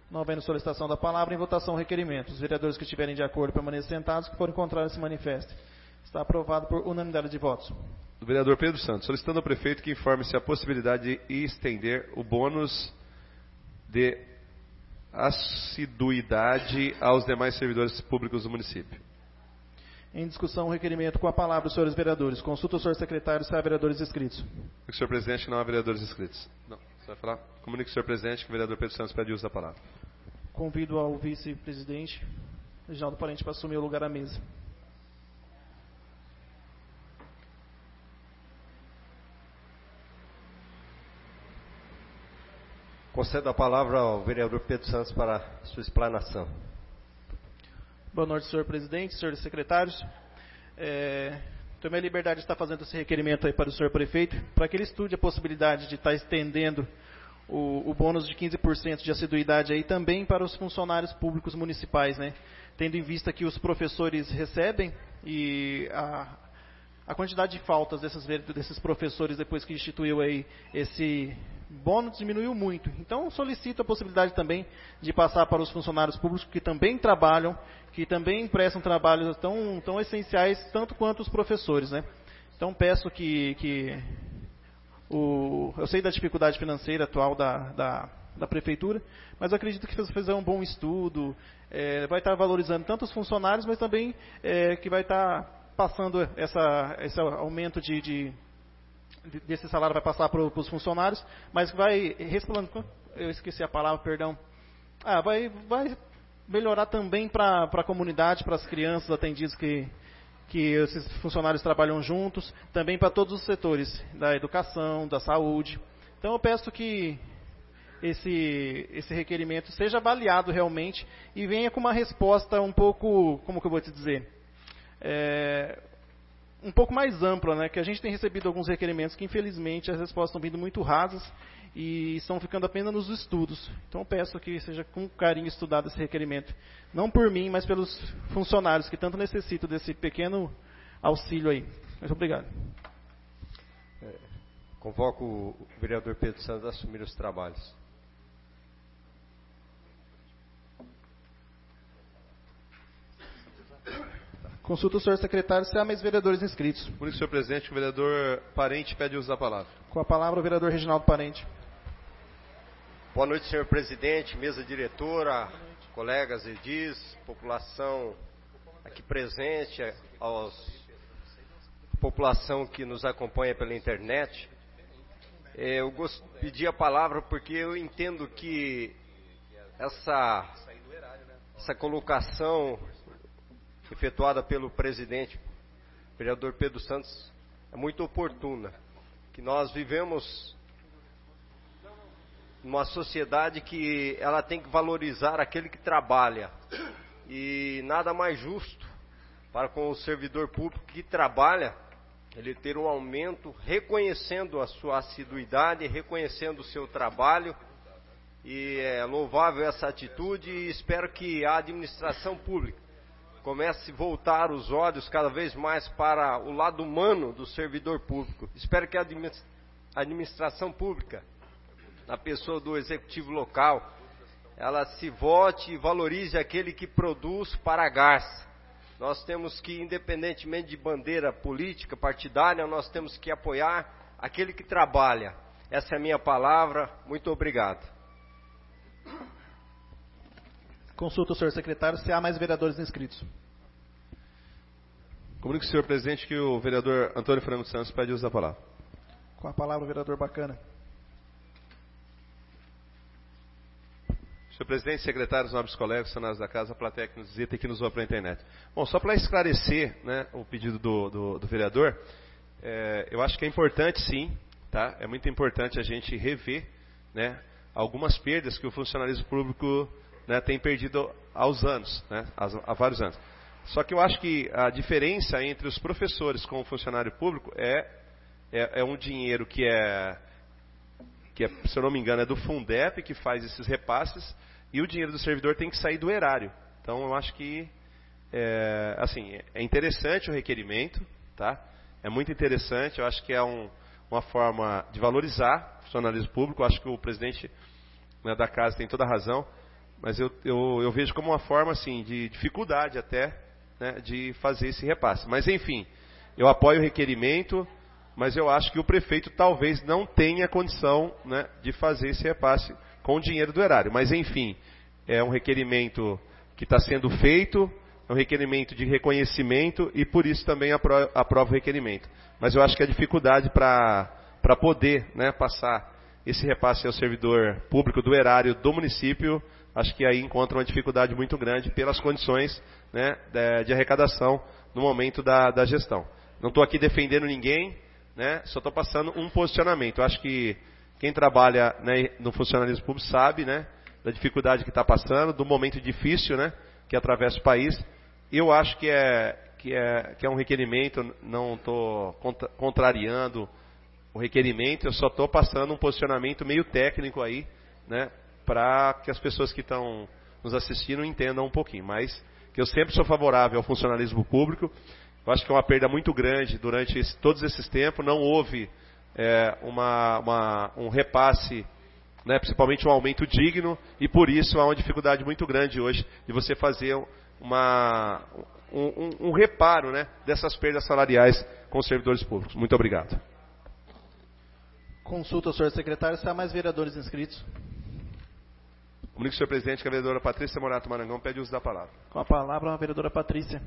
Não havendo solicitação da palavra, em votação o requerimento. Os vereadores que estiverem de acordo permaneçam sentados, que forem contrários se manifestem. Está aprovado por unanimidade de votos. Do vereador Pedro Santos, solicitando ao prefeito que informe-se a possibilidade de estender o bônus de assiduidade aos demais servidores públicos do município. Em discussão, o requerimento. Com a palavra, os senhores vereadores. Consulta o senhor secretário se há vereadores inscritos. Comunique, senhor presidente, que não há vereadores inscritos. Não, você vai falar? Comunique, senhor presidente, que o vereador Pedro Santos pede uso da palavra. Convido ao vice-presidente, Reginaldo Parente, para assumir o lugar à mesa. Concedo a palavra ao vereador Pedro Santos para sua explanação. Boa noite, senhor presidente, senhores secretários. Tomei a liberdade de estar fazendo esse requerimento aí para o senhor prefeito, para que ele estude a possibilidade de estar estendendo o bônus de 15% de assiduidade aí também para os funcionários públicos municipais, né? Tendo em vista que os professores recebem e a quantidade de faltas desses professores depois que instituiu aí esse bônus diminuiu muito. Então solicito a possibilidade também de passar para os funcionários públicos que também trabalham, que também prestam trabalhos tão essenciais tanto quanto os professores, né? Então peço eu sei da dificuldade financeira atual da prefeitura, mas acredito que se fizer um bom estudo, vai estar valorizando tanto os funcionários, mas também que vai estar passando esse aumento desse salário vai passar para os funcionários, mas vai eu esqueci a palavra, perdão. Vai melhorar também para a comunidade, para as crianças atendidas que esses funcionários trabalham juntos, também para todos os setores da educação, da saúde. Então eu peço que esse requerimento seja avaliado realmente e venha com uma resposta um pouco, como que eu vou te dizer, um pouco mais ampla, né? Que a gente tem recebido alguns requerimentos que infelizmente as respostas estão vindo muito rasas e estão ficando apenas nos estudos. Então eu peço que seja com carinho estudado esse requerimento, não por mim, mas pelos funcionários que tanto necessitam desse pequeno auxílio aí. Muito obrigado. Convoco o vereador Pedro Santos a assumir os trabalhos. Consulta o senhor secretário se há mais vereadores inscritos. Comunique, senhor presidente, que o vereador Parente pede uso da palavra. Com a palavra, o vereador Reginaldo Parente. Boa noite, senhor presidente, mesa diretora, colegas edis, população aqui presente, a população que nos acompanha pela internet. Eu pedi a palavra porque eu entendo que essa colocação efetuada pelo presidente, vereador Pedro Santos, é muito oportuna. Que nós vivemos numa sociedade que ela tem que valorizar aquele que trabalha. E nada mais justo para com o servidor público que trabalha, ele ter um aumento reconhecendo a sua assiduidade, reconhecendo o seu trabalho. E é louvável essa atitude e espero que a administração pública comece a voltar os olhos cada vez mais para o lado humano do servidor público. Espero que a administração pública, na pessoa do executivo local, ela se vote e valorize aquele que produz para a garça. Nós temos que, independentemente de bandeira política, partidária, nós temos que apoiar aquele que trabalha. Essa é a minha palavra. Muito obrigado. Consulta o senhor secretário se há mais vereadores inscritos. Comunique, senhor presidente, que o vereador Antônio Frango Santos pede uso da palavra. Com a palavra, o vereador Bacana. Senhor presidente, secretários, nobres colegas, funcionários da casa, a plateia que nos visita e que nos ouve pela internet. Bom, só para esclarecer, né, o pedido do vereador, eu acho que é importante sim, tá? É muito importante a gente rever, né, algumas perdas que o funcionalismo público, né, tem perdido aos anos, né, há vários anos. Só que eu acho que a diferença entre os professores com o funcionário público é um dinheiro que se eu não me engano, é do Fundep que faz esses repasses, e o dinheiro do servidor tem que sair do erário. Então eu acho que assim, é interessante o requerimento, tá? É muito interessante, eu acho que é uma forma de valorizar o funcionalismo público. Eu acho que o presidente, né, da casa tem toda a razão. Mas eu vejo como uma forma assim, de dificuldade até, né, de fazer esse repasse. Mas enfim, eu apoio o requerimento, mas eu acho que o prefeito talvez não tenha condição, né, de fazer esse repasse com o dinheiro do erário. Mas enfim, é um requerimento que está sendo feito, é um requerimento de reconhecimento e por isso também aprovo o requerimento. Mas eu acho que a dificuldade para poder, né, passar esse repasse ao servidor público do erário do município, acho que aí encontra uma dificuldade muito grande pelas condições, né, de arrecadação no momento da gestão. Não estou aqui defendendo ninguém, né, só estou passando um posicionamento. Eu acho que quem trabalha, né, no funcionalismo público sabe, né, da dificuldade que está passando, do momento difícil, né, que atravessa o país. Eu acho que é um requerimento, não estou contrariando o requerimento, eu só estou passando um posicionamento meio técnico aí, né, para que as pessoas que estão nos assistindo entendam um pouquinho. Mas que eu sempre sou favorável ao funcionalismo público. Eu acho que é uma perda muito grande durante todos esses tempos. Não houve um repasse, né, principalmente um aumento digno, e por isso há uma dificuldade muito grande hoje de você fazer um reparo, né, dessas perdas salariais com os servidores públicos. Muito obrigado. Consulta o senhor secretário se há mais vereadores inscritos. Comunico, senhor presidente, que a vereadora Patrícia Morato Marangão pede uso da palavra. Com a palavra, a vereadora Patrícia.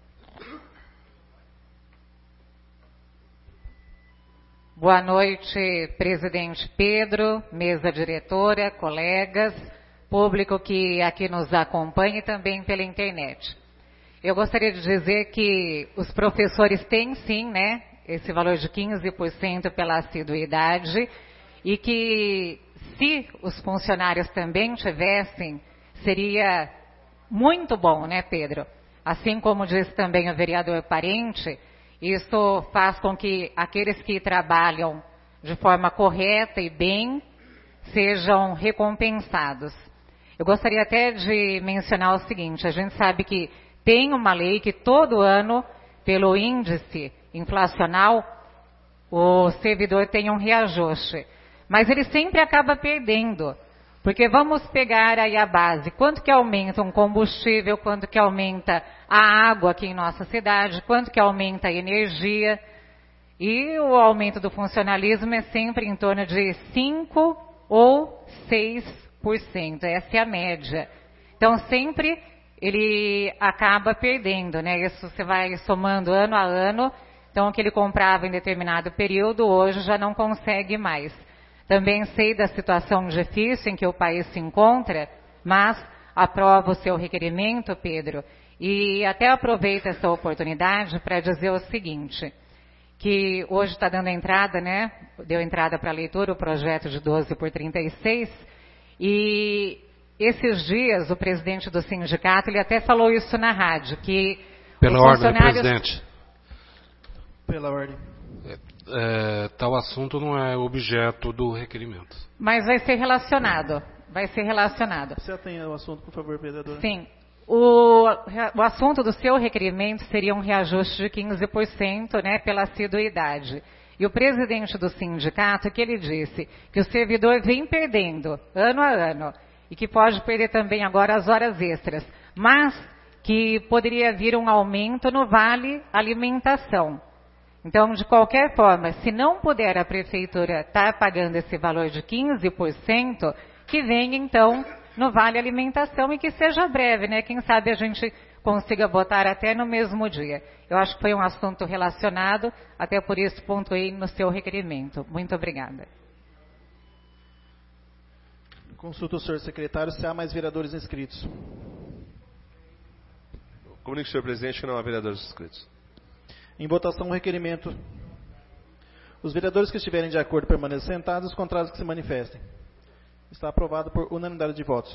Boa noite, presidente Pedro, mesa diretora, colegas, público que aqui nos acompanha e também pela internet. Eu gostaria de dizer que os professores têm sim, né, esse valor de 15% pela assiduidade e que se os funcionários também tivessem, seria muito bom, né, Pedro? Assim como disse também o vereador Parente, isso faz com que aqueles que trabalham de forma correta e bem sejam recompensados. Eu gostaria até de mencionar o seguinte, a gente sabe que tem uma lei que todo ano, pelo índice inflacional, o servidor tem um reajuste. Mas ele sempre acaba perdendo. Porque vamos pegar aí a base. Quanto que aumenta um combustível, quanto que aumenta a água aqui em nossa cidade, quanto que aumenta a energia. E o aumento do funcionalismo é sempre em torno de 5% ou 6%. Essa é a média. Então sempre ele acaba perdendo, né? Isso você vai somando ano a ano. Então o que ele comprava em determinado período, hoje já não consegue mais. Também sei da situação difícil em que o país se encontra, mas aprovo o seu requerimento, Pedro, e até aproveito essa oportunidade para dizer o seguinte, que hoje está dando entrada, né? Deu entrada para a leitura o projeto de 12/36, e esses dias o presidente do sindicato, ele até falou isso na rádio, que pela os ordem, funcionários... presidente. Pela ordem. Tal assunto não é objeto do requerimento. Mas vai ser relacionado. Vai ser relacionado. Você tem o assunto, por favor, vereadora? Sim. O assunto do seu requerimento seria um reajuste de 15%, né, pela assiduidade. E o presidente do sindicato, que ele disse que o servidor vem perdendo ano a ano e que pode perder também agora as horas extras, mas que poderia vir um aumento no vale alimentação. Então, de qualquer forma, se não puder a prefeitura estar pagando esse valor de 15%, que venha então no vale alimentação e que seja breve, né? Quem sabe a gente consiga votar até no mesmo dia. Eu acho que foi um assunto relacionado, até por isso pontuei no seu requerimento. Muito obrigada. Consulta o senhor secretário se há mais vereadores inscritos. Comunico, senhor presidente, que não há vereadores inscritos. Em votação, o requerimento. Os vereadores que estiverem de acordo permaneçam sentados, os contrários que se manifestem. Está aprovado por unanimidade de votos.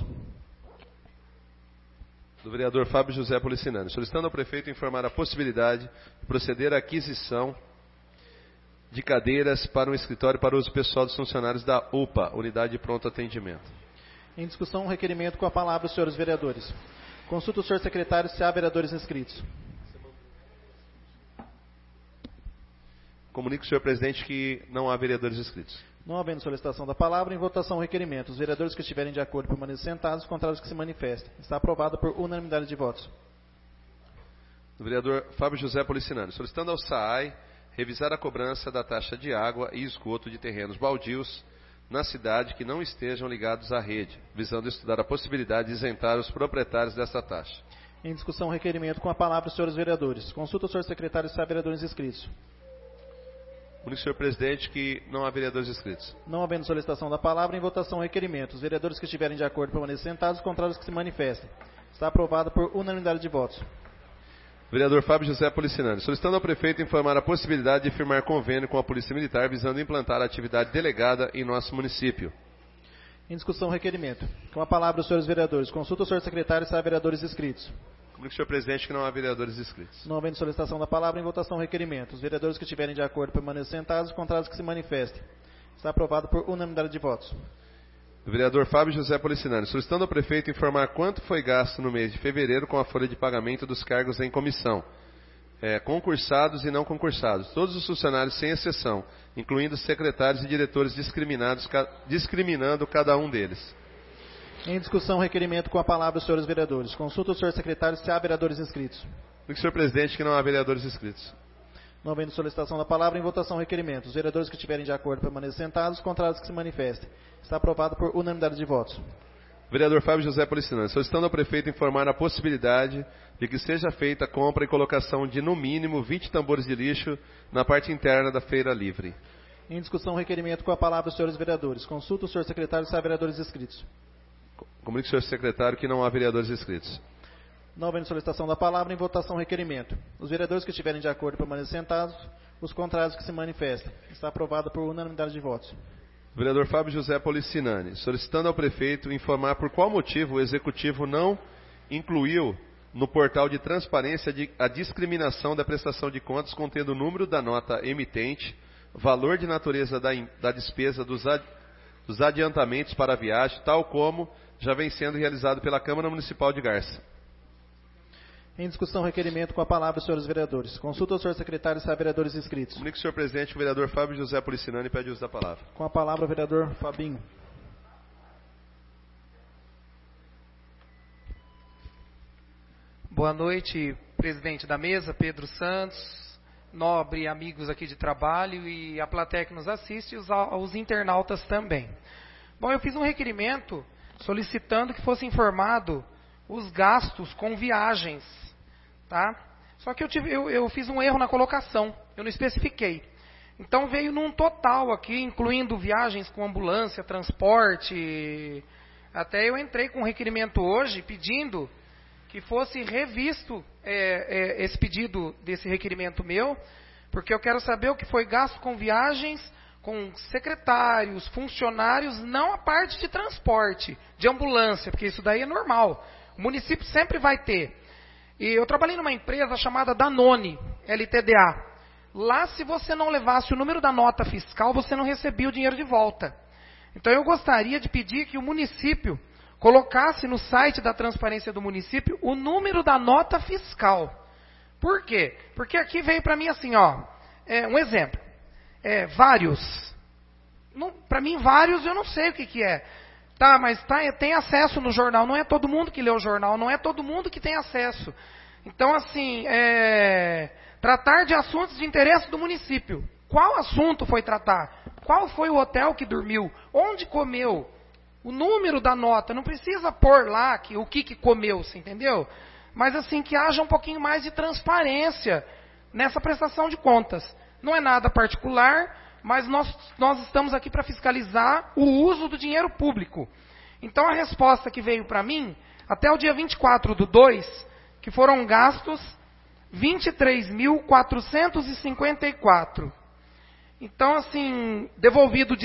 Do vereador Fábio José Policinani, solicitando ao prefeito informar a possibilidade de proceder à aquisição de cadeiras para um escritório para uso pessoal dos funcionários da UPA, Unidade de Pronto Atendimento. Em discussão, o requerimento com a palavra os senhores vereadores. Consulta o senhor secretário se há vereadores inscritos. Comunico, senhor presidente, que não há vereadores inscritos. Não havendo solicitação da palavra, em votação o requerimento. Os vereadores que estiverem de acordo permaneçam sentados, os contrários que se manifestem. Está aprovado por unanimidade de votos. Do vereador Fábio José Policinani, solicitando ao SAAI revisar a cobrança da taxa de água e esgoto de terrenos baldios na cidade que não estejam ligados à rede, visando estudar a possibilidade de isentar os proprietários dessa taxa. Em discussão, requerimento com a palavra os senhores vereadores. Consulta o senhor secretário se há vereadores inscritos. Comunico, senhor presidente, que não há vereadores inscritos. Não havendo solicitação da palavra, em votação o requerimento. Os vereadores que estiverem de acordo permaneçam sentados, os contrários que se manifestem. Está aprovado por unanimidade de votos. Vereador Fábio José Policinani, solicitando ao prefeito informar a possibilidade de firmar convênio com a Polícia Militar visando implantar a atividade delegada em nosso município. Em discussão, requerimento. Com a palavra os senhores vereadores. Consulta o senhor secretário se há vereadores inscritos. Comunico, senhor presidente, que não há vereadores inscritos. Não havendo solicitação da palavra, em votação requerimento. Os vereadores que estiverem de acordo permaneçam sentados, os contrários que se manifestem. Está aprovado por unanimidade de votos. Do vereador Fábio José Policinani, solicitando ao prefeito informar quanto foi gasto no mês de fevereiro com a folha de pagamento dos cargos em comissão, concursados e não concursados, todos os funcionários sem exceção, incluindo secretários e diretores discriminando cada um deles. Em discussão, requerimento com a palavra os senhores vereadores. Consulta o senhor secretário se há vereadores inscritos. Comunico, senhor presidente, que não há vereadores inscritos. Não havendo solicitação da palavra, em votação requerimento. Os vereadores que estiverem de acordo permaneçam sentados, os contrários que se manifestem. Está aprovado por unanimidade de votos. Vereador Fábio José Policinani, solicitando ao prefeito informar a possibilidade de que seja feita a compra e colocação de, no mínimo, 20 tambores de lixo na parte interna da feira livre. Em discussão, requerimento com a palavra os senhores vereadores. Consulta o senhor secretário se há vereadores inscritos. Comunico, senhor secretário, que não há vereadores inscritos. Não havendo solicitação da palavra, em votação requerimento. Os vereadores que estiverem de acordo permaneçam sentados, os contrários que se manifestem. Está aprovado por unanimidade de votos. Vereador Fábio José Policinani, solicitando ao prefeito informar por qual motivo o executivo não incluiu no portal de transparência a discriminação da prestação de contas contendo o número da nota emitente, valor de natureza da despesa dos adiantamentos para a viagem, tal como já vem sendo realizado pela Câmara Municipal de Garça. Em discussão, requerimento com a palavra os senhores vereadores. Consulta o senhor secretário se há vereadores inscritos. Comunico, senhor presidente, que o vereador Fábio José Policinani pede uso da palavra. Com a palavra o vereador Fabinho. Boa noite, presidente da mesa, Pedro Santos, nobre amigos aqui de trabalho e a plateia que nos assiste e os internautas também. Bom, eu fiz um requerimento solicitando que fosse informado os gastos com viagens, tá? Só que eu fiz um erro na colocação, eu não especifiquei. Então veio num total aqui, incluindo viagens com ambulância, transporte. Até eu entrei com um requerimento hoje pedindo que fosse revisto esse pedido desse requerimento meu, porque eu quero saber o que foi gasto com viagens, com secretários, funcionários, não a parte de transporte, de ambulância, porque isso daí é normal. O município sempre vai ter. E eu trabalhei numa empresa chamada Danone, LTDA. Lá, se você não levasse o número da nota fiscal, você não recebia o dinheiro de volta. Então, eu gostaria de pedir que o município colocasse no site da transparência do município o número da nota fiscal. Por quê? Porque aqui veio para mim assim, ó, um exemplo. Vários. Para mim, vários eu não sei o que é. Tá, mas tem acesso no jornal. Não é todo mundo que lê o jornal, não é todo mundo que tem acesso. Então, assim, tratar de assuntos de interesse do município. Qual assunto foi tratar? Qual foi o hotel que dormiu? Onde comeu? O número da nota. Não precisa pôr lá o que comeu, você entendeu? Mas, assim, que haja um pouquinho mais de transparência nessa prestação de contas. Não é nada particular, mas nós estamos aqui para fiscalizar o uso do dinheiro público. Então, a resposta que veio para mim, até o dia 24/2, que foram gastos 23.454. Então, assim, devolvido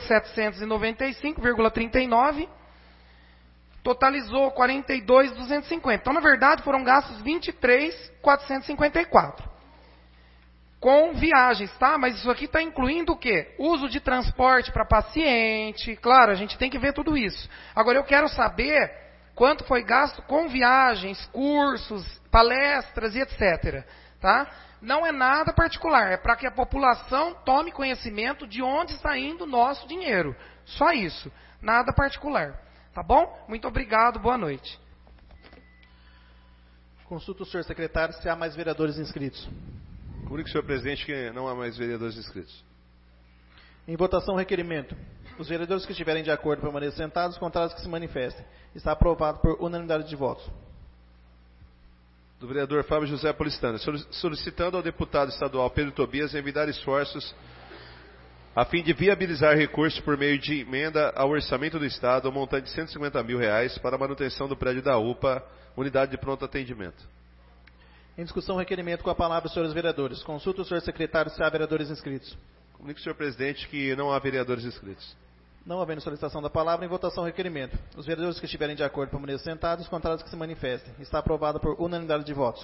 18.795,39, totalizou 42.250. Então, na verdade, foram gastos 23.454. Com viagens, tá? Mas isso aqui está incluindo o quê? Uso de transporte para paciente. Claro, a gente tem que ver tudo isso. Agora, eu quero saber quanto foi gasto com viagens, cursos, palestras e etc. tá? Não é nada particular, é para que a população tome conhecimento de onde está indo o nosso dinheiro. Só isso, nada particular. Tá bom? Muito obrigado, boa noite. Consulta o senhor secretário se há mais vereadores inscritos. Comunico, senhor presidente, que não há mais vereadores inscritos. Em votação, o requerimento. Os vereadores que estiverem de acordo permaneçam sentados, os contrários que se manifestem. Está aprovado por unanimidade de votos. Do vereador Fábio José Polistano, solicitando ao deputado estadual Pedro Tobias envidar esforços a fim de viabilizar recursos por meio de emenda ao orçamento do Estado, ao montante de R$150 mil para a manutenção do prédio da UPA, Unidade de Pronto Atendimento. Em discussão, requerimento com a palavra os senhores vereadores. Consulta o senhor secretário se há vereadores inscritos. Comunico, senhor presidente, que não há vereadores inscritos. Não havendo solicitação da palavra, em votação, requerimento. Os vereadores que estiverem de acordo permaneçam sentados, os contrários que se manifestem. Está aprovado por unanimidade de votos.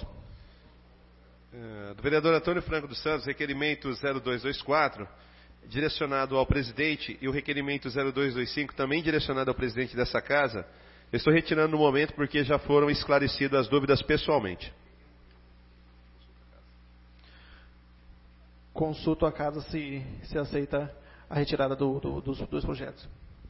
Do vereador Antônio Franco dos Santos, requerimento 0224, direcionado ao presidente, e o requerimento 0225, também direcionado ao presidente dessa casa. Eu estou retirando no momento porque já foram esclarecidas as dúvidas pessoalmente. Consulto a casa se aceita a retirada dos dois projetos.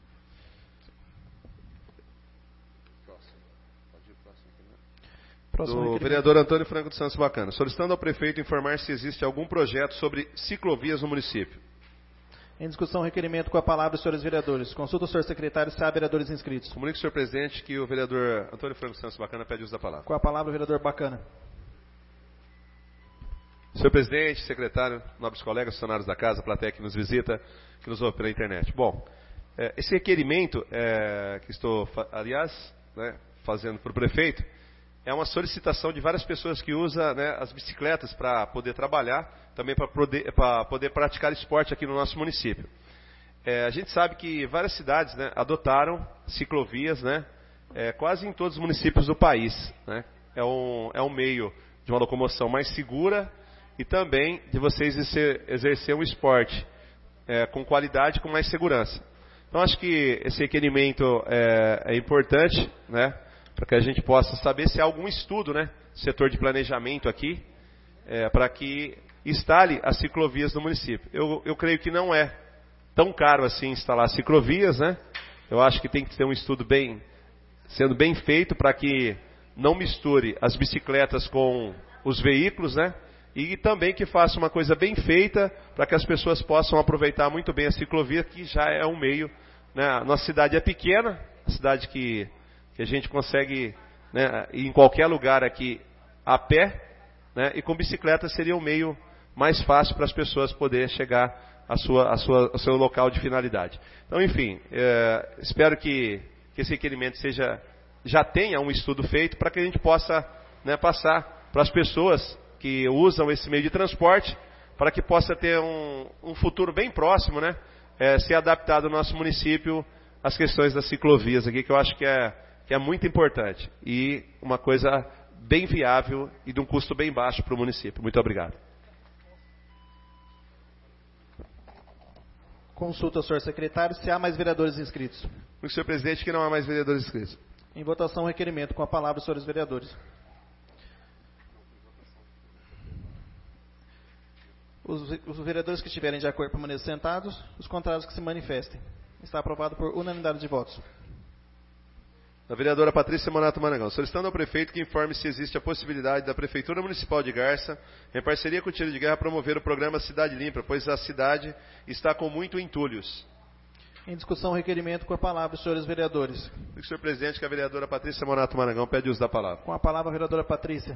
Do vereador Antônio Franco dos Santos Bacana, solicitando ao prefeito informar se existe algum projeto sobre ciclovias no município. Em discussão, requerimento com a palavra os senhores vereadores. Consulta o senhor secretário se há vereadores inscritos. Comunico, senhor presidente, que o vereador Antônio Franco dos Santos Bacana pede uso da palavra. Com a palavra o vereador Bacana. Senhor presidente, secretário, nobres colegas, funcionários da casa, plateia que nos visita, que nos ouve pela internet. Bom, esse requerimento que estou, aliás, fazendo para o prefeito, é uma solicitação de várias pessoas que usam as bicicletas para poder trabalhar, também para poder praticar esporte aqui no nosso município. A gente sabe que várias cidades adotaram ciclovias, quase em todos os municípios do país. É um meio de uma locomoção mais segura e também de vocês exercer um esporte com qualidade, com mais segurança. Então, acho que esse requerimento é importante, para que a gente possa saber se há algum estudo, setor de planejamento aqui, para que instale as ciclovias no município. Eu creio que não é tão caro assim instalar ciclovias, Eu acho que tem que ter um estudo sendo bem feito para que não misture as bicicletas com os veículos, E também que faça uma coisa bem feita para que as pessoas possam aproveitar muito bem a ciclovia, que já é um meio. A nossa cidade é pequena, a cidade que a gente consegue ir em qualquer lugar aqui a pé, e com bicicleta seria um meio mais fácil para as pessoas poderem chegar ao seu local de finalidade. Então, enfim, espero que esse requerimento já tenha um estudo feito para que a gente possa passar para as pessoas que usam esse meio de transporte, para que possa ter um futuro bem próximo, ser adaptado no nosso município às questões das ciclovias aqui, que eu acho que é muito importante. E uma coisa bem viável e de um custo bem baixo para o município. Muito obrigado. Consulta ao senhor secretário se há mais vereadores inscritos. Muito, senhor presidente, que não há mais vereadores inscritos. Em votação, requerimento. Com a palavra os senhores vereadores. Os vereadores que estiverem de acordo permaneçam sentados, os contrários que se manifestem. Está aprovado por unanimidade de votos. Da vereadora Patrícia Monato Marangão, solicitando ao prefeito que informe se existe a possibilidade da Prefeitura Municipal de Garça, em parceria com o Tiro de Guerra, promover o programa Cidade Limpa, pois a cidade está com muito entulhos. Em discussão, requerimento com a palavra os senhores vereadores. Senhor presidente, que a vereadora Patrícia Monato Marangão pede uso da palavra. Com a palavra a vereadora Patrícia.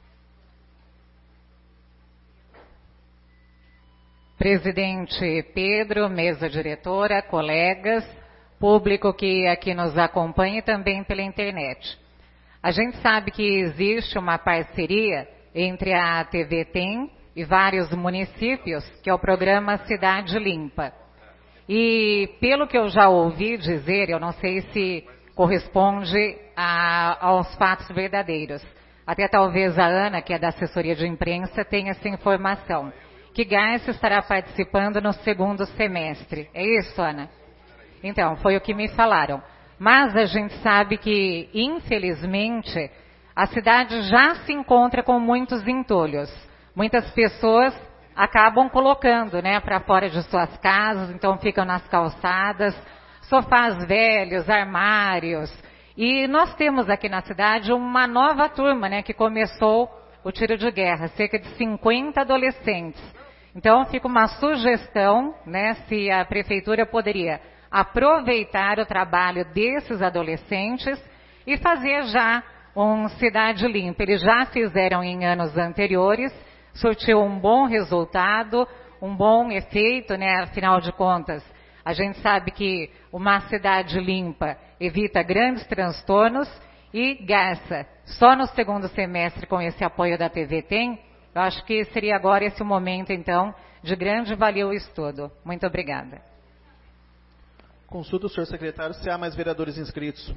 Presidente Pedro, mesa diretora, colegas, público que aqui nos acompanha e também pela internet. A gente sabe que existe uma parceria entre a TV TEM e vários municípios, que é o programa Cidade Limpa. E pelo que eu já ouvi dizer, eu não sei se corresponde aos fatos verdadeiros. Até talvez a Ana, que é da assessoria de imprensa, tenha essa informação. Que Garça estará participando no segundo semestre. É isso, Ana? Então, foi o que me falaram. Mas a gente sabe que, infelizmente, a cidade já se encontra com muitos entulhos. muitas pessoas acabam colocando, né, para fora de suas casas, então ficam nas calçadas, sofás velhos, armários. E nós temos aqui na cidade uma nova turma, né, que começou o tiro de guerra, cerca de 50 adolescentes. Então fica uma sugestão, né, se a prefeitura poderia aproveitar o trabalho desses adolescentes e fazer já um Cidade Limpa. Eles já fizeram em anos anteriores, surtiu um bom resultado, um bom efeito, né? Afinal de contas, a gente sabe que uma cidade limpa evita grandes transtornos e Garça, só no segundo semestre com esse apoio da TV Tem, eu acho que seria agora esse momento, então, de grande valia o estudo. Muito obrigada. Consulta o senhor secretário se há mais vereadores inscritos.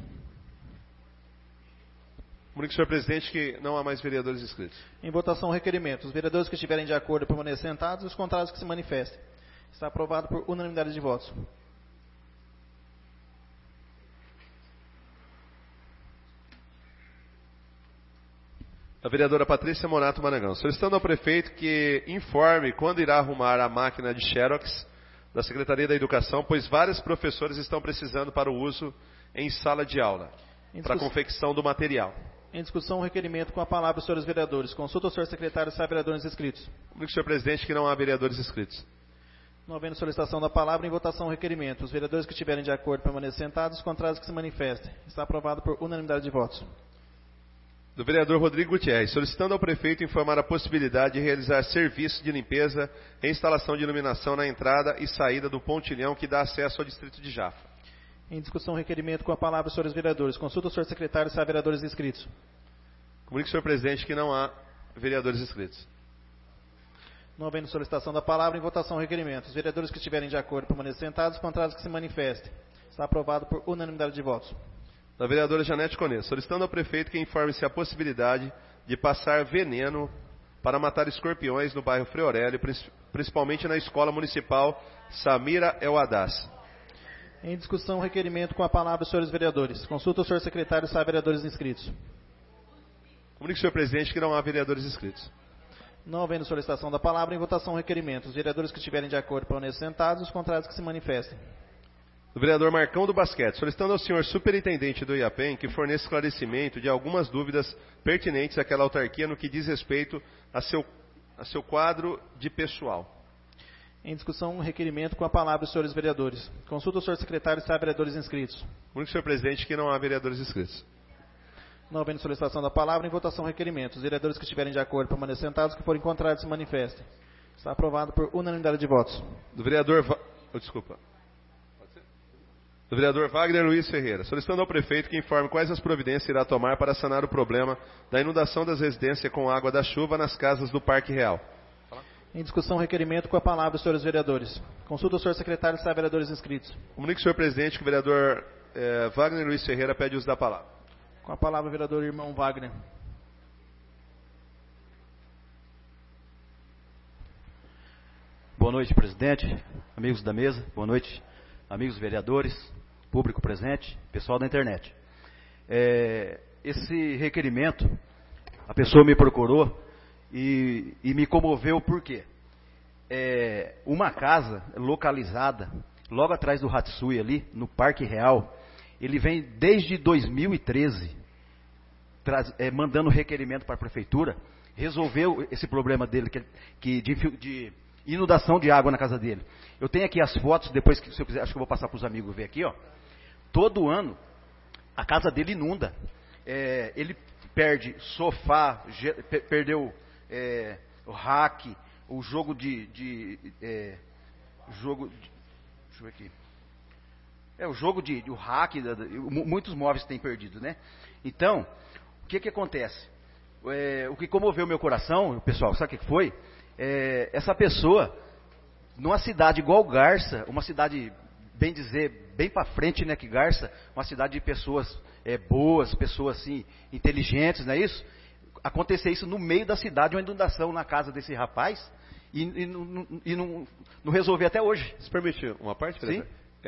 Comunico, senhor presidente, que não há mais vereadores inscritos. Em votação o requerimento. Os vereadores que estiverem de acordo permaneçam sentados e os contrários que se manifestem. Está aprovado por unanimidade de votos. A vereadora Patrícia Monato Marangão, solicitando ao prefeito que informe quando irá arrumar a máquina de Xerox da Secretaria da Educação, pois vários professores estão precisando para o uso em sala de aula, para a confecção do material. Em discussão, o requerimento com a palavra os senhores vereadores. Consulta o senhor secretário se há vereadores inscritos. Comunico, senhor presidente, que não há vereadores inscritos. Não havendo solicitação da palavra, em votação o requerimento. Os vereadores que estiverem de acordo permaneçam sentados, os contrários que se manifestem. Está aprovado por unanimidade de votos. Do vereador Rodrigo Gutierrez, solicitando ao prefeito informar a possibilidade de realizar serviço de limpeza e instalação de iluminação na entrada e saída do pontilhão que dá acesso ao distrito de Jafra. Em discussão, o requerimento com a palavra os senhores vereadores. Consulta o senhor secretário se há vereadores inscritos. Comunico, senhor presidente, que não há vereadores inscritos. Não havendo solicitação da palavra, em votação o requerimento. Os vereadores que estiverem de acordo permaneçam sentados, os contrários que se manifestem. Está aprovado por unanimidade de votos. Da vereadora Janete Conê, solicitando ao prefeito que informe se há possibilidade de passar veneno para matar escorpiões no bairro Frei Aurélio, principalmente na escola municipal Samira El Haddaz. Em discussão, o requerimento com a palavra os senhores vereadores. Consulta o senhor secretário se há vereadores inscritos. Comunico, senhor presidente, que não há vereadores inscritos. Não havendo solicitação da palavra, em votação o requerimento. Os vereadores que estiverem de acordo permaneçam sentados, os contrários que se manifestem. Do vereador Marcão do Basquete, solicitando ao senhor superintendente do IAPEM que forneça esclarecimento de algumas dúvidas pertinentes àquela autarquia no que diz respeito a seu quadro de pessoal. Em discussão, um requerimento com a palavra os senhores vereadores. Consulta o senhor secretário se há vereadores inscritos. Comunico, senhor presidente, que não há vereadores inscritos. Não havendo solicitação da palavra, em votação o requerimento. Os vereadores que estiverem de acordo permaneçam sentados, que forem contrários se manifestem. Está aprovado por unanimidade de votos. Do vereador Do vereador Wagner Luiz Ferreira, solicitando ao prefeito que informe quais as providências irá tomar para sanar o problema da inundação das residências com água da chuva nas casas do Parque Real. Em discussão, requerimento com a palavra os senhores vereadores. Consulta o senhor secretário se há vereadores inscritos. Comunico, senhor presidente, que o vereador Wagner Luiz Ferreira pede uso da palavra. Com a palavra, o vereador irmão Wagner. Boa noite, presidente, amigos da mesa, boa noite, amigos vereadores, público presente, pessoal da internet. Esse requerimento, a pessoa me procurou e me comoveu por quê? Uma casa localizada logo atrás do Hatsui ali, no Parque Real, ele vem desde 2013 mandando requerimento para a prefeitura, resolveu esse problema dele de inundação de água na casa dele. Eu tenho aqui as fotos, depois que se eu quiser, acho que eu vou passar para os amigos ver aqui, ó. Todo ano a casa dele inunda. Ele perde sofá, perdeu o rack, o jogo deixa eu ver aqui. O jogo o hack, muitos móveis têm perdido, né? Então, o que acontece? O que comoveu meu coração, pessoal, sabe o que foi? Essa pessoa, numa cidade igual Garça, uma cidade, bem dizer, bem para frente, né, que Garça, uma cidade de pessoas boas, pessoas assim, inteligentes, não é isso? Acontecer isso no meio da cidade, uma inundação na casa desse rapaz, e não resolver até hoje. Se permite uma parte, sim?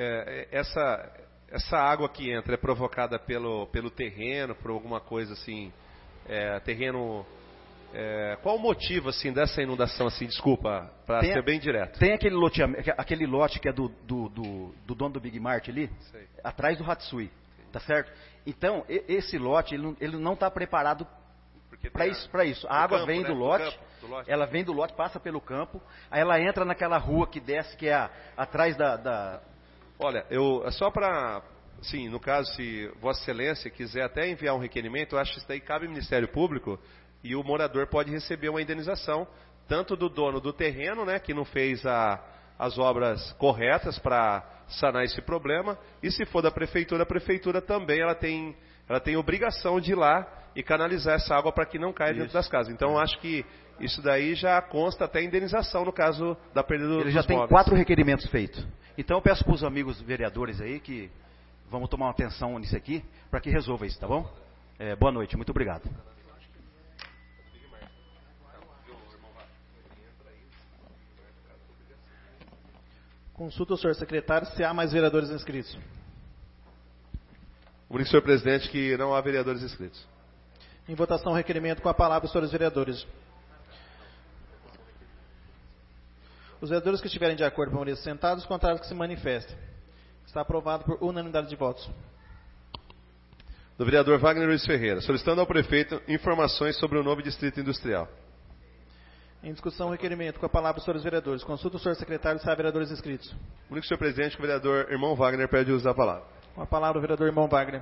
Essa água que entra é provocada pelo terreno, por alguma coisa assim, terreno Qual o motivo assim dessa inundação? Assim, desculpa, para ser bem direto. Tem aquele lote que é do dono do Big Mart ali, Sei. atrás do Hatsui, tá certo? Então, esse lote, ele não está preparado para isso. A água vem do lote, ela vem do lote, passa pelo campo, aí ela entra naquela rua que desce, que é atrás da... Olha, só para... Sim, no caso, se Vossa Excelência quiser até enviar um requerimento, eu acho que isso daí cabe ao Ministério Público e o morador pode receber uma indenização, tanto do dono do terreno, né, que não fez as obras corretas para sanar esse problema, e se for da prefeitura, a prefeitura também ela tem obrigação de ir lá e canalizar essa água para que não caia dentro das casas. Então, eu acho que isso daí já consta até indenização no caso da perda dos móveis. Ele já tem 4 requerimentos feitos. Então, eu peço para os amigos vereadores aí que vamos tomar uma atenção nisso aqui, para que resolva isso, tá bom? Boa noite, muito obrigado. Consulta o senhor secretário se há mais vereadores inscritos. Comunico, senhor presidente, que não há vereadores inscritos. Em votação, o requerimento com a palavra os senhores vereadores. Os vereadores que estiverem de acordo permaneçam sentados, os contrários que se manifestem. Está aprovado por unanimidade de votos. Do vereador Wagner Luiz Ferreira, solicitando ao prefeito informações sobre o novo distrito industrial. Em discussão, o requerimento com a palavra os senhores vereadores. Consulta o senhor secretário se há vereadores inscritos. Comunico, senhor presidente, que o vereador irmão Wagner pede uso da palavra. Com a palavra o vereador irmão Wagner.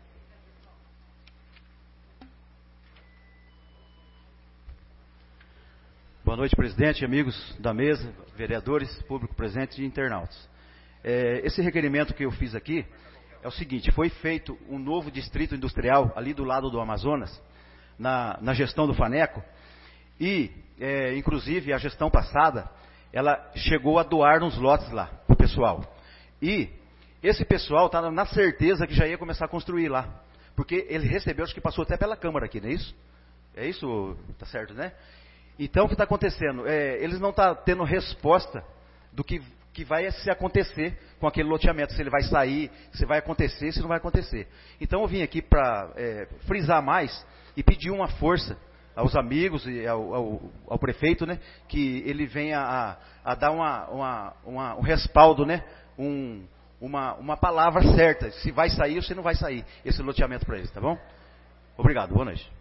Boa noite, presidente, amigos da mesa, vereadores, público presente e internautas. Esse requerimento que eu fiz aqui é o seguinte: foi feito um novo distrito industrial ali do lado do Amazonas, na gestão do Faneco, e inclusive a gestão passada, ela chegou a doar uns lotes lá para o pessoal. E esse pessoal estava na certeza que já ia começar a construir lá, porque ele recebeu, acho que passou até pela Câmara aqui, não é isso? É isso, tá certo, né? Então, o que está acontecendo? Eles não estão tendo resposta do que vai se acontecer com aquele loteamento, se ele vai sair, se vai acontecer, se não vai acontecer. Então, eu vim aqui para frisar mais e pedir uma força aos amigos e ao prefeito, né, que ele venha a dar um respaldo, né, uma palavra certa, se vai sair ou se não vai sair esse loteamento para eles, tá bom? Obrigado, boa noite.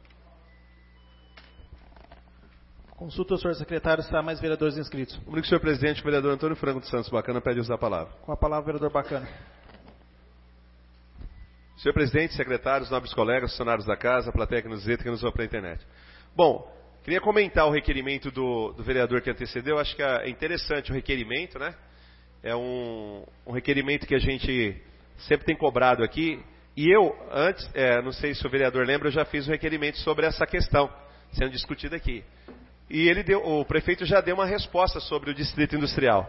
Consulta o senhor secretário se há mais vereadores inscritos. Comunico, senhor presidente, que o vereador Antônio Franco dos Santos Bacana pede uso da palavra. Com a palavra o vereador Bacana. Senhor presidente, secretários, nobres colegas, funcionários da casa, plateia que nos visita, que nos ouve pela internet. Bom, queria comentar o requerimento do vereador que antecedeu. Acho que é interessante o requerimento, né? É um requerimento que a gente sempre tem cobrado aqui. E eu, antes, não sei se o vereador lembra, eu já fiz um requerimento sobre essa questão, sendo discutida aqui. E o prefeito já deu uma resposta sobre o distrito industrial.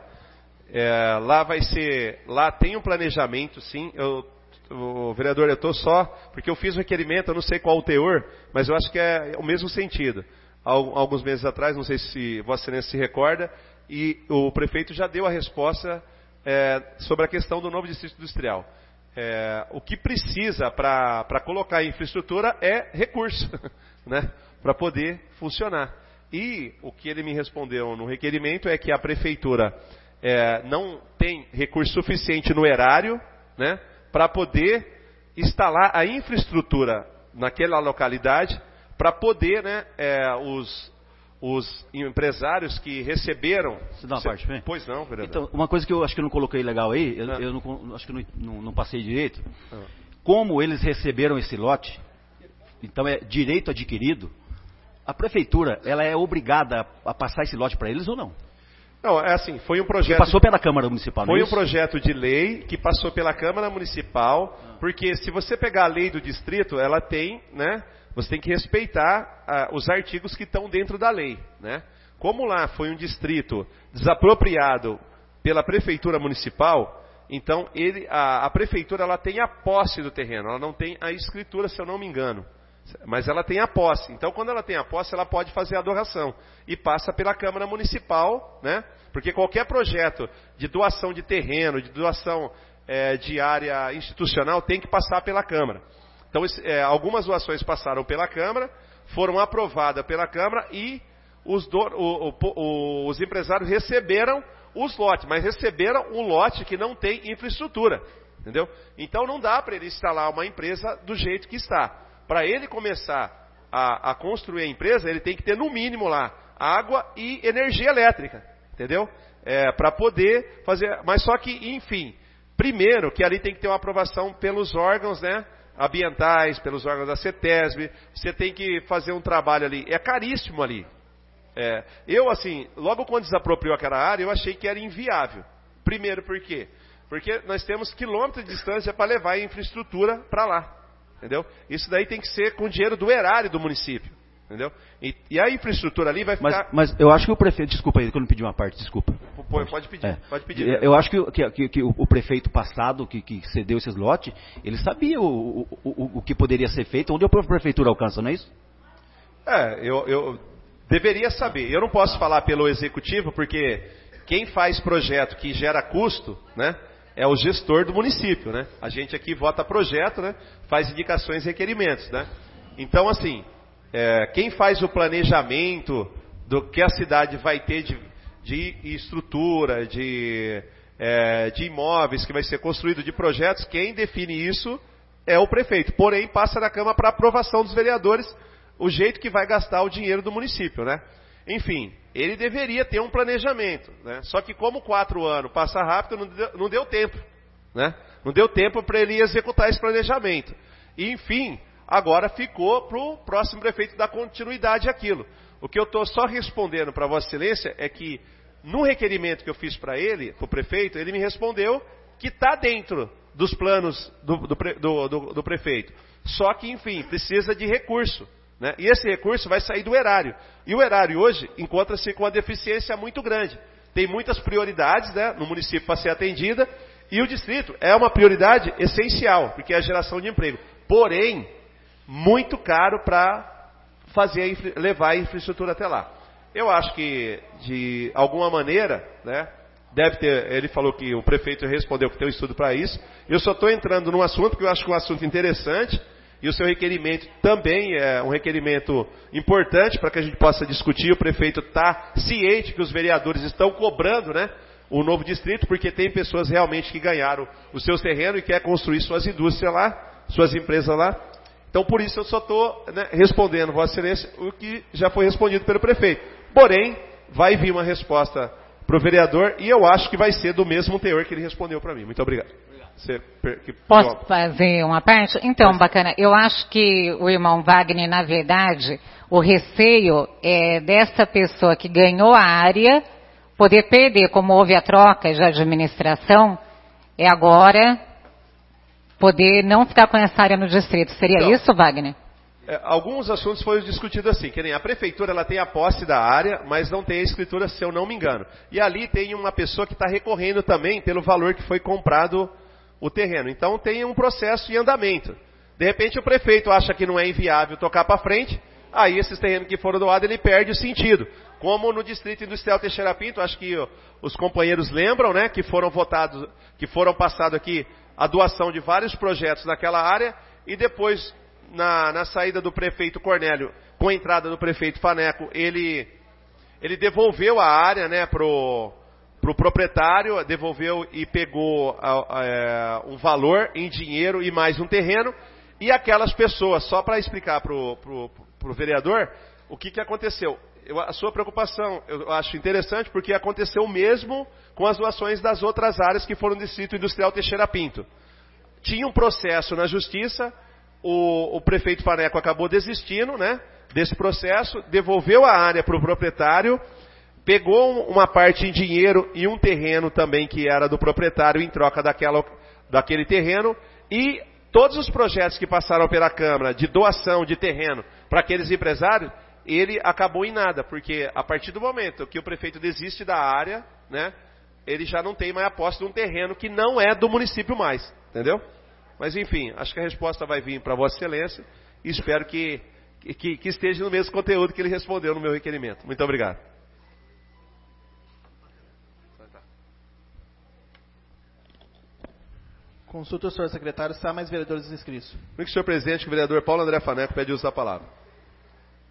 Lá tem um planejamento, sim. O vereador, eu estou só, porque eu fiz o requerimento, eu não sei qual o teor, mas eu acho que é o mesmo sentido. Alguns meses atrás, não sei se Vossa Excelência se recorda, e o prefeito já deu a resposta sobre a questão do novo distrito industrial. O que precisa para colocar a infraestrutura é recurso, né, para poder funcionar. E o que ele me respondeu no requerimento é que a prefeitura não tem recurso suficiente no erário, né, para poder instalar a infraestrutura naquela localidade, para poder, né, os empresários que receberam... Você dá uma parte, bem? Pois não, vereador. Então, uma coisa que eu acho que eu não coloquei legal aí, eu não, acho que não passei direito. Como eles receberam esse lote, então é direito adquirido, a prefeitura, ela é obrigada a passar esse lote para eles ou não? Não, é assim, foi um projeto... Que passou pela Câmara Municipal, não é Foi um isso? projeto de lei que passou pela Câmara Municipal, porque se você pegar a lei do distrito, ela tem, né, você tem que respeitar os artigos que estão dentro da lei, né? Como lá foi um distrito desapropriado pela Prefeitura Municipal, então a Prefeitura ela tem a posse do terreno, ela não tem a escritura, se eu não me engano. Mas ela tem a posse. Então, quando ela tem a posse, ela pode fazer a doação. E passa pela Câmara Municipal, né? Porque qualquer projeto de doação de terreno, de doação de área institucional, tem que passar pela Câmara. Então, algumas doações passaram pela Câmara, foram aprovadas pela Câmara e os empresários receberam os lotes, mas receberam um lote que não tem infraestrutura, entendeu? Então não dá para ele instalar uma empresa do jeito que está. Para ele começar a construir a empresa, ele tem que ter no mínimo lá água e energia elétrica, entendeu? Para poder fazer, mas só que, enfim, primeiro que ali tem que ter uma aprovação pelos órgãos, né, ambientais, pelos órgãos da CETESB, você tem que fazer um trabalho ali, é caríssimo ali. Eu, assim, logo quando desapropriou aquela área, eu achei que era inviável. Primeiro, por quê? Porque nós temos quilômetros de distância para levar a infraestrutura para lá, entendeu? Isso daí tem que ser com dinheiro do erário do município, entendeu? E a infraestrutura ali vai ficar... Mas eu acho que o prefeito... Desculpa aí, que eu não pedi uma parte, desculpa. Pode pedir, pode pedir. Eu acho que o prefeito passado, que cedeu esses lotes, ele sabia o que poderia ser feito, onde a prefeitura alcança, não é isso? Eu deveria saber. Eu não posso falar pelo executivo, porque quem faz projeto que gera custo, né, é o gestor do município, né? A gente aqui vota projeto, né, faz indicações e requerimentos, né? Então, assim, quem faz o planejamento do que a cidade vai ter de estrutura, de imóveis que vai ser construído, de projetos, quem define isso é o prefeito. Porém, passa na Câmara para aprovação dos vereadores o jeito que vai gastar o dinheiro do município, né? Enfim, ele deveria ter um planejamento, né? Só que como 4 anos passa rápido, não deu tempo, né? Não deu tempo para ele executar esse planejamento. E, enfim, agora ficou para o próximo prefeito dar continuidade àquilo. O que eu estou só respondendo para Vossa Excelência é que, no requerimento que eu fiz para ele, para o prefeito, ele me respondeu que está dentro dos planos do prefeito. Só que, enfim, precisa de recurso, né? E esse recurso vai sair do erário. E o erário hoje encontra-se com uma deficiência muito grande. Tem muitas prioridades, né, no município para ser atendida, e o distrito é uma prioridade essencial, porque é a geração de emprego. Porém, muito caro para levar a infraestrutura até lá. Eu acho que, de alguma maneira, né, deve ter, ele falou que o prefeito respondeu que tem um estudo para isso. Eu só estou entrando num assunto, porque eu acho que é um assunto interessante, e o seu requerimento também é um requerimento importante para que a gente possa discutir. O prefeito está ciente que os vereadores estão cobrando, né, o novo distrito, porque tem pessoas realmente que ganharam os seus terrenos e quer construir suas indústrias lá, suas empresas lá. Então, por isso, eu só estou, né, respondendo, Vossa Excelência, o que já foi respondido pelo prefeito. Porém, vai vir uma resposta para o vereador e eu acho que vai ser do mesmo teor que ele respondeu para mim. Muito obrigado. Posso fazer uma parte? Então, bacana. Eu acho que o irmão Wagner, na verdade, o receio é dessa pessoa que ganhou a área poder perder, como houve a troca de administração, agora poder não ficar com essa área no distrito. Seria então, isso, Wagner? Alguns assuntos foram discutidos assim, que nem a prefeitura ela tem a posse da área, mas não tem a escritura, se eu não me engano. E ali tem uma pessoa que está recorrendo também pelo valor que foi comprado o terreno. Então tem um processo em andamento. De repente o prefeito acha que não é inviável tocar para frente, aí esses terrenos que foram doados ele perde o sentido. Como no Distrito Industrial Teixeira Pinto, acho que os companheiros lembram, né, que foram votados, que foram passados aqui a doação de vários projetos naquela área, e depois, na saída do prefeito Cornélio, com a entrada do prefeito Faneco, ele devolveu a área, né, pro proprietário, devolveu e pegou um valor em dinheiro e mais um terreno, e aquelas pessoas, só para explicar pro vereador, o que aconteceu. A sua preocupação, eu acho interessante, porque aconteceu o mesmo com as doações das outras áreas que foram do Distrito Industrial Teixeira Pinto. Tinha um processo na Justiça, o prefeito Faneco acabou desistindo, né, desse processo, devolveu a área para o proprietário, pegou uma parte em dinheiro e um terreno também que era do proprietário em troca daquele terreno, e todos os projetos que passaram pela Câmara de doação de terreno para aqueles empresários, ele acabou em nada, porque a partir do momento que o prefeito desiste da área, né, ele já não tem mais a posse de um terreno que não é do município mais, entendeu? Mas enfim, acho que a resposta vai vir para Vossa Excelência e espero que esteja no mesmo conteúdo que ele respondeu no meu requerimento. Muito obrigado. Consulta o senhor secretário se há mais vereadores inscritos. Muito senhor presidente, que o vereador Paulo André Faneco pede uso da palavra.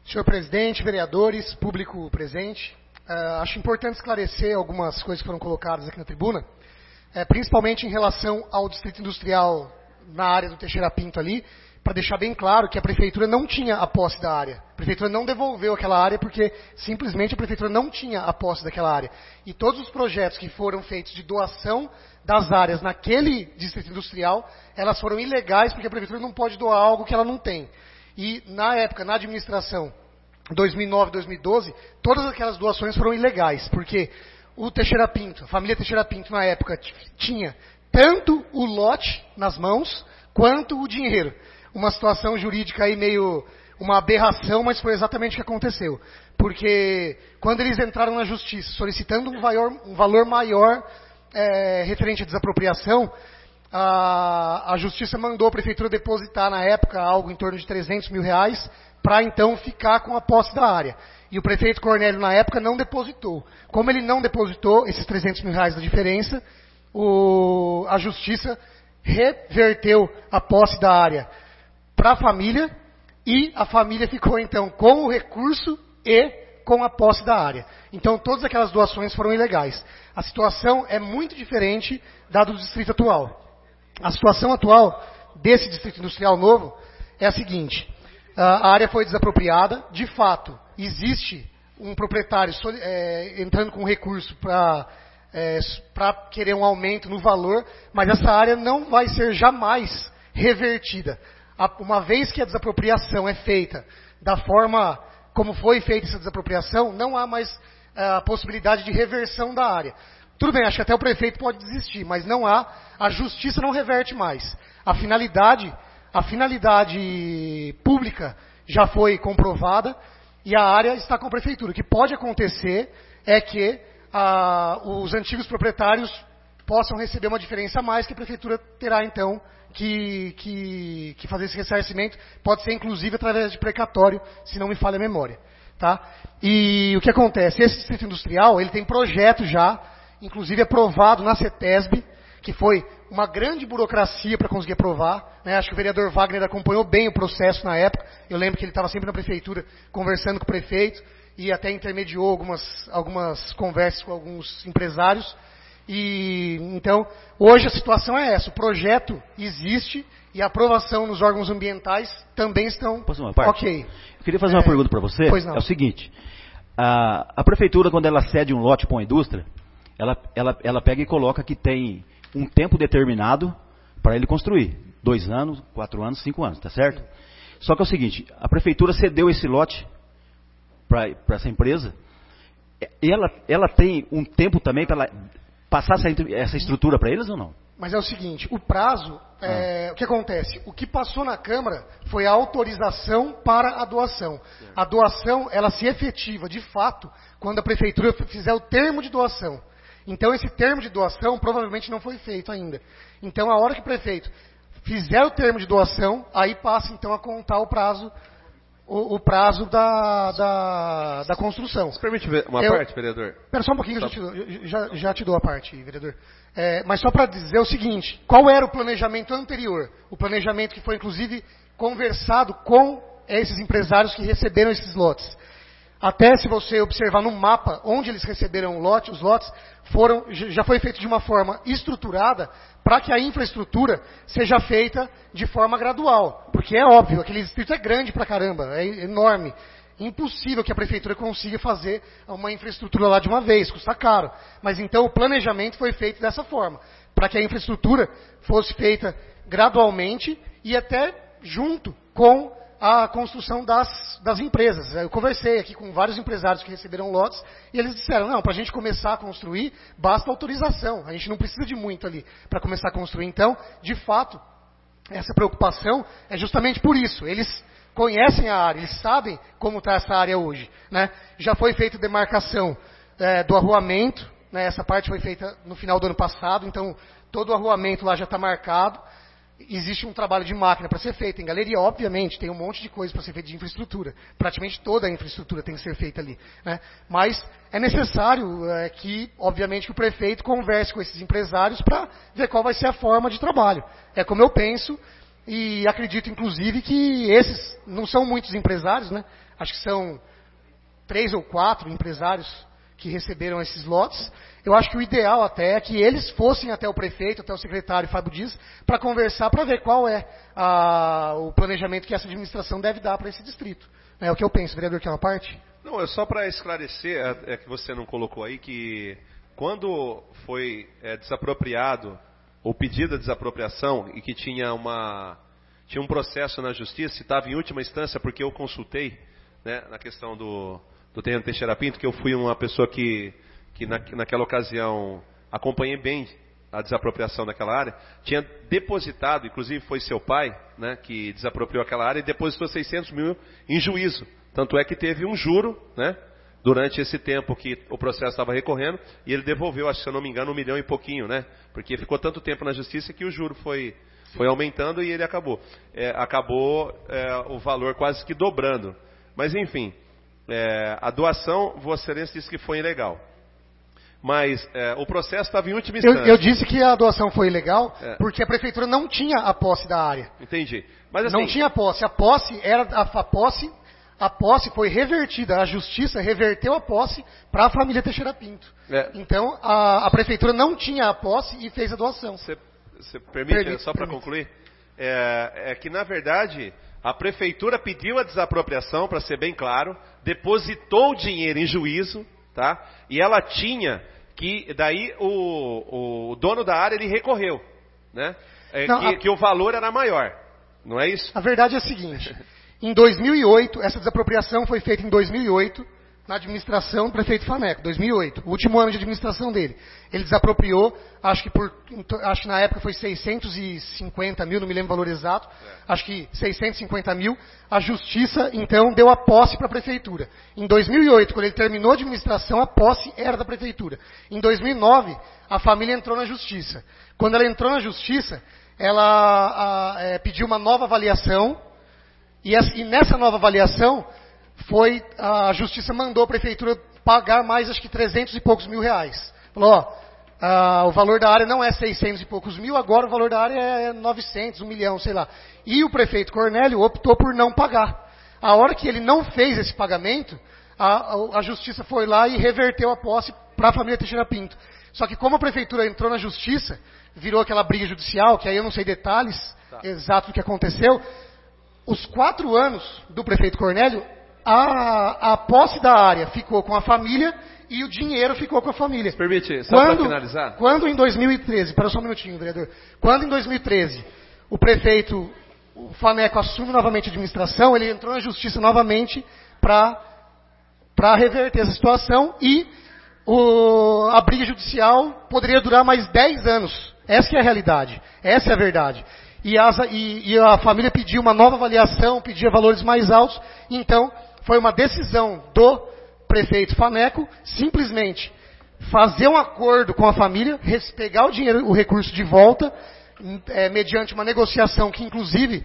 Senhor presidente, vereadores, público presente, acho importante esclarecer algumas coisas que foram colocadas aqui na tribuna, principalmente em relação ao distrito industrial na área do Teixeira Pinto ali, para deixar bem claro que a prefeitura não tinha a posse da área. A prefeitura não devolveu aquela área porque simplesmente a prefeitura não tinha a posse daquela área. E todos os projetos que foram feitos de doação das áreas naquele distrito industrial, elas foram ilegais porque a prefeitura não pode doar algo que ela não tem. E na época, na administração 2009, 2012, todas aquelas doações foram ilegais, porque o Teixeira Pinto, a família Teixeira Pinto na época tinha tanto o lote nas mãos, quanto o dinheiro. Uma situação jurídica aí meio, uma aberração, mas foi exatamente o que aconteceu. Porque quando eles entraram na justiça solicitando um valor maior referente à desapropriação, a justiça mandou a prefeitura depositar na época algo em torno de R$300 mil, para então ficar com a posse da área. E o prefeito Cornélio na época não depositou. Como ele não depositou esses R$300 mil da diferença, a justiça reverteu a posse da área para a família, e a família ficou então com o recurso e com a posse da área. Então todas aquelas doações foram ilegais. A situação é muito diferente da do distrito atual. A situação atual desse distrito industrial novo é a seguinte: a área foi desapropriada, de fato, existe um proprietário entrando com recurso para querer um aumento no valor, mas essa área não vai ser jamais revertida. Uma vez que a desapropriação é feita da forma como foi feita essa desapropriação, não há mais a possibilidade de reversão da área. Tudo bem, acho que até o prefeito pode desistir, mas não há, a justiça não reverte mais. A finalidade pública já foi comprovada e a área está com a prefeitura. O que pode acontecer é que os antigos proprietários possam receber uma diferença a mais, que a prefeitura terá então que fazer esse ressarcimento. Pode ser inclusive através de precatório, se não me falha a memória. Tá? E o que acontece? Esse distrito industrial, ele tem projeto já, inclusive aprovado na CETESB, que foi uma grande burocracia para conseguir aprovar, né? Acho que o vereador Wagner acompanhou bem o processo na época. Eu lembro que ele estava sempre na prefeitura conversando com o prefeito e até intermediou algumas conversas com alguns empresários. E então, hoje a situação é essa: o projeto existe e a aprovação nos órgãos ambientais também estão ok. Eu queria fazer uma pergunta para você. Pois não. É o seguinte: a prefeitura, quando ela cede um lote para uma indústria, ela pega e coloca que tem um tempo determinado para ele construir. 2 anos, 4 anos, 5 anos, tá certo? Sim. Só que é o seguinte: a prefeitura cedeu esse lote para essa empresa, e ela tem um tempo também para ela passar essa estrutura para eles ou não? Mas é o seguinte, o prazo, o que acontece? O que passou na Câmara foi a autorização para a doação. A doação, ela se efetiva, de fato, quando a Prefeitura fizer o termo de doação. Então, esse termo de doação provavelmente não foi feito ainda. Então, a hora que o prefeito fizer o termo de doação, aí passa, então, a contar o prazo da construção. Você permite uma parte, vereador? Espera só um pouquinho, já te dou a parte, vereador. Mas só para dizer o seguinte: qual era o planejamento anterior? O planejamento que foi, inclusive, conversado com esses empresários que receberam esses lotes. Até se você observar no mapa onde eles receberam os lotes, já foi feito de uma forma estruturada para que a infraestrutura seja feita de forma gradual. Porque é óbvio, aquele distrito é grande pra caramba, é enorme. Impossível que a prefeitura consiga fazer uma infraestrutura lá de uma vez, custa caro. Mas então o planejamento foi feito dessa forma, para que a infraestrutura fosse feita gradualmente e até junto com a construção das empresas. Eu conversei aqui com vários empresários que receberam lotes e eles disseram: não, para a gente começar a construir, basta autorização. A gente não precisa de muito ali para começar a construir. Então, de fato, essa preocupação é justamente por isso. Eles conhecem a área, eles sabem como está essa área hoje. Né? Já foi feita demarcação do arruamento, né? Essa parte foi feita no final do ano passado, então todo o arruamento lá já está marcado. Existe um trabalho de máquina para ser feito. Em galeria, obviamente, tem um monte de coisa para ser feita de infraestrutura. Praticamente toda a infraestrutura tem que ser feita ali. Né? Mas é necessário que, obviamente, que o prefeito converse com esses empresários para ver qual vai ser a forma de trabalho. É como eu penso e acredito, inclusive, que esses não são muitos empresários, né? acho que são 3 ou 4 empresários que receberam esses lotes. Eu acho que o ideal até é que eles fossem até o prefeito, até o secretário Fábio Dias, para conversar, para ver qual é o planejamento que essa administração deve dar para esse distrito. É o que eu penso, vereador, que é uma parte? Não, é só para esclarecer, é que você não colocou aí, que quando foi desapropriado, ou pedido a desapropriação, e que tinha um processo na justiça, e estava em última instância, porque eu consultei, né, na questão do terreno Teixeira Pinto, que eu fui uma pessoa que naquela ocasião acompanhei bem a desapropriação daquela área, tinha depositado, inclusive foi seu pai, né, que desapropriou aquela área e depositou 600 mil em juízo. Tanto é que teve um juro, né, durante esse tempo que o processo estava recorrendo, e ele devolveu, acho que se eu não me engano, 1 milhão e pouquinho, né, porque ficou tanto tempo na justiça que o juro foi aumentando e ele acabou o valor quase que dobrando. Mas enfim, a doação, Vossa Excelência disse que foi ilegal. Mas o processo estava em última instância. Eu disse que a doação foi ilegal porque a prefeitura não tinha a posse da área. Entendi. Mas, assim, não tinha posse. A posse foi revertida. A justiça reverteu a posse para a família Teixeira Pinto. Então, a prefeitura não tinha a posse e fez a doação. Você permite, só para concluir? É que, na verdade, a prefeitura pediu a desapropriação, para ser bem claro, depositou o dinheiro em juízo, tá? E ela tinha que, daí o dono da área, ele recorreu, né? Que o valor era maior, não é isso? A verdade é a seguinte, em 2008, essa desapropriação foi feita em 2008, na administração do prefeito Faneco, 2008, o último ano de administração dele. Ele desapropriou, acho que na época foi 650 mil, não me lembro o valor exato, acho que 650 mil. A justiça, então, deu a posse para a prefeitura. Em 2008, quando ele terminou a administração, a posse era da prefeitura. Em 2009, a família entrou na justiça. Quando ela entrou na justiça, ela pediu uma nova avaliação, e nessa nova avaliação, a justiça mandou a prefeitura pagar mais, acho que 300 e poucos mil reais. Falou, o valor da área não é 600 e poucos mil, agora o valor da área é 900, 1 milhão, sei lá. E o prefeito Cornélio optou por não pagar. A hora que ele não fez esse pagamento, a justiça foi lá e reverteu a posse para a família Teixeira Pinto. Só que como a prefeitura entrou na justiça, virou aquela briga judicial, que aí eu não sei detalhes exatos do que aconteceu, os 4 anos do prefeito Cornélio, a posse da área ficou com a família e o dinheiro ficou com a família. Permite, só para finalizar? Quando em 2013, espera só um minutinho, vereador. Quando em 2013 o prefeito, o Faneco, assume novamente a administração, ele entrou na justiça novamente para reverter essa situação e a briga judicial poderia durar mais 10 anos. Essa é a realidade, essa é a verdade. E a família pediu uma nova avaliação, pedia valores mais altos, então foi uma decisão do prefeito Faneco simplesmente fazer um acordo com a família, pegar o dinheiro, o recurso de volta, mediante uma negociação que inclusive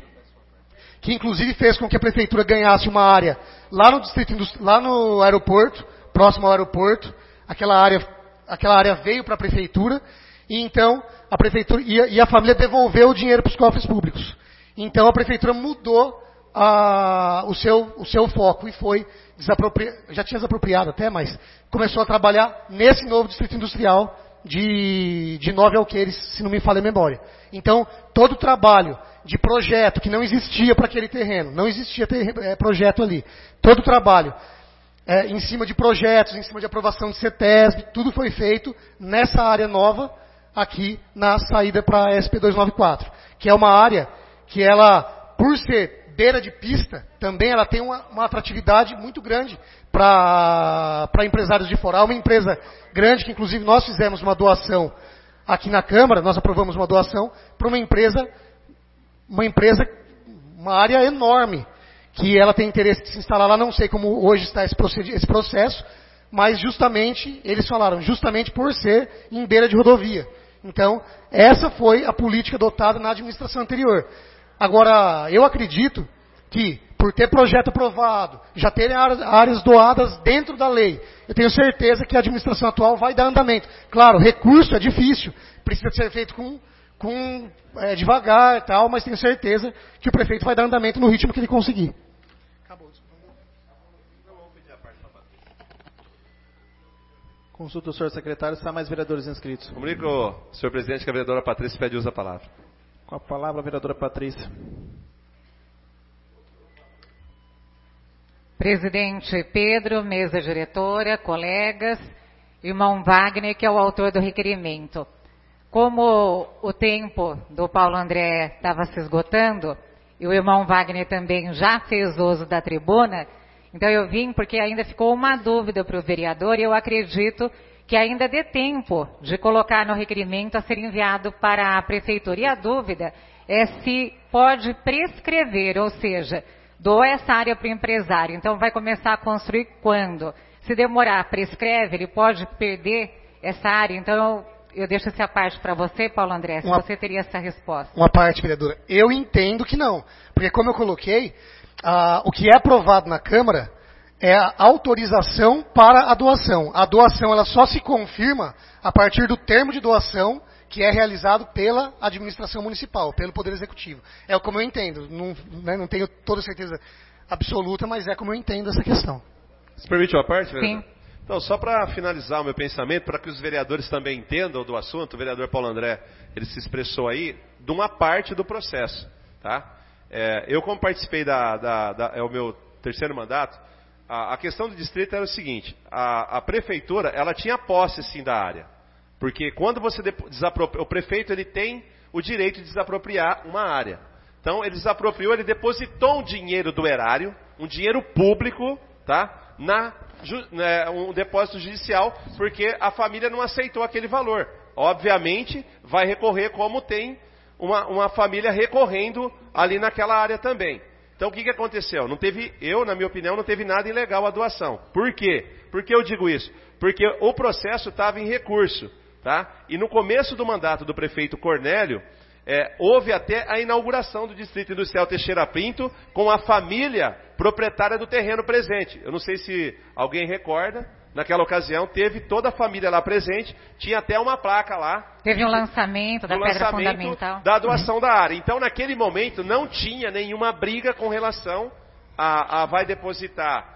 fez com que a prefeitura ganhasse uma área lá no distrito lá no aeroporto, próximo ao aeroporto. Aquela área veio para a prefeitura e então a prefeitura e a família devolveu o dinheiro para os cofres públicos. Então a prefeitura mudou o seu foco e foi já tinha desapropriado até, mas começou a trabalhar nesse novo distrito industrial de 9 alqueires, se não me falha a memória. Então, todo o trabalho de projeto que não existia para aquele terreno, não existia projeto ali, todo o trabalho em cima de projetos, em cima de aprovação de CETESB, tudo foi feito nessa área nova, aqui na saída para a SP294, que é uma área que ela, por ser beira de pista, também ela tem uma atratividade muito grande para empresários de fora. Uma empresa grande, que inclusive nós fizemos uma doação aqui na Câmara, nós aprovamos uma doação para uma área enorme, que ela tem interesse de se instalar lá, não sei como hoje está esse processo, mas justamente, eles falaram, justamente por ser em beira de rodovia. Então, essa foi a política adotada na administração anterior. Agora, eu acredito que, por ter projeto aprovado, já terem áreas doadas dentro da lei, eu tenho certeza que a administração atual vai dar andamento. Claro, recurso é difícil, precisa ser feito devagar e tal, mas tenho certeza que o prefeito vai dar andamento no ritmo que ele conseguir. Acabou. Consulta o senhor secretário se há mais vereadores inscritos. Comunico, senhor presidente, que a vereadora Patrícia pede uso da palavra. Com a palavra, a vereadora Patrícia. Presidente Pedro, mesa diretora, colegas, irmão Wagner, que é o autor do requerimento. Como o tempo do Paulo André estava se esgotando, e o irmão Wagner também já fez uso da tribuna, então eu vim porque ainda ficou uma dúvida para o vereador e eu acredito que ainda dê tempo de colocar no requerimento a ser enviado para a prefeitura. E a dúvida é se pode prescrever, ou seja, doa essa área para o empresário. Então vai começar a construir quando? Se demorar, prescreve, ele pode perder essa área. Então eu deixo essa parte para você, Paulo André, se você teria essa resposta. Uma parte, vereadora. Eu entendo que não. Porque como eu coloquei, o que é aprovado na Câmara é a autorização para a doação. A doação ela só se confirma a partir do termo de doação que é realizado pela administração municipal, pelo Poder Executivo. É como eu entendo. Não tenho toda certeza absoluta, mas é como eu entendo essa questão. Você permite uma parte, vereador? Sim. Então, só para finalizar o meu pensamento, para que os vereadores também entendam do assunto, o vereador Paulo André, ele se expressou aí de uma parte do processo, tá? Eu, como participei é o meu terceiro mandato, a questão do distrito era o seguinte, a prefeitura, ela tinha posse, sim, da área, porque quando você desapropria, o prefeito, ele tem o direito de desapropriar uma área. Então, ele desapropriou, ele depositou um dinheiro do erário, um dinheiro público, tá? Um depósito judicial, porque a família não aceitou aquele valor. Obviamente, vai recorrer como tem uma família recorrendo ali naquela área também. Então, o que aconteceu? Na minha opinião, não teve nada ilegal a doação. Por quê? Por que eu digo isso? Porque o processo estava em recurso, tá? E no começo do mandato do prefeito Cornélio, houve até a inauguração do Distrito Industrial Teixeira Pinto com a família proprietária do terreno presente. Eu não sei se alguém recorda, naquela ocasião teve toda a família lá presente, tinha até uma placa lá. Teve um lançamento da pedra fundamental. Da doação da área. Então, naquele momento, não tinha nenhuma briga com relação a vai depositar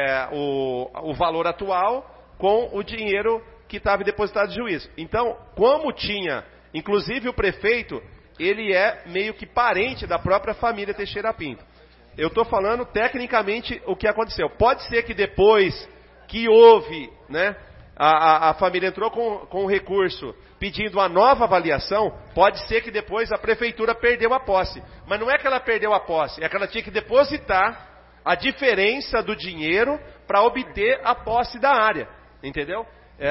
o valor atual com o dinheiro que estava depositado de juízo. Então, como tinha... Inclusive o prefeito, ele é meio que parente da própria família Teixeira Pinto. Eu estou falando tecnicamente o que aconteceu. Pode ser que depois que houve, né, a família entrou com um recurso pedindo uma nova avaliação, pode ser que depois a prefeitura perdeu a posse. Mas não é que ela perdeu a posse, é que ela tinha que depositar a diferença do dinheiro para obter a posse da área. Entendeu?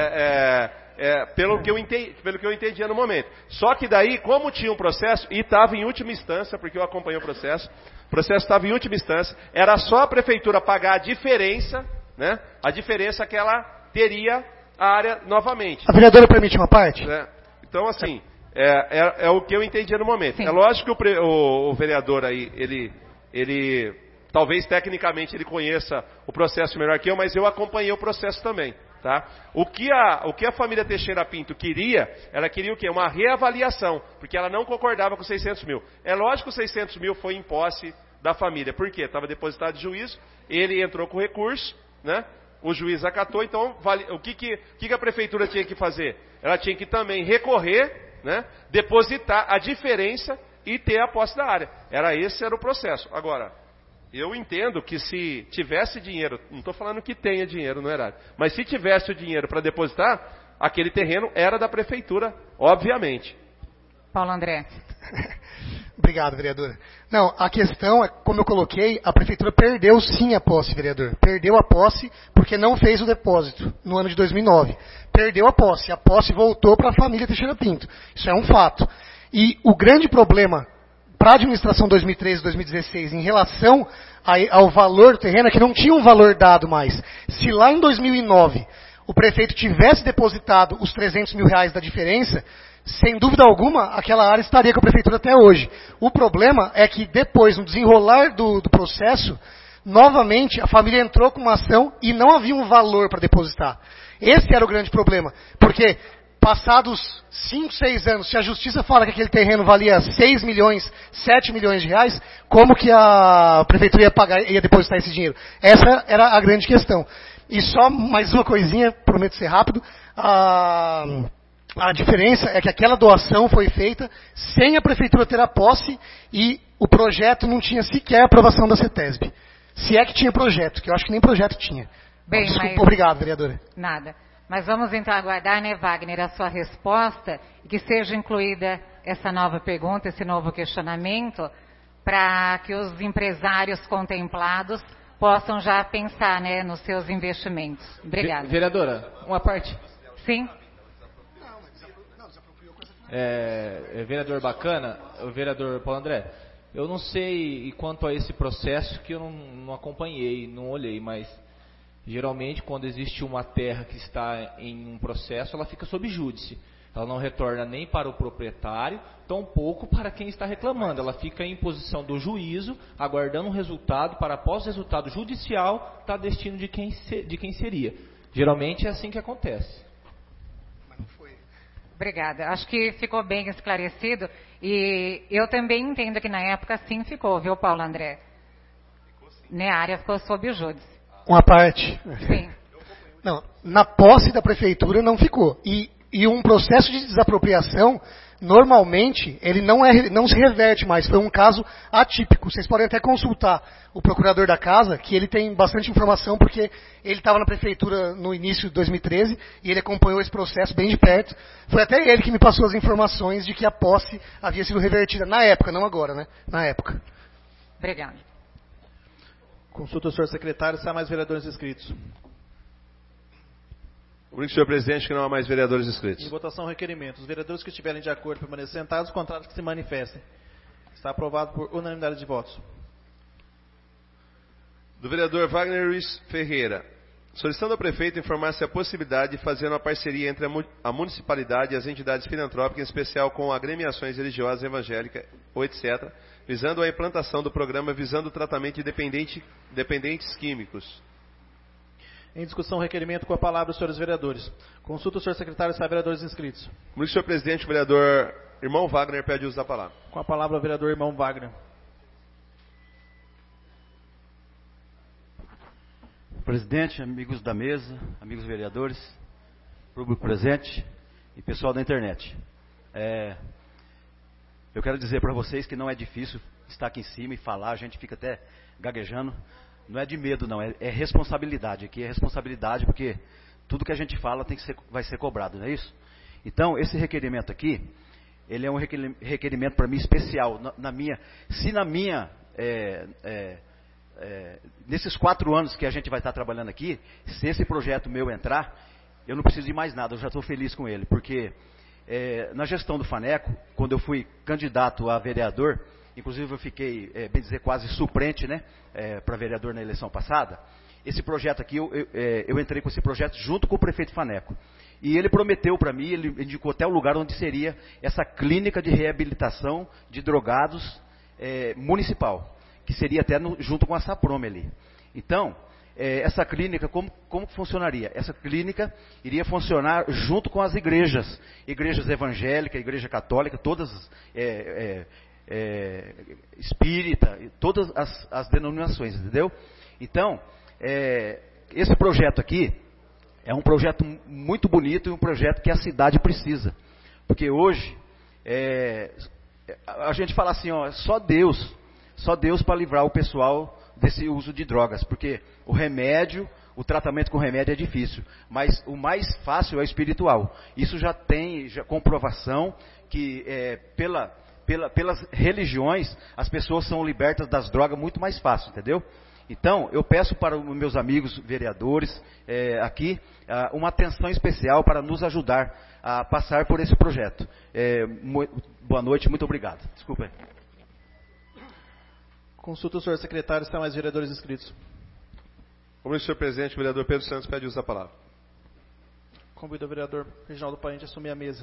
Pelo que eu entendia no momento. Só que daí, como tinha um processo, e estava em última instância, porque eu acompanhei o processo estava em última instância, era só a prefeitura pagar a diferença, né? A diferença que ela teria a área novamente. A vereadora permite uma parte? Então, assim, é o que eu entendia no momento. Sim. É lógico que o vereador aí, ele talvez tecnicamente ele conheça o processo melhor que eu, mas eu acompanhei o processo também. Tá? O que a família Teixeira Pinto queria, ela queria o quê? Uma reavaliação, porque ela não concordava com 600 mil. É lógico que os 600 mil foi em posse da família. Por quê? Estava depositado de juízo, ele entrou com recurso, né? O juiz acatou, então o que a prefeitura tinha que fazer? Ela tinha que também recorrer, né? Depositar a diferença e ter a posse da área. Esse era o processo. Agora, eu entendo que se tivesse dinheiro, não estou falando que tenha dinheiro no erário, mas se tivesse o dinheiro para depositar, aquele terreno era da prefeitura, obviamente. Paulo André. Obrigado, vereadora. Não, a questão é, como eu coloquei, a prefeitura perdeu sim a posse, vereador. Perdeu a posse porque não fez o depósito no ano de 2009. Perdeu a posse voltou para a família Teixeira Pinto. Isso é um fato. E o grande problema para a administração 2013 e 2016 em relação ao valor do terreno é que não tinha um valor dado mais. Se lá em 2009 o prefeito tivesse depositado os 300 mil reais da diferença, sem dúvida alguma, aquela área estaria com a prefeitura até hoje. O problema é que depois, no desenrolar do processo, novamente a família entrou com uma ação e não havia um valor para depositar. Esse era o grande problema, porque passados 5, 6 anos, se a justiça fala que aquele terreno valia 6 milhões, 7 milhões de reais, como que a prefeitura ia depositar esse dinheiro? Essa era a grande questão. E só mais uma coisinha, prometo ser rápido, A diferença é que aquela doação foi feita sem a prefeitura ter a posse e o projeto não tinha sequer aprovação da CETESB. Se é que tinha projeto, que eu acho que nem projeto tinha. Bem, Desculpa, mas... obrigado, vereadora. Nada. Mas vamos então aguardar, né, Wagner, a sua resposta e que seja incluída essa nova pergunta, esse novo questionamento, para que os empresários contemplados possam já pensar, né, nos seus investimentos. Obrigada. Vereadora, uma parte. Sim. Vereador Bacana, o vereador Paulo André, eu não sei quanto a esse processo que eu não acompanhei, não olhei, mas geralmente quando existe uma terra que está em um processo, ela fica sob júdice. Ela não retorna nem para o proprietário, tampouco para quem está reclamando. Ela fica em posição do juízo, aguardando um resultado para, após o resultado judicial, estar destino de quem seria. Geralmente é assim que acontece. Obrigada. Acho que ficou bem esclarecido. E eu também entendo que na época sim ficou, viu, Paulo André? Ficou sim. Né, a área ficou sob o júdice. Uma parte. Sim. Não, na posse da prefeitura não ficou. E um processo de desapropriação, normalmente, ele não se reverte mais. Foi um caso atípico. Vocês podem até consultar o procurador da casa, que ele tem bastante informação, porque ele estava na prefeitura no início de 2013 e ele acompanhou esse processo bem de perto. Foi até ele que me passou as informações de que a posse havia sido revertida na época, não agora, né? Na época. Obrigada. Consulta o senhor secretário se há mais vereadores inscritos. Comunico, senhor presidente, que não há mais vereadores inscritos. Em votação, requerimento. Os vereadores que estiverem de acordo permanecer sentados, os contrários que se manifestem. Está aprovado por unanimidade de votos. Do vereador Wagner Luiz Ferreira. Solicitando ao prefeito informar-se a possibilidade de fazer uma parceria entre a municipalidade e as entidades filantrópicas, em especial com agremiações religiosas, evangélicas ou etc., visando a implantação do programa visando o tratamento de dependentes químicos. Em discussão, requerimento com a palavra os senhores vereadores. Consulta o senhor secretário se há vereadores inscritos. Comunico, senhor presidente, o vereador irmão Wagner pede uso da palavra. Com a palavra o vereador irmão Wagner. Presidente, amigos da mesa, amigos vereadores, público presente e pessoal da internet. Eu quero dizer para vocês que não é difícil estar aqui em cima e falar, a gente fica até gaguejando. Não é de medo, não, é responsabilidade. Aqui é responsabilidade, porque tudo que a gente fala vai ser cobrado, não é isso? Então, esse requerimento aqui, ele é um requerimento para mim especial. Nesses 4 anos que a gente vai estar trabalhando aqui, se esse projeto meu entrar, eu não preciso de mais nada, eu já estou feliz com ele. Porque na gestão do Faneco, quando eu fui candidato a vereador, inclusive eu fiquei, bem dizer, quase suplente, né, para vereador na eleição passada. Esse projeto aqui, eu entrei com esse projeto junto com o prefeito Faneco. E ele prometeu para mim, ele indicou até o lugar onde seria essa clínica de reabilitação de drogados municipal, que seria até junto com a Saprome ali. Então, essa clínica, como funcionaria? Essa clínica iria funcionar junto com as igrejas evangélicas, igreja católica, todas espírita, todas as denominações, entendeu? Então, esse projeto aqui é um projeto muito bonito e um projeto que a cidade precisa. Porque hoje, a gente fala assim, ó, só Deus para livrar o pessoal desse uso de drogas. Porque o tratamento com remédio é difícil, mas o mais fácil é o espiritual. Isso já tem comprovação que pelas religiões, as pessoas são libertas das drogas muito mais fácil, entendeu? Então, eu peço para os meus amigos vereadores aqui uma atenção especial para nos ajudar a passar por esse projeto. Boa noite, muito obrigado. Desculpa aí. Consulta o senhor secretário se há mais vereadores inscritos. Como senhor presidente, o vereador Pedro Santos pede uso da palavra. Convido o vereador Reginaldo Parente a assumir a mesa.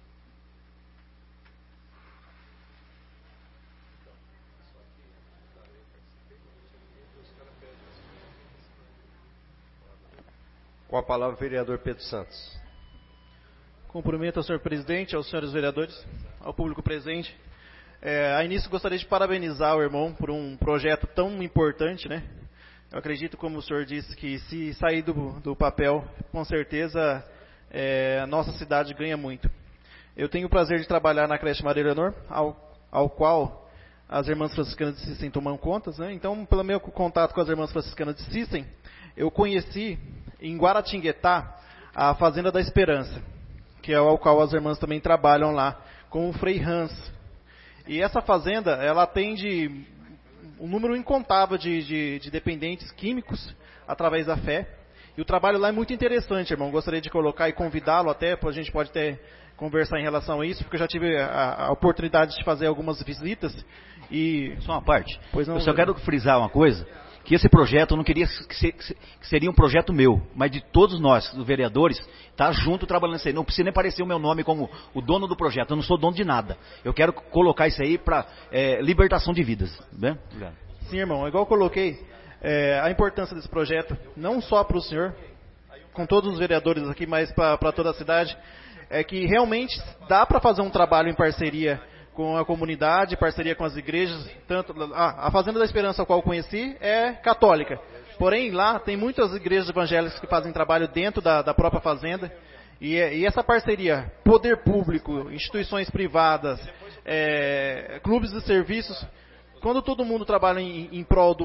Com a palavra, o vereador Pedro Santos. Cumprimento ao senhor presidente, aos senhores vereadores, ao público presente. A início, gostaria de parabenizar o irmão por um projeto tão importante, né? Eu acredito, como o senhor disse, que se sair do papel, com certeza a nossa cidade ganha muito. Eu tenho o prazer de trabalhar na creche Maria Leonor, ao qual as irmãs franciscanas de System tomam contas, né? Então, pelo meu contato com as irmãs franciscanas de System, eu conheci em Guaratinguetá a Fazenda da Esperança, que é ao qual as irmãs também trabalham lá, com o Frei Hans. E essa fazenda, ela atende um número incontável de dependentes químicos através da fé. E o trabalho lá é muito interessante, irmão. Gostaria de colocar e convidá-lo até, a gente pode até conversar em relação a isso, porque eu já tive a oportunidade de fazer algumas visitas. E só uma parte. Pois não, eu só quero frisar uma coisa, que esse projeto, eu não queria que seria um projeto meu, mas de todos nós, os vereadores, tá junto trabalhando isso aí. Não precisa nem aparecer o meu nome como o dono do projeto, eu não sou dono de nada. Eu quero colocar isso aí para libertação de vidas. Bem? Obrigado. Sim, irmão, igual eu coloquei, a importância desse projeto, não só para o senhor, com todos os vereadores aqui, mas para toda a cidade, é que realmente dá para fazer um trabalho em parceria com a comunidade, parceria com as igrejas. Tanto a Fazenda da Esperança, a qual eu conheci, é católica. Porém, lá tem muitas igrejas evangélicas que fazem trabalho dentro da própria fazenda. E essa parceria, poder público, instituições privadas, clubes de serviços, quando todo mundo trabalha em prol de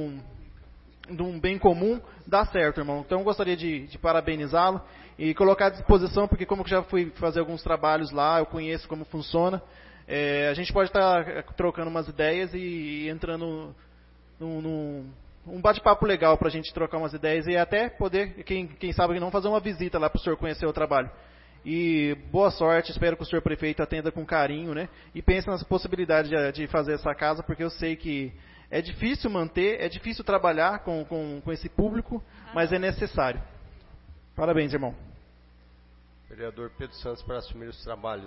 um bem comum, dá certo, irmão. Então, eu gostaria de parabenizá-lo e colocar à disposição, porque como eu já fui fazer alguns trabalhos lá, eu conheço como funciona. A gente pode estar trocando umas ideias e entrando num bate-papo legal para a gente trocar umas ideias e até poder, quem sabe não, fazer uma visita lá para o senhor conhecer o trabalho. E boa sorte, espero que o senhor prefeito atenda com carinho, né? E pense nas possibilidades de fazer essa casa, porque eu sei que é difícil manter, é difícil trabalhar com esse público, mas é necessário. Parabéns, irmão. Vereador Pedro Santos, para assumir os trabalhos.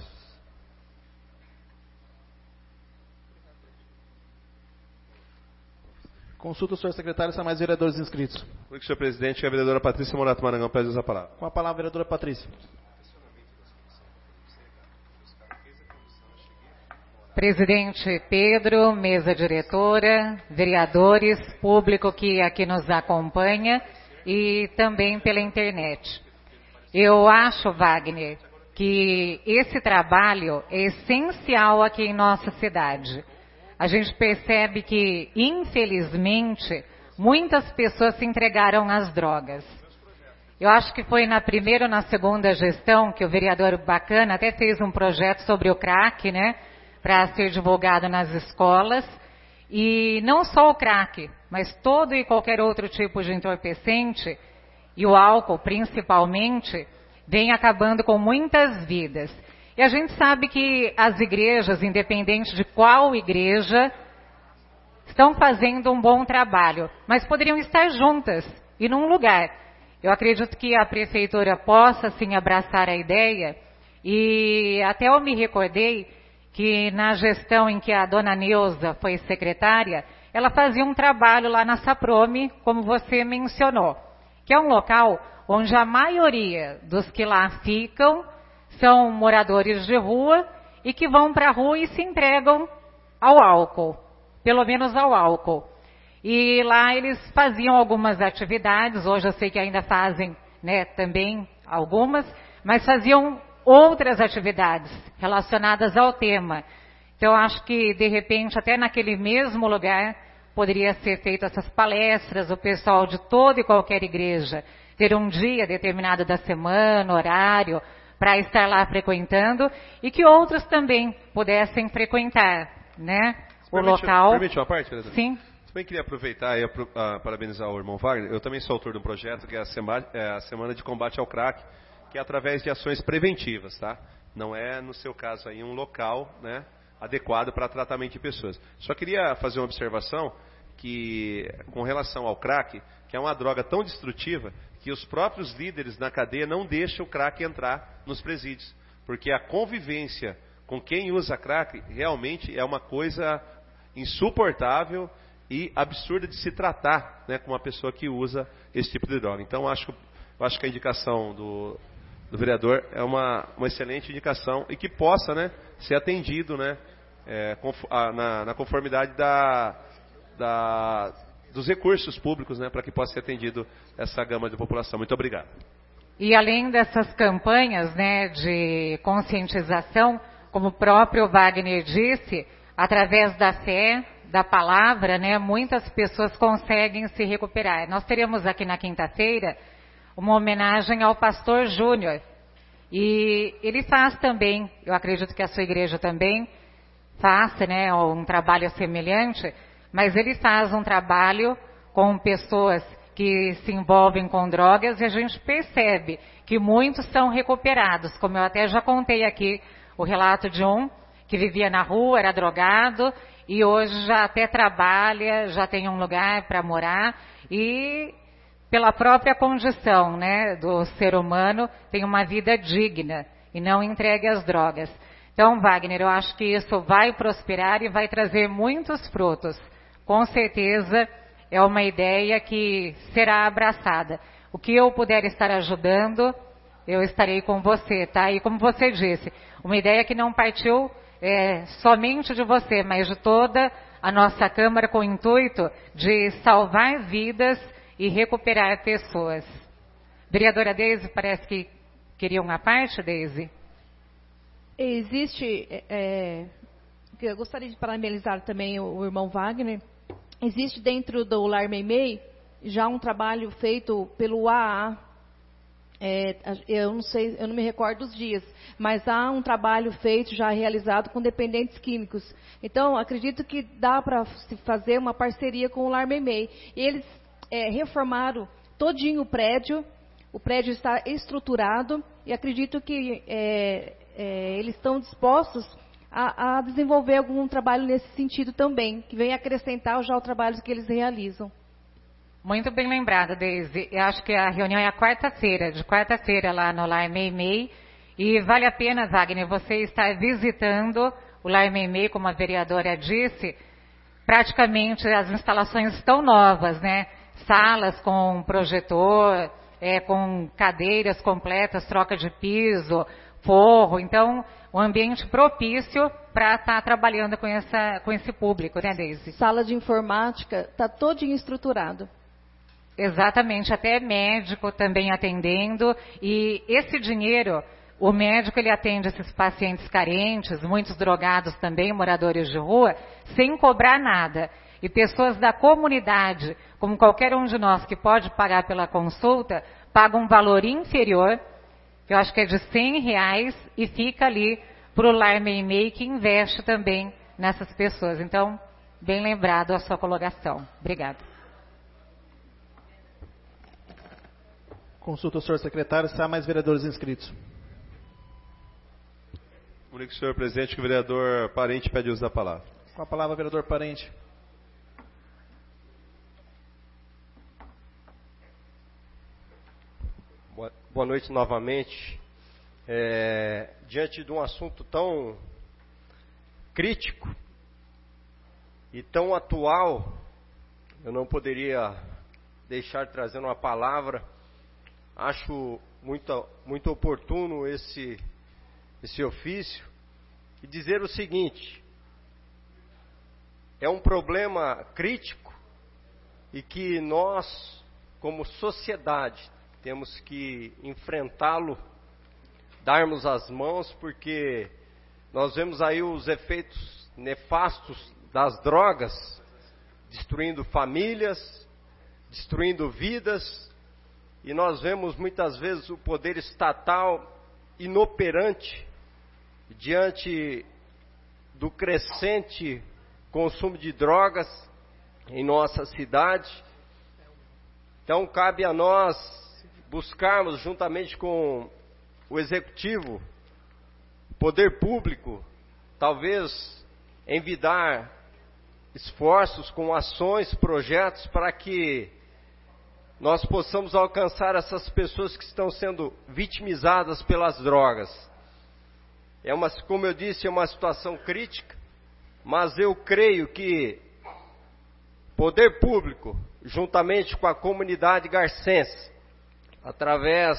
Consulta o senhor secretário se há mais vereadores inscritos. Por que, senhor presidente, que a vereadora Patrícia Morato Marangão pede usar a palavra. Com a palavra, vereadora Patrícia. Presidente Pedro, mesa diretora, vereadores, público que aqui nos acompanha e também pela internet. Eu acho, Wagner, que esse trabalho é essencial aqui em nossa cidade. A gente percebe que, infelizmente, muitas pessoas se entregaram às drogas. Eu acho que foi na primeira ou na segunda gestão que o vereador Bacana até fez um projeto sobre o crack, né, para ser divulgado nas escolas. E não só o crack, mas todo e qualquer outro tipo de entorpecente, e o álcool principalmente, vem acabando com muitas vidas. E a gente sabe que as igrejas, independente de qual igreja, estão fazendo um bom trabalho, mas poderiam estar juntas e num lugar. Eu acredito que a prefeitura possa, sim, abraçar a ideia, e até eu me recordei que na gestão em que a dona Neuza foi secretária, ela fazia um trabalho lá na Saprome, como você mencionou, que é um local onde a maioria dos que lá ficam são moradores de rua e que vão para a rua e se entregam ao álcool, pelo menos ao álcool. E lá eles faziam algumas atividades, hoje eu sei que ainda fazem, né, também algumas, mas faziam outras atividades relacionadas ao tema. Então eu acho que de repente até naquele mesmo lugar poderia ser feito essas palestras, o pessoal de toda e qualquer igreja ter um dia determinado da semana, horário, para estar lá frequentando, e que outros também pudessem frequentar, né, o local. Permite uma parte, vereador? Sim. Também queria aproveitar e parabenizar o irmão Wagner. Eu também sou autor de um projeto que é a Semana de Combate ao Crack, que é através de ações preventivas, tá? Não é, no seu caso aí, um local, né, adequado para tratamento de pessoas. Só queria fazer uma observação que, com relação ao crack, que é uma droga tão destrutiva que os próprios líderes na cadeia não deixam o crack entrar nos presídios, porque a convivência com quem usa crack realmente é uma coisa insuportável e absurda de se tratar, né, com uma pessoa que usa esse tipo de droga. Então, acho que a indicação do vereador é uma excelente indicação e que possa, né, ser atendido, né, na conformidade dos recursos públicos, né, para que possa ser atendido essa gama de população. Muito obrigado. E além dessas campanhas, né, de conscientização, como o próprio Wagner disse, através da fé, da palavra, né, muitas pessoas conseguem se recuperar. Nós teremos aqui na quinta-feira uma homenagem ao pastor Júnior. E ele faz também, eu acredito que a sua igreja também faça, né, um trabalho semelhante, mas ele faz um trabalho com pessoas que se envolvem com drogas e a gente percebe que muitos são recuperados, como eu até já contei aqui o relato de um que vivia na rua, era drogado e hoje já até trabalha, já tem um lugar para morar e pela própria condição, né, do ser humano tem uma vida digna e não entregue às drogas. Então, Wagner, eu acho que isso vai prosperar e vai trazer muitos frutos. Com certeza é uma ideia que será abraçada. O que eu puder estar ajudando, eu estarei com você, tá? E como você disse, uma ideia que não partiu somente de você, mas de toda a nossa Câmara com o intuito de salvar vidas e recuperar pessoas. Vereadora Deise, parece que queria uma parte, Deise? Existe, eu gostaria de parabenizar também o irmão Wagner. Existe dentro do Lar Meimei já um trabalho feito pelo AA. Eu não sei, eu não me recordo dos dias, mas há um trabalho feito, já realizado com dependentes químicos. Então, acredito que dá para se fazer uma parceria com o Lar Meimei. Eles reformaram todinho o prédio está estruturado e acredito que eles estão dispostos a desenvolver algum trabalho nesse sentido também, que venha acrescentar já o trabalho que eles realizam. Muito bem lembrado, Deise. Eu acho que a reunião é de quarta-feira lá no Lar Meimei. E vale a pena, Wagner, você estar visitando o Lar Meimei, como a vereadora disse. Praticamente as instalações estão novas, né? Salas com projetor, com cadeiras completas, troca de piso, forro. Então, um ambiente propício para estar trabalhando com esse público, né, Deise? Sala de informática, está todinho estruturado. Exatamente, até médico também atendendo. E esse dinheiro, o médico ele atende esses pacientes carentes, muitos drogados também, moradores de rua, sem cobrar nada. E pessoas da comunidade, como qualquer um de nós que pode pagar pela consulta, paga um valor inferior, que eu acho que é de R$100, e fica ali para o Lar Meimei, que investe também nessas pessoas. Então, bem lembrado a sua colocação. Obrigada. Consulta o senhor secretário se há mais vereadores inscritos. Comunico, senhor presidente, que o vereador Parente pede uso da palavra. Com a palavra, vereador Parente. Boa noite novamente. Diante de um assunto tão crítico e tão atual, eu não poderia deixar de trazer uma palavra. Acho muito oportuno esse ofício e dizer o seguinte: é um problema crítico e que nós, como sociedade, temos que enfrentá-lo, darmos as mãos, porque nós vemos aí os efeitos nefastos das drogas, destruindo famílias, destruindo vidas, e nós vemos muitas vezes o poder estatal inoperante diante do crescente consumo de drogas em nossa cidade. Então cabe a nós buscarmos, juntamente com o executivo, poder público, talvez envidar esforços com ações, projetos, para que nós possamos alcançar essas pessoas que estão sendo vitimizadas pelas drogas. Como eu disse, é uma situação crítica, mas eu creio que poder público, juntamente com a comunidade garcense, através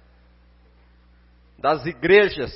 das igrejas,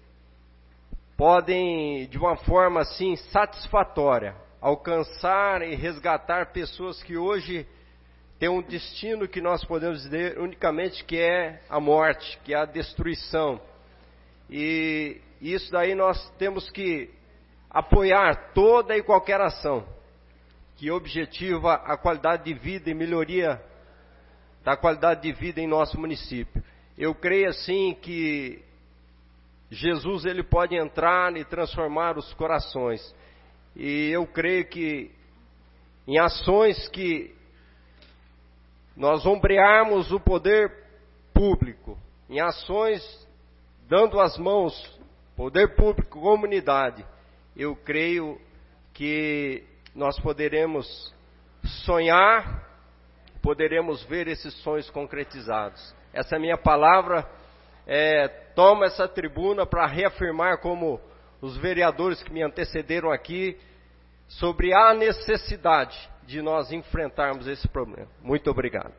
podem, de uma forma assim satisfatória, alcançar e resgatar pessoas que hoje tem um destino que nós podemos dizer unicamente que é a morte, que é a destruição. E isso daí nós temos que apoiar toda e qualquer ação que objetiva a qualidade de vida e melhoria da qualidade de vida em nosso município. Eu creio assim que Jesus ele pode entrar e transformar os corações. E eu creio que em ações que nós ombrearmos o poder público, em ações dando as mãos, poder público, comunidade, eu creio que nós poderemos sonhar, poderemos ver esses sonhos concretizados. Essa é a minha palavra. Tomo essa tribuna para reafirmar, como os vereadores que me antecederam aqui, sobre a necessidade de nós enfrentarmos esse problema. Muito obrigado.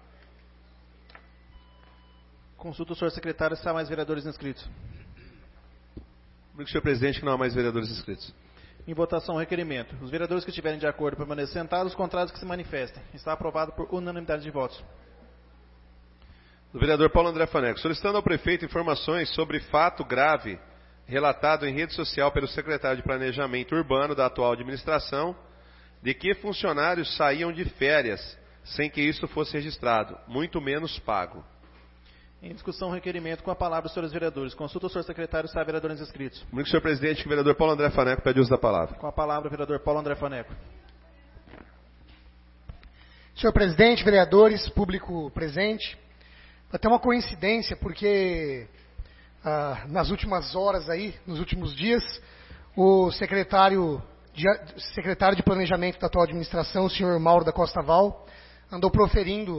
Consulta o senhor secretário se há mais vereadores inscritos. Comigo, senhor presidente, que não há mais vereadores inscritos. Em votação, o requerimento. Os vereadores que estiverem de acordo permaneçam sentados, os contrários que se manifestem. Está aprovado por unanimidade de votos. Do vereador Paulo André Faneco, solicitando ao prefeito informações sobre fato grave relatado em rede social pelo secretário de Planejamento Urbano da atual administração, de que funcionários saíam de férias sem que isso fosse registrado, muito menos pago. Em discussão, o requerimento, com a palavra, os senhores vereadores. Consulta o senhor secretário se há vereadores inscritos. Comigo, senhor presidente, que o vereador Paulo André Faneco pede uso da palavra. Com a palavra, o vereador Paulo André Faneco. Senhor presidente, vereadores, público presente, até uma coincidência, porque nas últimas horas aí, nos últimos dias, o secretário de Planejamento da atual administração, o senhor Mauro da Costa Val, andou proferindo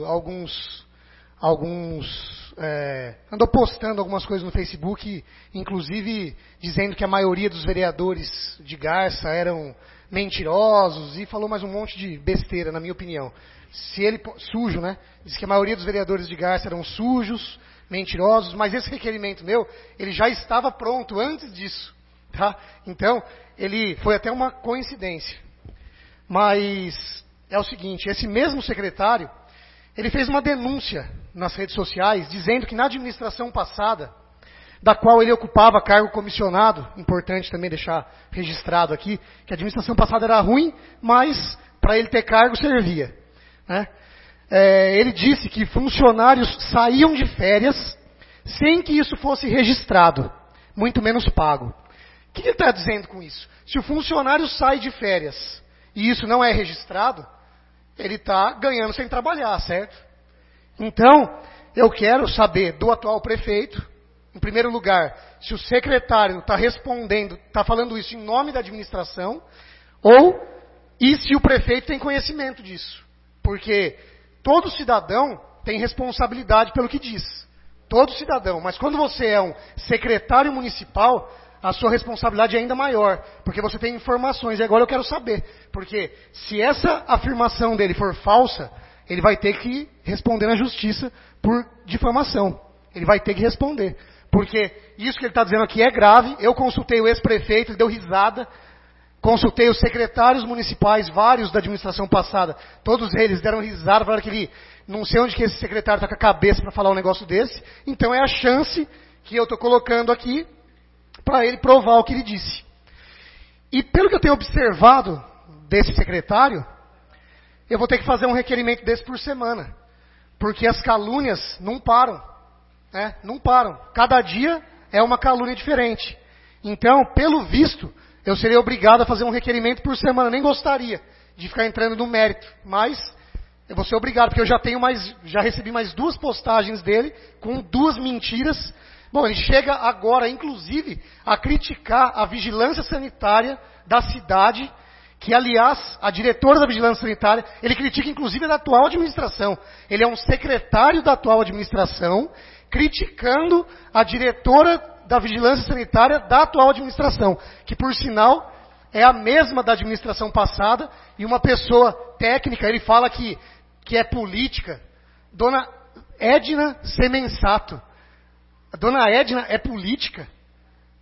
andou postando algumas coisas no Facebook, inclusive dizendo que a maioria dos vereadores de Garça eram mentirosos, e falou mais um monte de besteira, na minha opinião. Sujo, né? Diz que a maioria dos vereadores de Garça eram sujos, mentirosos, mas esse requerimento meu, ele já estava pronto antes disso, tá? Então, ele foi até uma coincidência. Mas é o seguinte, esse mesmo secretário, ele fez uma denúncia nas redes sociais, dizendo que na administração passada, da qual ele ocupava cargo comissionado, importante também deixar registrado aqui, que a administração passada era ruim, mas para ele ter cargo servia, né? Ele disse que funcionários saíam de férias sem que isso fosse registrado, muito menos pago. O que ele está dizendo com isso? Se o funcionário sai de férias e isso não é registrado, ele está ganhando sem trabalhar, certo? Então, eu quero saber do atual prefeito, em primeiro lugar, se o secretário está respondendo, está falando isso em nome da administração, e se o prefeito tem conhecimento disso. Porque todo cidadão tem responsabilidade pelo que diz. Todo cidadão. Mas quando você é um secretário municipal, a sua responsabilidade é ainda maior. Porque você tem informações. E agora eu quero saber. Porque se essa afirmação dele for falsa, ele vai ter que responder na justiça por difamação. Ele vai ter que responder. Porque isso que ele está dizendo aqui é grave. Eu consultei o ex-prefeito, ele deu risada. Consultei os secretários municipais, vários da administração passada. Todos eles deram risada, falaram que ele, não sei onde que esse secretário está com a cabeça para falar um negócio desse. Então é a chance que eu estou colocando aqui para ele provar o que ele disse. E pelo que eu tenho observado desse secretário, eu vou ter que fazer um requerimento desse por semana. Porque as calúnias não param. Né? Não param. Cada dia é uma calúnia diferente. Então, pelo visto, eu seria obrigado a fazer um requerimento por semana. Nem gostaria de ficar entrando no mérito. Mas eu vou ser obrigado, porque eu já recebi mais 2 postagens dele com 2 mentiras. Bom, ele chega agora, inclusive, a criticar a vigilância sanitária da cidade, que, aliás, a diretora da vigilância sanitária, ele critica, inclusive, da atual administração. Ele é um secretário da atual administração, criticando a diretora da vigilância sanitária da atual administração, que, por sinal, é a mesma da administração passada, e uma pessoa técnica, ele fala que é política. Dona Edna Semensato. A dona Edna é política?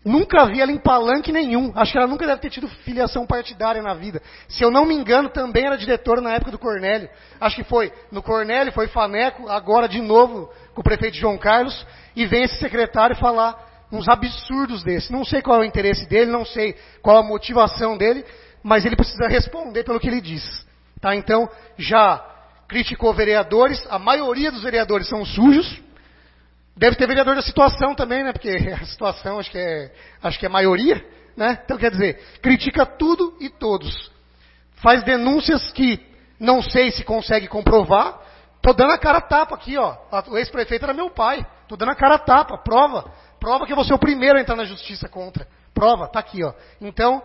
Nunca vi ela em palanque nenhum. Acho que ela nunca deve ter tido filiação partidária na vida. Se eu não me engano, também era diretora na época do Cornélio. Acho que foi no Cornélio, foi Faneco, agora de novo com o prefeito João Carlos. E vem esse secretário falar uns absurdos desses. Não sei qual é o interesse dele, não sei qual a motivação dele, mas ele precisa responder pelo que ele diz. Tá? Então, já criticou vereadores, a maioria dos vereadores são sujos. Deve ter vereador da situação também, né? Porque a situação acho que é maioria, né? Então quer dizer, critica tudo e todos. Faz denúncias que não sei se consegue comprovar. Tô dando a cara a tapa aqui, ó. O ex-prefeito era meu pai. Tô dando a cara a tapa, prova. Prova que eu vou ser o primeiro a entrar na justiça contra. Prova, tá aqui, ó. Então,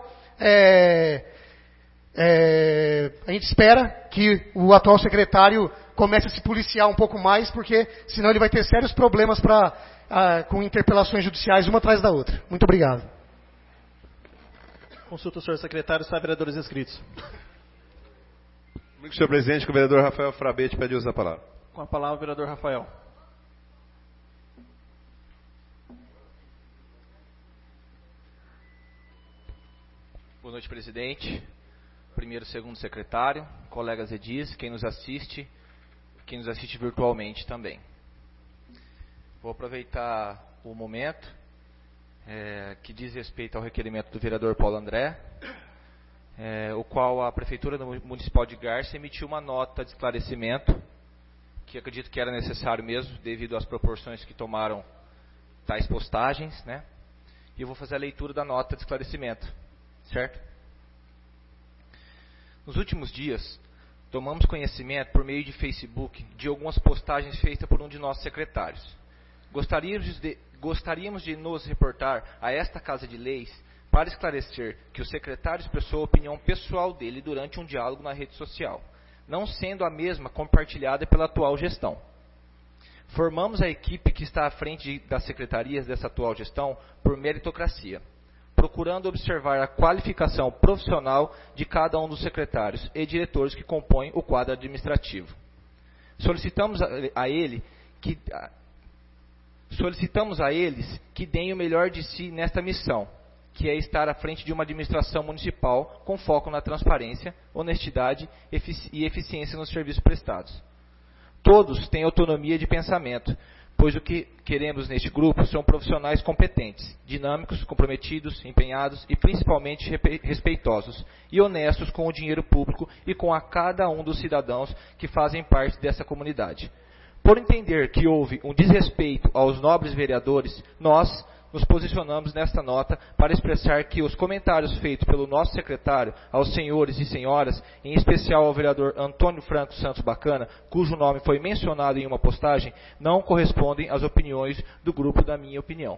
a gente espera que o atual secretário comece a se policiar um pouco mais, porque senão ele vai ter sérios problemas com interpelações judiciais uma atrás da outra. Muito obrigado. Consulta o senhor secretário, está vereadores inscritos. Comigo, senhor presidente, que o vereador Rafael Frabete pede uso da palavra. Com a palavra, o vereador Rafael. Boa noite, presidente. Primeiro, segundo secretário, colegas edis, quem nos assiste virtualmente também. Vou aproveitar o momento que diz respeito ao requerimento do vereador Paulo André, o qual a Prefeitura Municipal de Garça emitiu uma nota de esclarecimento, que acredito que era necessário mesmo, devido às proporções que tomaram tais postagens, né? E eu vou fazer a leitura da nota de esclarecimento, certo? Nos últimos dias, tomamos conhecimento por meio de Facebook de algumas postagens feitas por um de nossos secretários. Gostaríamos de nos reportar a esta Casa de Leis para esclarecer que o secretário expressou a opinião pessoal dele durante um diálogo na rede social, não sendo a mesma compartilhada pela atual gestão. Formamos a equipe que está à frente das secretarias dessa atual gestão por meritocracia, procurando observar a qualificação profissional de cada um dos secretários e diretores que compõem o quadro administrativo. Solicitamos a eles que deem o melhor de si nesta missão, que é estar à frente de uma administração municipal com foco na transparência, honestidade e eficiência nos serviços prestados. Todos têm autonomia de pensamento, pois o que queremos neste grupo são profissionais competentes, dinâmicos, comprometidos, empenhados e principalmente respeitosos e honestos com o dinheiro público e com a cada um dos cidadãos que fazem parte dessa comunidade. Por entender que houve um desrespeito aos nobres vereadores, nós nos posicionamos nesta nota para expressar que os comentários feitos pelo nosso secretário aos senhores e senhoras, em especial ao vereador Antônio Franco Santos Bacana, cujo nome foi mencionado em uma postagem, não correspondem às opiniões do grupo da minha opinião.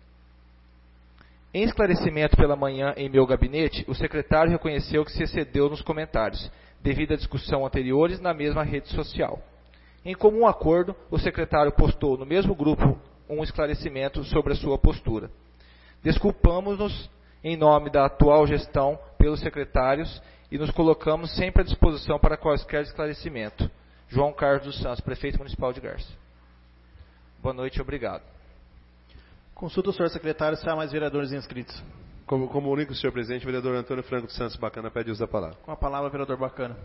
Em esclarecimento pela manhã em meu gabinete, o secretário reconheceu que se excedeu nos comentários, devido à discussão anteriores na mesma rede social. Em comum acordo, o secretário postou no mesmo grupo um esclarecimento sobre a sua postura. Desculpamos-nos em nome da atual gestão pelos secretários e nos colocamos sempre à disposição para quaisquer esclarecimento. João Carlos dos Santos, Prefeito Municipal de Garça. Boa noite e obrigado. Consulta o senhor secretário se há mais vereadores inscritos. Como comunica o senhor presidente, o vereador Antônio Franco dos Santos Bacana pede uso da palavra. Com a palavra, vereador Bacana.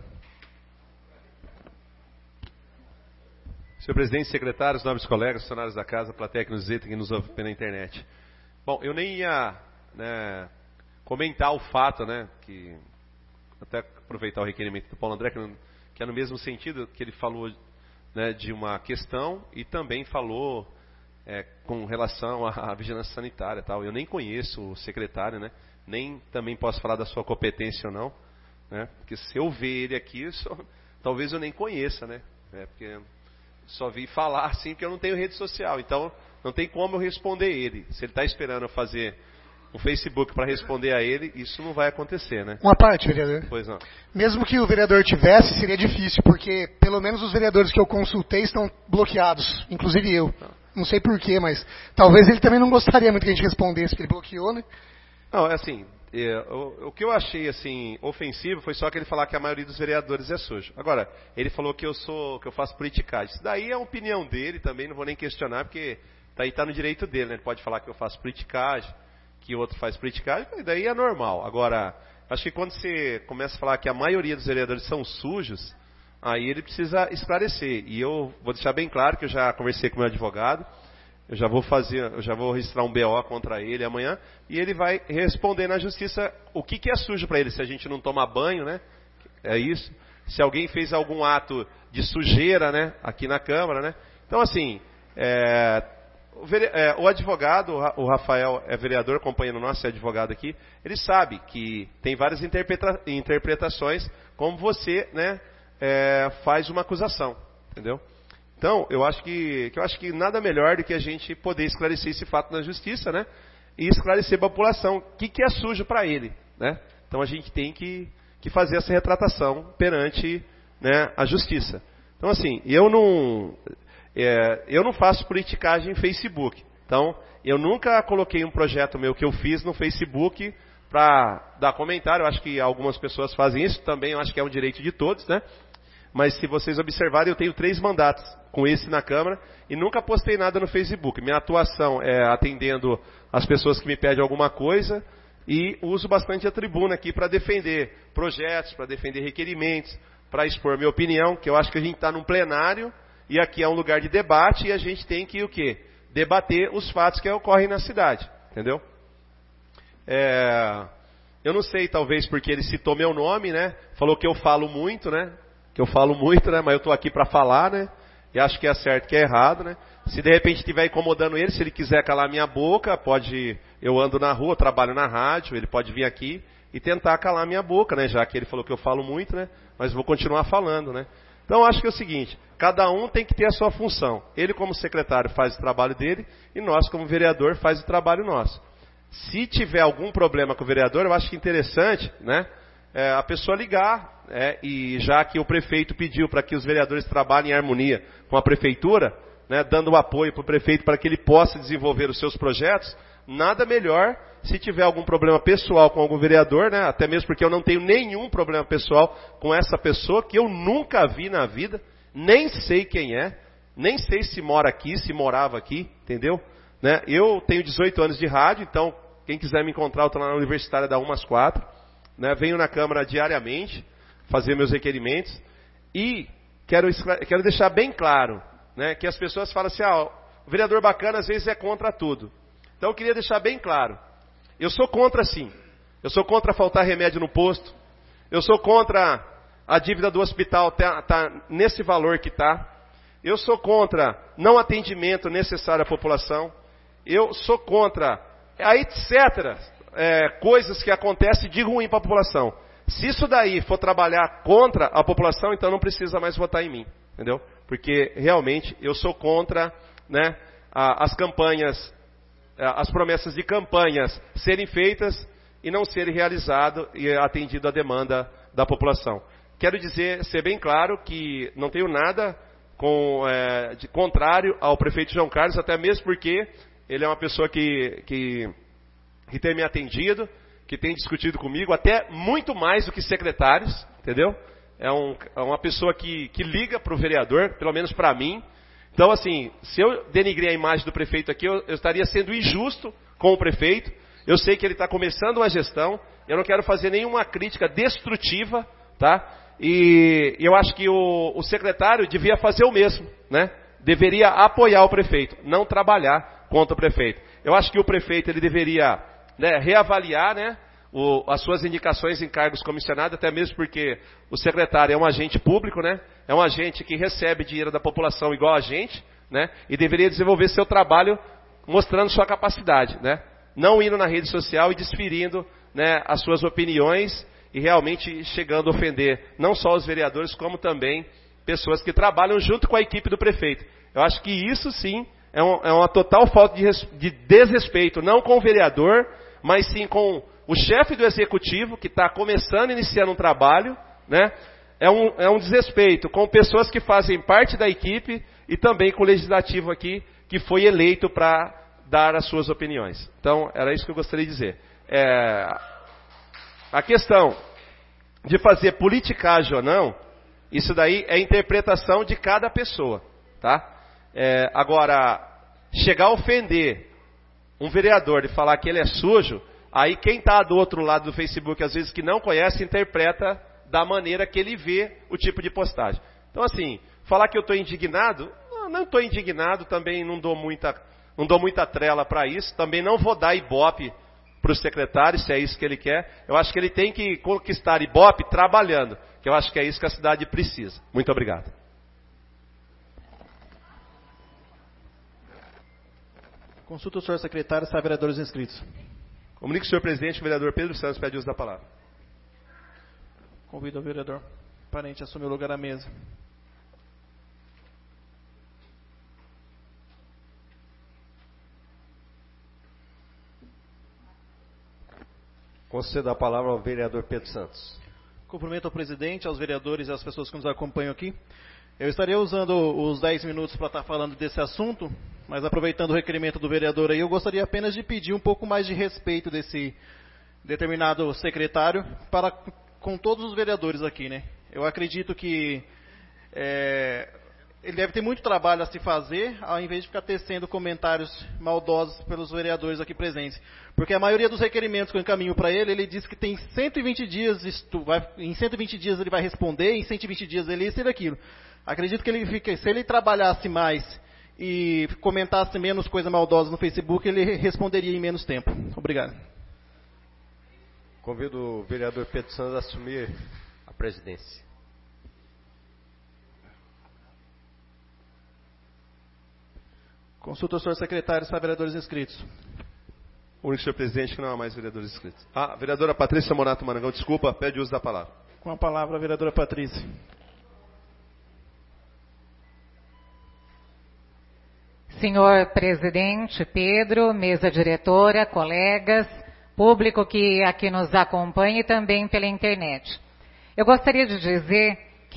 Senhor presidente, secretários, nobres colegas, funcionários da casa, plateia que nos visita e que nos ouve pela internet. Bom, eu nem ia comentar o fato, que até aproveitar o requerimento do Paulo André, que é no mesmo sentido que ele falou de uma questão e também falou com relação à vigilância sanitária. Tal. Eu nem conheço o secretário, nem também posso falar da sua competência ou não, porque se eu ver ele aqui, talvez eu nem conheça, porque só vi falar assim porque eu não tenho rede social, então não tem como eu responder ele. Se ele está esperando eu fazer um Facebook para responder a ele, isso não vai acontecer, Uma parte, vereador. Pois não. Mesmo que o vereador tivesse, seria difícil, porque pelo menos os vereadores que eu consultei estão bloqueados, inclusive eu. Não sei porquê, mas talvez ele também não gostaria muito que a gente respondesse, porque ele bloqueou, Não, é assim, o que eu achei assim ofensivo foi só que ele falar que a maioria dos vereadores é sujo. Agora, ele falou que eu faço politicagem. Isso daí é a opinião dele também, não vou nem questionar, porque tá no direito dele, Ele pode falar que eu faço politicagem, que o outro faz politicagem, daí é normal. Agora, acho que quando você começa a falar que a maioria dos vereadores são sujos, aí ele precisa esclarecer. E eu vou deixar bem claro que eu já conversei com o meu advogado, eu já vou registrar um BO contra ele amanhã, e ele vai responder na justiça o que é sujo para ele, se a gente não toma banho, né? É isso. Se alguém fez algum ato de sujeira, né? Aqui na Câmara, né? Então, assim, o advogado, o Rafael é vereador, companheiro nosso, é advogado aqui, ele sabe que tem várias interpretações como você, né, faz uma acusação, entendeu? Então, eu acho que nada melhor do que a gente poder esclarecer esse fato na justiça, né, e esclarecer para a população o que é sujo para ele, né? Então, a gente tem que fazer essa retratação perante, né, a justiça. Então, assim, eu não faço politicagem em Facebook. Então, eu nunca coloquei um projeto meu que eu fiz no Facebook para dar comentário. Eu acho que algumas pessoas fazem isso também. Eu acho que é um direito de todos, né? Mas se vocês observarem, eu tenho 3 mandatos com esse na Câmara e nunca postei nada no Facebook. Minha atuação é atendendo as pessoas que me pedem alguma coisa e uso bastante a tribuna aqui para defender projetos, para defender requerimentos, para expor minha opinião, que eu acho que a gente está num plenário e aqui é um lugar de debate e a gente tem que o quê? Debater os fatos que ocorrem na cidade, entendeu? Eu não sei, talvez porque ele citou meu nome, né? Falou que eu falo muito, né? Mas eu estou aqui para falar, né? E acho que é certo, que é errado, né? Se de repente estiver incomodando ele, se ele quiser calar minha boca, pode. Eu ando na rua, trabalho na rádio, ele pode vir aqui e tentar calar minha boca, né? Já que ele falou que eu falo muito, né? Mas vou continuar falando, né? Então acho que é o seguinte, cada um tem que ter a sua função. Ele como secretário faz o trabalho dele e nós como vereador faz o trabalho nosso. Se tiver algum problema com o vereador, eu acho que é interessante, né? A pessoa ligar, e já que o prefeito pediu para que os vereadores trabalhem em harmonia com a prefeitura, né, dando apoio para o prefeito para que ele possa desenvolver os seus projetos, nada melhor se tiver algum problema pessoal com algum vereador, né, até mesmo porque eu não tenho nenhum problema pessoal com essa pessoa que eu nunca vi na vida, nem sei quem é, nem sei se mora aqui, se morava aqui, entendeu? Né, eu tenho 18 anos de rádio, então quem quiser me encontrar, eu estou lá na Universitária da 1 às 4, né, venho na Câmara diariamente fazer meus requerimentos e quero deixar bem claro, né, que as pessoas falam assim, o vereador Bacana às vezes é contra tudo. Então eu queria deixar bem claro, eu sou contra sim, eu sou contra faltar remédio no posto, eu sou contra a dívida do hospital tá nesse valor que está, eu sou contra não atendimento necessário à população, eu sou contra etc. Coisas que acontecem de ruim para a população. Se isso daí for trabalhar contra a população, então não precisa mais votar em mim, entendeu? Porque realmente eu sou contra, né, as campanhas, as promessas de campanhas serem feitas e não serem realizadas e atendido a demanda da população. Quero dizer, ser bem claro que não tenho nada de contrário ao prefeito João Carlos, até mesmo porque ele é uma pessoa que tem me atendido, que tem discutido comigo, até muito mais do que secretários, entendeu? É uma pessoa que liga para o vereador, pelo menos para mim. Então, assim, se eu denigrir a imagem do prefeito aqui, eu estaria sendo injusto com o prefeito. Eu sei que ele está começando uma gestão, eu não quero fazer nenhuma crítica destrutiva, tá? E eu acho que o secretário devia fazer o mesmo, né? Deveria apoiar o prefeito, não trabalhar contra o prefeito. Eu acho que o prefeito ele deveria, né, reavaliar, né, as suas indicações em cargos comissionados, até mesmo porque o secretário é um agente público, né, é um agente que recebe dinheiro da população igual a gente, né, e deveria desenvolver seu trabalho mostrando sua capacidade, né, não indo na rede social e desferindo, né, as suas opiniões e realmente chegando a ofender não só os vereadores, como também pessoas que trabalham junto com a equipe do prefeito. Eu acho que isso sim é uma total falta de desrespeito, não com o vereador, mas sim com o chefe do executivo, que está começando, iniciando um trabalho, né? É um desrespeito com pessoas que fazem parte da equipe e também com o legislativo aqui, que foi eleito para dar as suas opiniões. Então, era isso que eu gostaria de dizer. A questão de fazer politicagem ou não, isso daí é interpretação de cada pessoa, tá? Agora, chegar a ofender um vereador e falar que ele é sujo, aí quem está do outro lado do Facebook, às vezes que não conhece, interpreta da maneira que ele vê o tipo de postagem. Então, assim, falar que eu estou indignado, não estou indignado, também não dou muita trela para isso, também não vou dar ibope para o secretário, se é isso que ele quer. Eu acho que ele tem que conquistar ibope trabalhando, que eu acho que é isso que a cidade precisa. Muito obrigado. Consulta o senhor secretário, está vereadores inscritos. Comunique o senhor presidente, o vereador Pedro Santos pede uso da palavra. Convido o vereador Parente a assumir o lugar à mesa. Concedo a palavra ao vereador Pedro Santos. Cumprimento ao presidente, aos vereadores e às pessoas que nos acompanham aqui. Eu estaria usando os 10 minutos para estar falando desse assunto, mas aproveitando o requerimento do vereador aí, eu gostaria apenas de pedir um pouco mais de respeito desse determinado secretário para com todos os vereadores aqui, né? Eu acredito que ele deve ter muito trabalho a se fazer, ao invés de ficar tecendo comentários maldosos pelos vereadores aqui presentes. Porque a maioria dos requerimentos que eu encaminho para ele, ele diz que tem 120 dias, em 120 dias ele vai responder, em 120 dias ele isso e aquilo. Acredito que se ele trabalhasse mais e comentasse menos coisa maldosa no Facebook, ele responderia em menos tempo. Obrigado. Convido o vereador Pedro Santos a assumir a presidência. Consulta o senhor secretário, está vereadores inscritos. O único senhor presidente que não há mais vereadores inscritos. Vereadora Patrícia Monato Marangão, desculpa, pede uso da palavra. Com a palavra, a vereadora Patrícia. Senhor presidente Pedro, mesa diretora, colegas, público que aqui nos acompanha e também pela internet. Eu gostaria de dizer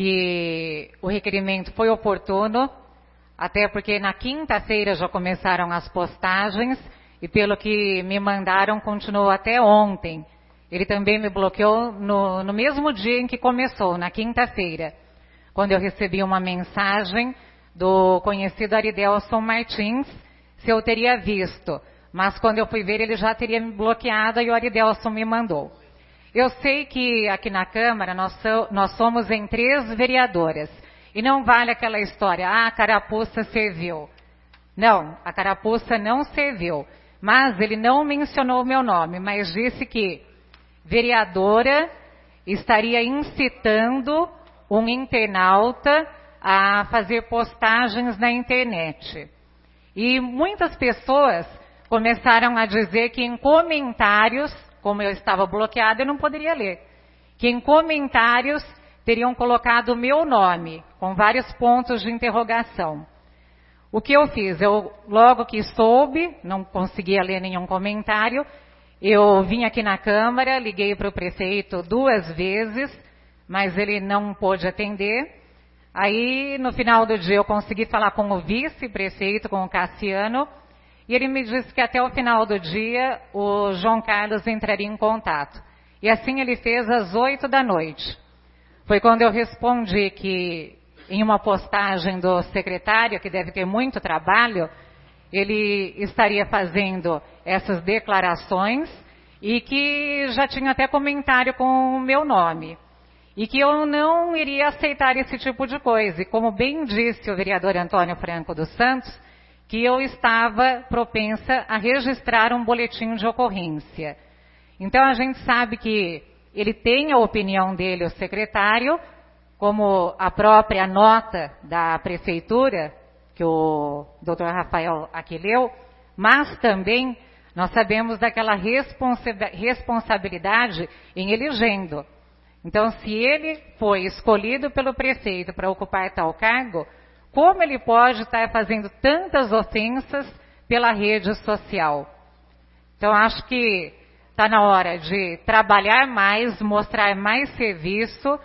que o requerimento foi oportuno, até porque na quinta-feira já começaram as postagens e pelo que me mandaram continuou até ontem. Ele também me bloqueou no mesmo dia em que começou, na quinta-feira, quando eu recebi uma mensagem do conhecido Aridelson Martins, se eu teria visto. Mas quando eu fui ver, ele já teria me bloqueado e o Aridelson me mandou. Eu sei que aqui na Câmara nós somos em 3 vereadoras. E não vale aquela história, a carapuça serviu. Não, a carapuça não serviu. Mas ele não mencionou o meu nome, mas disse que vereadora estaria incitando um internauta a fazer postagens na internet. E muitas pessoas começaram a dizer que em comentários, como eu estava bloqueada, eu não poderia ler, que em comentários teriam colocado o meu nome, com vários pontos de interrogação. O que eu fiz? Eu, logo que soube, não conseguia ler nenhum comentário, eu vim aqui na Câmara, liguei para o prefeito 2 vezes, mas ele não pôde atender. Aí, no final do dia, eu consegui falar com o vice-prefeito, com o Cassiano, e ele me disse que até o final do dia o João Carlos entraria em contato. E assim ele fez às 8 da noite. Foi quando eu respondi que, em uma postagem do secretário, que deve ter muito trabalho, ele estaria fazendo essas declarações e que já tinha até comentário com o meu nome. E que eu não iria aceitar esse tipo de coisa. E como bem disse o vereador Antônio Franco dos Santos, que eu estava propensa a registrar um boletim de ocorrência. Então a gente sabe que ele tem a opinião dele, o secretário, como a própria nota da prefeitura, que o Dr. Rafael aqui leu, mas também nós sabemos daquela responsabilidade em elegendo. Então, se ele foi escolhido pelo prefeito para ocupar tal cargo, como ele pode estar fazendo tantas ofensas pela rede social? Então, acho que está na hora de trabalhar mais, mostrar mais serviço.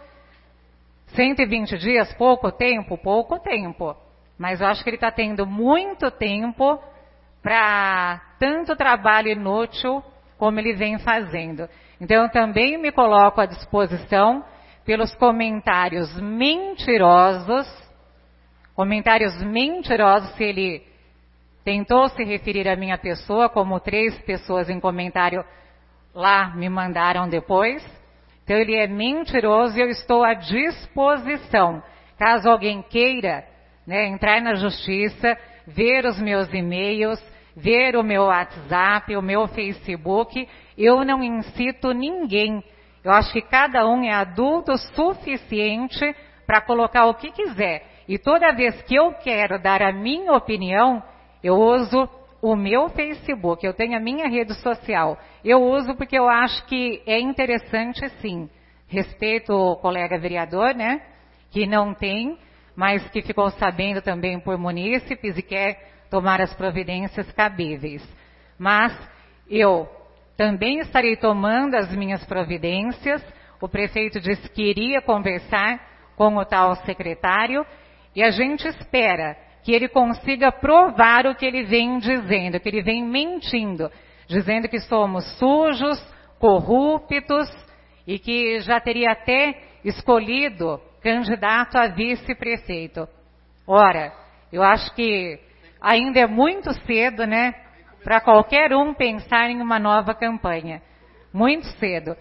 120 dias, pouco tempo. Mas eu acho que ele está tendo muito tempo para tanto trabalho inútil como ele vem fazendo. Então, eu também me coloco à disposição pelos comentários mentirosos, se ele tentou se referir à minha pessoa, como 3 pessoas em comentário lá me mandaram depois. Então ele é mentiroso e eu estou à disposição. Caso alguém queira, né, entrar na justiça, ver os meus e-mails, ver o meu WhatsApp, o meu Facebook, eu não incito ninguém. Eu acho que cada um é adulto suficiente para colocar o que quiser. E toda vez que eu quero dar a minha opinião, eu uso o meu Facebook, eu tenho a minha rede social. Eu uso porque eu acho que é interessante, sim. Respeito o colega vereador, né, que não tem, mas que ficou sabendo também por munícipes e quer tomar as providências cabíveis. Mas eu também estarei tomando as minhas providências. O prefeito disse que iria conversar com o tal secretário e a gente espera que ele consiga provar o que ele vem dizendo, que ele vem mentindo, dizendo que somos sujos, corruptos e que já teria até escolhido candidato a vice-prefeito. Ora, eu acho que ainda é muito cedo, né, para qualquer um pensar em uma nova campanha. Muito cedo.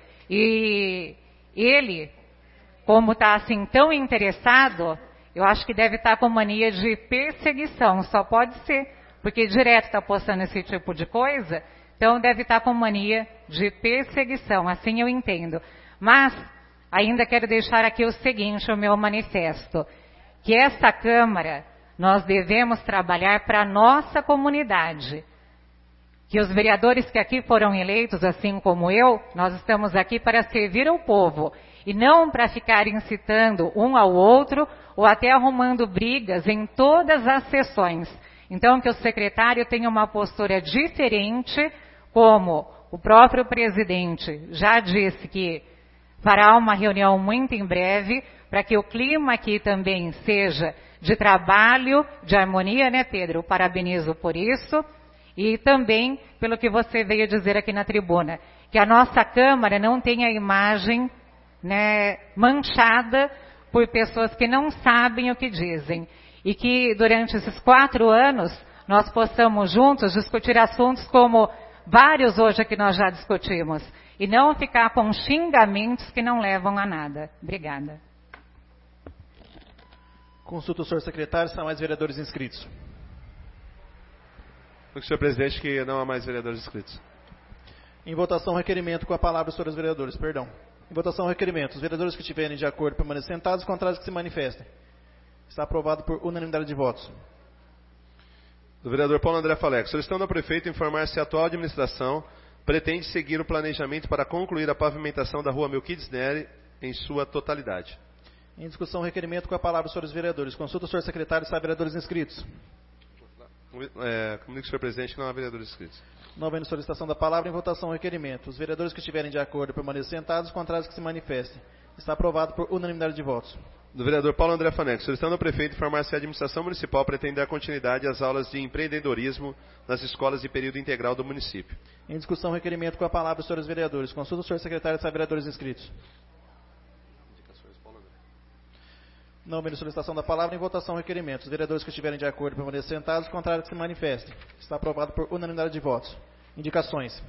E ele, como está assim tão interessado, eu acho que deve estar com mania de perseguição. Só pode ser, porque direto está postando esse tipo de coisa, então deve estar com mania de perseguição, assim eu entendo. Mas ainda quero deixar aqui o seguinte, o meu manifesto, que esta Câmara nós devemos trabalhar para a nossa comunidade. Que os vereadores que aqui foram eleitos, assim como eu, nós estamos aqui para servir ao povo. E não para ficar incitando um ao outro ou até arrumando brigas em todas as sessões. Então, que o secretário tenha uma postura diferente, como o próprio presidente já disse que fará uma reunião muito em breve, para que o clima aqui também seja de trabalho, de harmonia, né, Pedro? Parabenizo por isso. E também pelo que você veio dizer aqui na tribuna, que a nossa Câmara não tenha a imagem, né, manchada por pessoas que não sabem o que dizem. E que durante esses 4 anos nós possamos juntos discutir assuntos como vários hoje que nós já discutimos. E não ficar com xingamentos que não levam a nada. Obrigada. Consulta o senhor secretário, são mais vereadores inscritos. Senhor presidente, que não há mais vereadores inscritos. Em votação, requerimento com a palavra, senhores vereadores, perdão. Em votação, requerimento. Os vereadores que estiverem de acordo permaneçam sentados, os contrários que se manifestem. Está aprovado por unanimidade de votos. Do vereador Paulo André Falex, solicitando ao prefeito informar se a atual administração pretende seguir o planejamento para concluir a pavimentação da rua Melquides Neri em sua totalidade. Em discussão, requerimento com a palavra, senhores vereadores. Consulta o senhor secretário, se há vereadores inscritos. Comunico, senhor presidente, que não há vereadores inscritos. Não havendo solicitação da palavra, em votação, requerimento. Os vereadores que estiverem de acordo permaneçam sentados, os contrários que se manifestem. Está aprovado por unanimidade de votos. Do vereador Paulo André Faneco, solicitando ao prefeito informar se a administração municipal pretende dar continuidade às aulas de empreendedorismo nas escolas de período integral do município. Em discussão, requerimento com a palavra, senhores vereadores. Consulta o senhor secretário, se há vereadores inscritos. Não havendo solicitação da palavra, em votação, requerimento. Os vereadores que estiverem de acordo permaneçam sentados, os contrários que se manifestem. Está aprovado por unanimidade de votos. Indicações.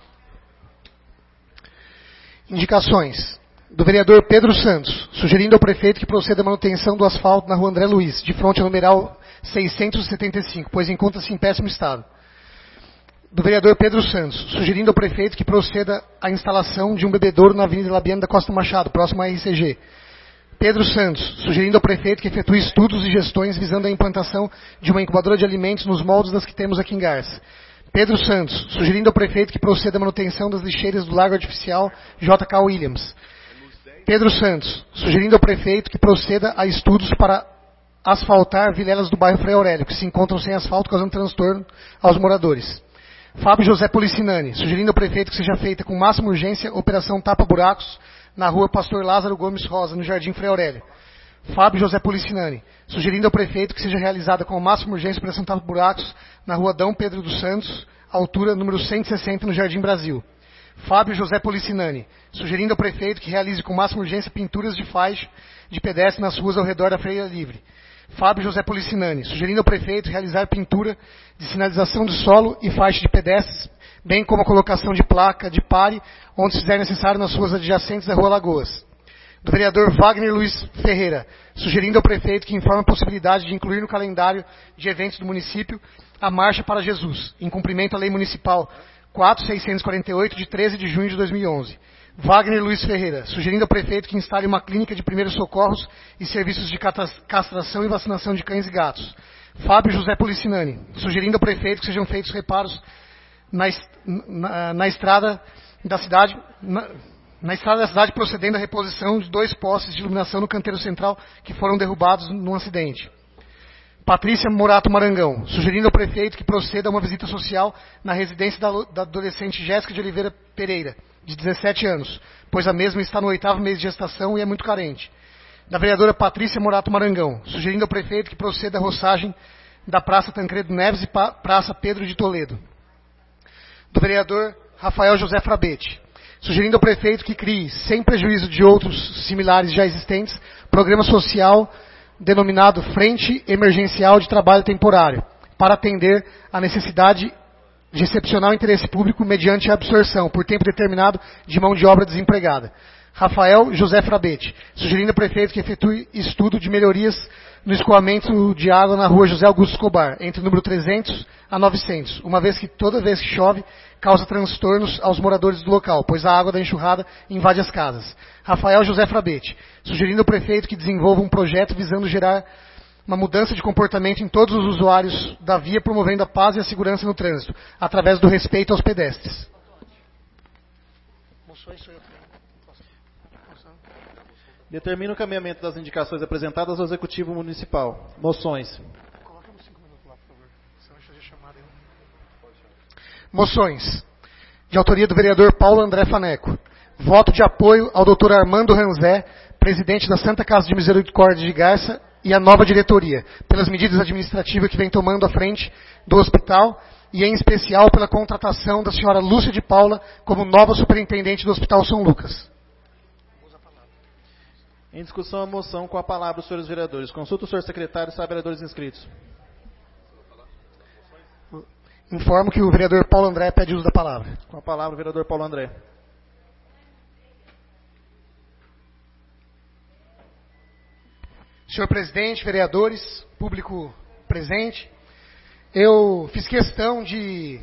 Indicações. Do vereador Pedro Santos, sugerindo ao prefeito que proceda à manutenção do asfalto na rua André Luiz, de fronte ao numeral 675, pois encontra-se em péssimo estado. Do vereador Pedro Santos, sugerindo ao prefeito que proceda à instalação de um bebedouro na Avenida Labiano da Costa Machado, próximo à RCG. Pedro Santos, sugerindo ao prefeito que efetue estudos e gestões visando a implantação de uma incubadora de alimentos nos moldes das que temos aqui em Garça. Pedro Santos, sugerindo ao prefeito que proceda à manutenção das lixeiras do Lago Artificial JK Williams. Pedro Santos, sugerindo ao prefeito que proceda a estudos para asfaltar vilelas do bairro Frei Aurélio, que se encontram sem asfalto, causando transtorno aos moradores. Fábio José Policinani, sugerindo ao prefeito que seja feita com máxima urgência operação tapa-buracos na rua Pastor Lázaro Gomes Rosa, no Jardim Frei Aurélio. Fábio José Policinani, sugerindo ao prefeito que seja realizada com máxima urgência operação tapa-buracos na rua Dom Pedro dos Santos, altura número 160, no Jardim Brasil. Fábio José Policinani, sugerindo ao prefeito que realize com máxima urgência pinturas de faixa de pedestre nas ruas ao redor da Feira Livre. Fábio José Policinani, sugerindo ao prefeito realizar pintura de sinalização do solo e faixa de pedestres, bem como a colocação de placa de pare, onde se fizer necessário nas ruas adjacentes à Rua Lagoas. Do vereador Wagner Luiz Ferreira, sugerindo ao prefeito que informe a possibilidade de incluir no calendário de eventos do município a Marcha para Jesus, em cumprimento à Lei Municipal 4.648, de 13 de junho de 2011. Wagner Luiz Ferreira, sugerindo ao prefeito que instale uma clínica de primeiros socorros e serviços de castração e vacinação de cães e gatos. Fábio José Policinani, sugerindo ao prefeito que sejam feitos reparos na estrada da cidade, procedendo à reposição de 2 postes de iluminação no canteiro central que foram derrubados num acidente. Patrícia Morato Marangão, sugerindo ao prefeito que proceda a uma visita social na residência da adolescente Jéssica de Oliveira Pereira, de 17 anos, pois a mesma está no 8º mês de gestação e é muito carente. Da vereadora Patrícia Morato Marangão, sugerindo ao prefeito que proceda a roçagem da Praça Tancredo Neves e Praça Pedro de Toledo. Do vereador Rafael José Frabete, sugerindo ao prefeito que crie, sem prejuízo de outros similares já existentes, programa social denominado Frente Emergencial de Trabalho Temporário, para atender a necessidade de excepcional interesse público mediante a absorção, por tempo determinado, de mão de obra desempregada. Rafael José Frabete, sugerindo ao prefeito que efetue estudo de melhorias no escoamento de água na rua José Augusto Escobar, entre o número 300 a 900, uma vez que toda vez que chove, causa transtornos aos moradores do local, pois a água da enxurrada invade as casas. Rafael José Frabete, sugerindo ao prefeito que desenvolva um projeto visando gerar uma mudança de comportamento em todos os usuários da via, promovendo a paz e a segurança no trânsito, através do respeito aos pedestres. Determina o caminhamento das indicações apresentadas ao Executivo Municipal. Moções. Moções. De autoria do vereador Paulo André Faneco. Voto de apoio ao Dr. Armando Ranzé, presidente da Santa Casa de Misericórdia de Garça, e a nova diretoria, pelas medidas administrativas que vem tomando à frente do hospital, e em especial pela contratação da senhora Lúcia de Paula como nova superintendente do Hospital São Lucas. Em discussão a moção, com a palavra os senhores vereadores. Consulta o senhor secretário e os vereadores inscritos. Informo que o vereador Paulo André pede uso da palavra. Com a palavra o vereador Paulo André. Senhor presidente, vereadores, público presente, eu fiz questão de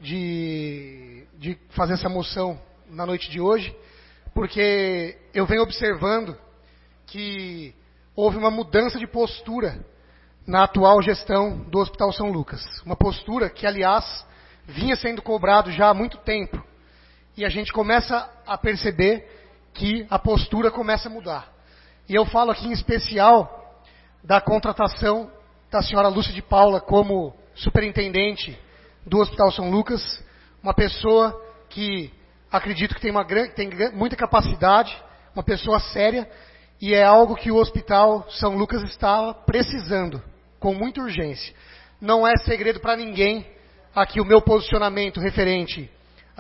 fazer essa moção na noite de hoje, porque eu venho observando que houve uma mudança de postura na atual gestão do Hospital São Lucas. Uma postura que, aliás, vinha sendo cobrado já há muito tempo. E a gente começa a perceber que a postura começa a mudar. E eu falo aqui em especial da contratação da senhora Lúcia de Paula como superintendente do Hospital São Lucas, uma pessoa que acredito que tem muita capacidade, uma pessoa séria, e é algo que o Hospital São Lucas está precisando, com muita urgência. Não é segredo para ninguém aqui o meu posicionamento referente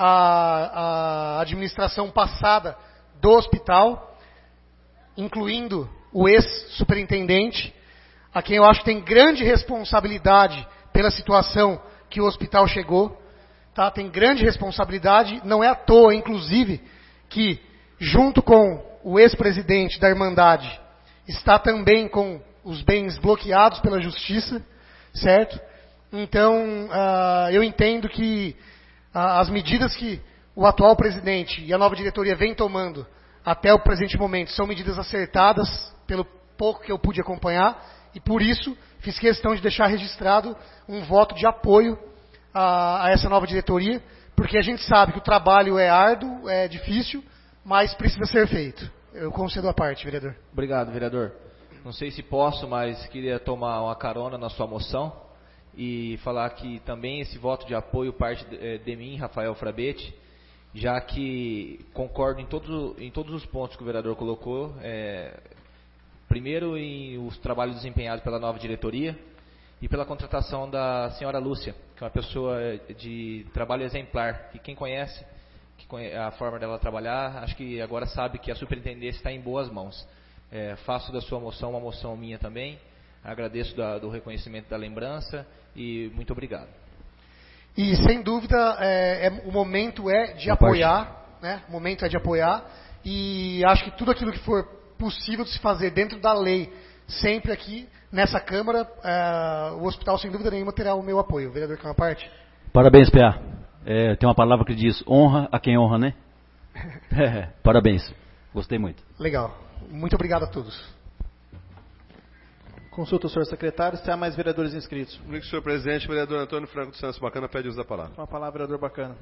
à administração passada do hospital, incluindo o ex-superintendente, a quem eu acho que tem grande responsabilidade pela situação que o hospital chegou. Tá? Tem grande responsabilidade, não é à toa, inclusive, que junto com o ex-presidente da Irmandade está também com os bens bloqueados pela Justiça, certo? Então, eu entendo que as medidas que o atual presidente e a nova diretoria vem tomando até o presente momento são medidas acertadas, pelo pouco que eu pude acompanhar, e por isso fiz questão de deixar registrado um voto de apoio a essa nova diretoria, porque a gente sabe que o trabalho é árduo, é difícil, mas precisa ser feito. Eu concedo a parte, vereador. Obrigado, vereador. Não sei se posso, mas queria tomar uma carona na sua moção e falar que também esse voto de apoio parte de mim, Rafael Frabete, já que concordo em todos os pontos que o vereador colocou. Primeiro, em os trabalhos desempenhados pela nova diretoria e pela contratação da senhora Lúcia, que é uma pessoa de trabalho exemplar, que quem conhece a forma dela trabalhar, acho que agora sabe que a superintendência está em boas mãos. Faço da sua moção uma moção minha também, Agradeço do reconhecimento da lembrança e muito obrigado. E sem dúvida, o momento é de apoiar, né? O momento é de apoiar, e acho que tudo aquilo que for possível de se fazer dentro da lei, sempre aqui nessa Câmara, o hospital sem dúvida nenhuma terá o meu apoio. O vereador quer uma parte? Parabéns, PA. Tem uma palavra que diz honra a quem honra, né? Parabéns. Gostei muito. Legal. Muito obrigado a todos. Consulta o senhor secretário, se há mais vereadores inscritos. Comigo, senhor presidente, o vereador Antônio Franco dos Santos Bacana pede uso da palavra. Com a palavra, vereador Bacana.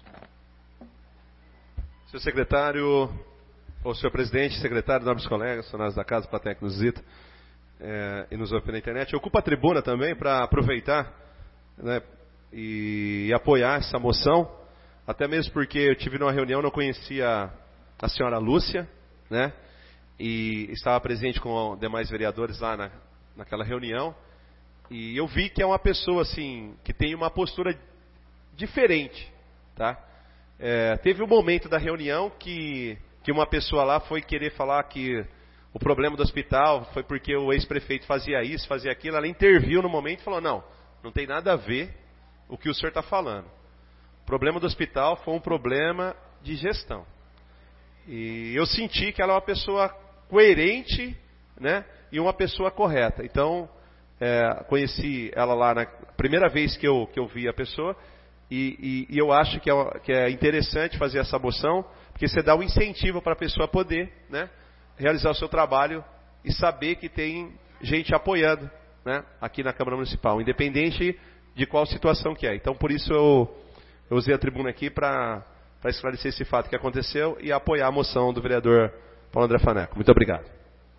Senhor secretário, ou senhor presidente, secretário, nobres colegas, funcionários da Casa, plateia que nos visita e nos ouve pela internet, eu ocupo a tribuna também para aproveitar, né, e apoiar essa moção, até mesmo porque eu tive numa reunião, não conhecia a senhora Lúcia, né, e estava presente com demais vereadores lá naquela reunião, e eu vi que é uma pessoa assim que tem uma postura diferente, tá? Teve um momento da reunião que uma pessoa lá foi querer falar que o problema do hospital foi porque o ex-prefeito fazia isso, fazia aquilo. Ela interviu no momento e falou: não tem nada a ver o que o senhor está falando. O problema do hospital foi um problema de gestão. E eu senti que ela é uma pessoa coerente, né, e uma pessoa correta. Então, conheci ela lá na primeira vez que eu vi a pessoa, e eu acho que é interessante fazer essa moção, porque você dá um incentivo para a pessoa poder, né, realizar o seu trabalho e saber que tem gente apoiando, né, aqui na Câmara Municipal, independente de qual situação que é. Então, por isso eu usei a tribuna aqui para esclarecer esse fato que aconteceu e apoiar a moção do vereador Paulo André Faneco. Muito obrigado.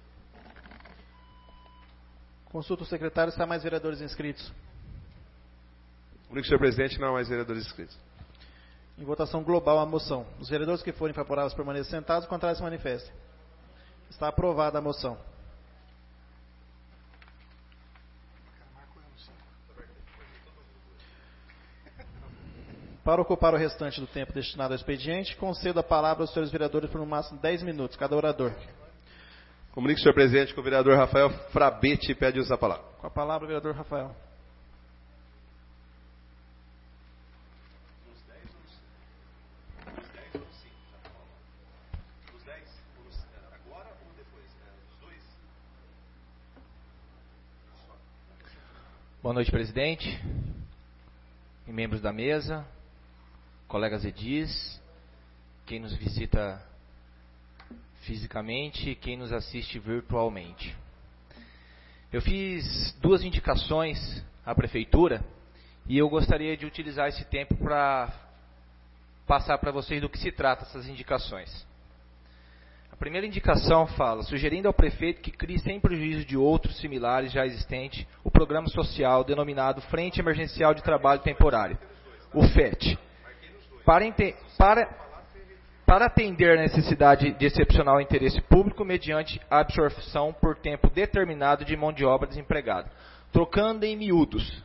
Consulta o secretário se há mais vereadores inscritos. Comigo, senhor presidente, não há mais vereadores inscritos. Em votação global a moção. Os vereadores que forem favoráveis permaneçam sentados, o contrário se manifestem. Está aprovada a moção. Para ocupar o restante do tempo destinado ao expediente, concedo a palavra aos senhores vereadores por no máximo 10 minutos, cada orador. Comunique, senhor presidente, que o vereador Rafael Frabete pede uso da palavra. Com a palavra, vereador Rafael. Boa noite, presidente e membros da mesa, colegas edis, quem nos visita fisicamente e quem nos assiste virtualmente. Eu fiz 2 indicações à prefeitura e eu gostaria de utilizar esse tempo para passar para vocês do que se trata essas indicações. A primeira indicação fala: sugerindo ao prefeito que crie, sem prejuízo de outros similares já existentes, o programa social denominado Frente Emergencial de Trabalho Temporário, o FET, para atender a necessidade de excepcional interesse público mediante a absorção por tempo determinado de mão de obra desempregada. Trocando em miúdos,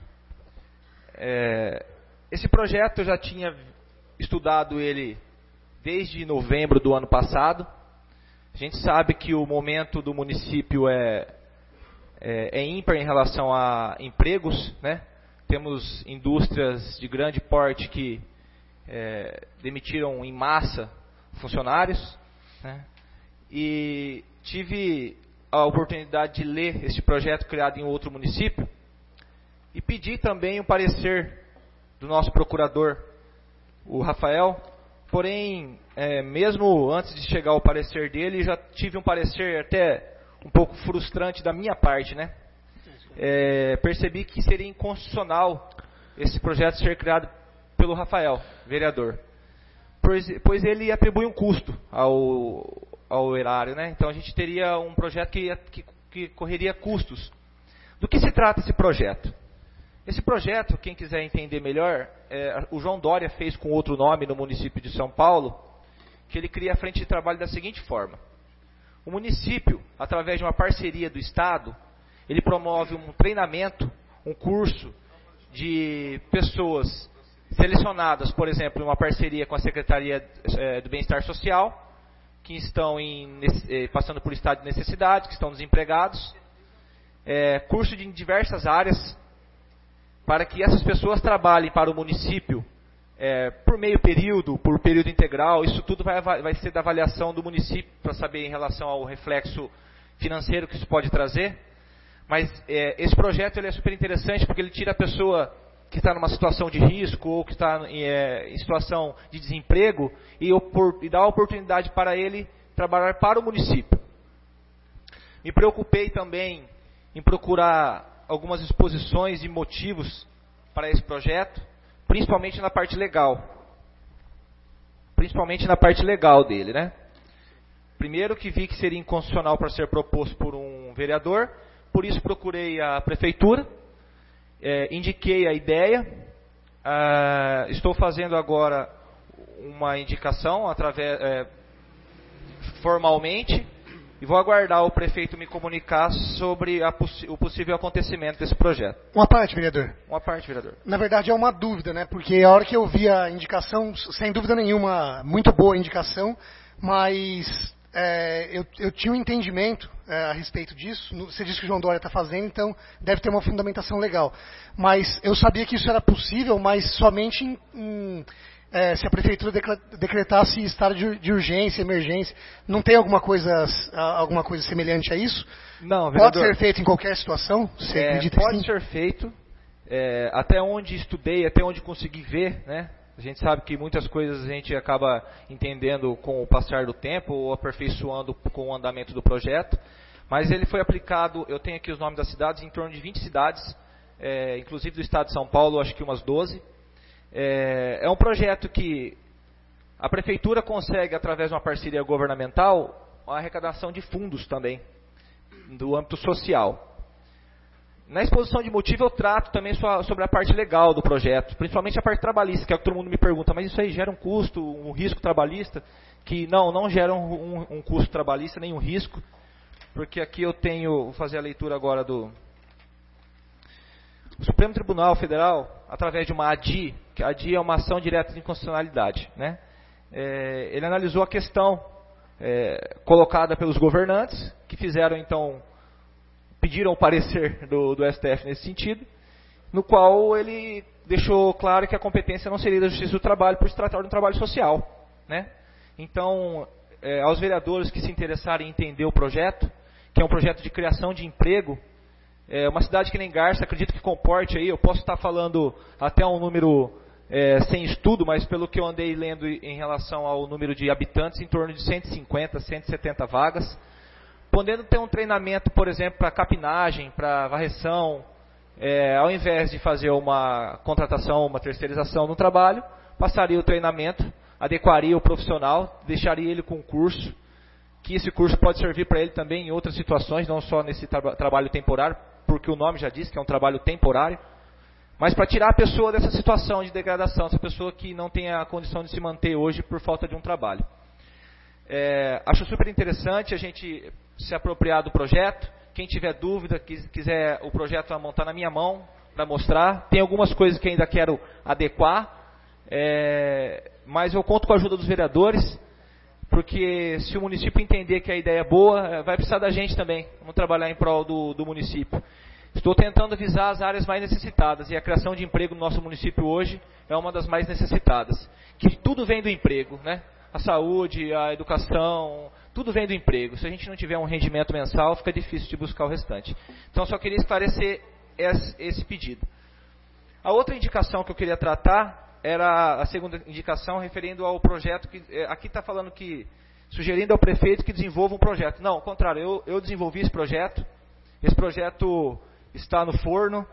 esse projeto eu já tinha estudado ele desde novembro do ano passado. A gente sabe que o momento do município é ímpar em relação a empregos, né? Temos indústrias de grande porte que demitiram em massa funcionários, né? E tive a oportunidade de ler este projeto criado em outro município e pedi também o parecer do nosso procurador, o Rafael. Porém, mesmo antes de chegar ao parecer dele, já tive um parecer até um pouco frustrante da minha parte, né? Percebi que seria inconstitucional esse projeto ser criado pelo Rafael, vereador, pois ele atribui um custo ao erário, né? Então a gente teria um projeto que correria custos. Do que se trata esse projeto? Esse projeto, quem quiser entender melhor, o João Dória fez com outro nome no município de São Paulo, que ele cria a frente de trabalho da seguinte forma: o município, através de uma parceria do Estado, ele promove um treinamento, um curso de pessoas selecionadas, por exemplo, em uma parceria com a Secretaria do Bem-Estar Social, que estão passando por estado de necessidade, que estão desempregados, curso de diversas áreas, para que essas pessoas trabalhem para o município por meio período, por período integral. Isso tudo vai ser da avaliação do município, para saber em relação ao reflexo financeiro que isso pode trazer. Mas esse projeto ele é super interessante, porque ele tira a pessoa que está numa situação de risco ou que está em situação de desemprego e dá a oportunidade para ele trabalhar para o município. Me preocupei também em procurar algumas exposições e motivos para esse projeto, principalmente na parte legal. Principalmente na parte legal dele, né? Primeiro que vi que seria inconstitucional para ser proposto por um vereador, por isso procurei a prefeitura, indiquei a ideia, estou fazendo agora uma indicação formalmente, e vou aguardar o prefeito me comunicar sobre o possível acontecimento desse projeto. Uma parte, vereador. Uma parte, vereador. Na verdade é uma dúvida, né? Porque a hora que eu vi a indicação, sem dúvida nenhuma, muito boa indicação, mas eu tinha um entendimento a respeito disso. Você disse que o João Dória está fazendo, então deve ter uma fundamentação legal. Mas eu sabia que isso era possível, mas somente se a prefeitura decretasse estado de urgência, emergência. Não tem alguma coisa semelhante a isso? Não, vereador. Pode ser feito em qualquer situação? Você acredita pode assim? ser feito. Até onde estudei, até onde consegui ver, né? A gente sabe que muitas coisas a gente acaba entendendo com o passar do tempo ou aperfeiçoando com o andamento do projeto. Mas ele foi aplicado, eu tenho aqui os nomes das cidades, em torno de 20 cidades, inclusive do estado de São Paulo, acho que umas 12. É um projeto que a prefeitura consegue, através de uma parceria governamental, a arrecadação de fundos também, do âmbito social. Na exposição de motivo eu trato também sobre a parte legal do projeto, principalmente a parte trabalhista, que é o que todo mundo me pergunta, mas isso aí gera um custo, um risco trabalhista? Que não gera um custo trabalhista, nem um risco, porque aqui eu vou fazer a leitura agora do Supremo Tribunal Federal, através de uma ADI, que a ADI é uma ação direta de inconstitucionalidade, né? Ele analisou a questão colocada pelos governantes, que fizeram então, pediram o parecer do STF nesse sentido, no qual ele deixou claro que a competência não seria da Justiça do Trabalho por se tratar de um trabalho social, né? Então, aos vereadores que se interessarem em entender o projeto, que é um projeto de criação de emprego, uma cidade que nem Garça, acredito que comporte aí, eu posso estar falando até um número sem estudo, mas pelo que eu andei lendo em relação ao número de habitantes, em torno de 150, 170 vagas, podendo ter um treinamento, por exemplo, para capinagem, para varreção, ao invés de fazer uma contratação, uma terceirização no trabalho, passaria o treinamento, adequaria o profissional, deixaria ele com um curso, que esse curso pode servir para ele também em outras situações, não só nesse trabalho temporário, porque o nome já diz que é um trabalho temporário, mas para tirar a pessoa dessa situação de degradação, essa pessoa que não tem a condição de se manter hoje por falta de um trabalho. Acho super interessante a gente se apropriar do projeto. Quem tiver dúvida, quiser o projeto a montar na minha mão para mostrar. Tem algumas coisas que ainda quero adequar, mas eu conto com a ajuda dos vereadores, porque se o município entender que a ideia é boa, vai precisar da gente também. Vamos trabalhar em prol do município. Estou tentando visar as áreas mais necessitadas, e a criação de emprego no nosso município hoje é uma das mais necessitadas. Que tudo vem do emprego, né? A saúde, a educação, tudo vem do emprego. Se a gente não tiver um rendimento mensal, fica difícil de buscar o restante. Então, só queria esclarecer esse pedido. A outra indicação que eu queria tratar era a segunda indicação, referindo ao projeto que aqui está falando que, sugerindo ao prefeito que desenvolva um projeto. Não, ao contrário, eu desenvolvi esse projeto. Esse projeto está no forno,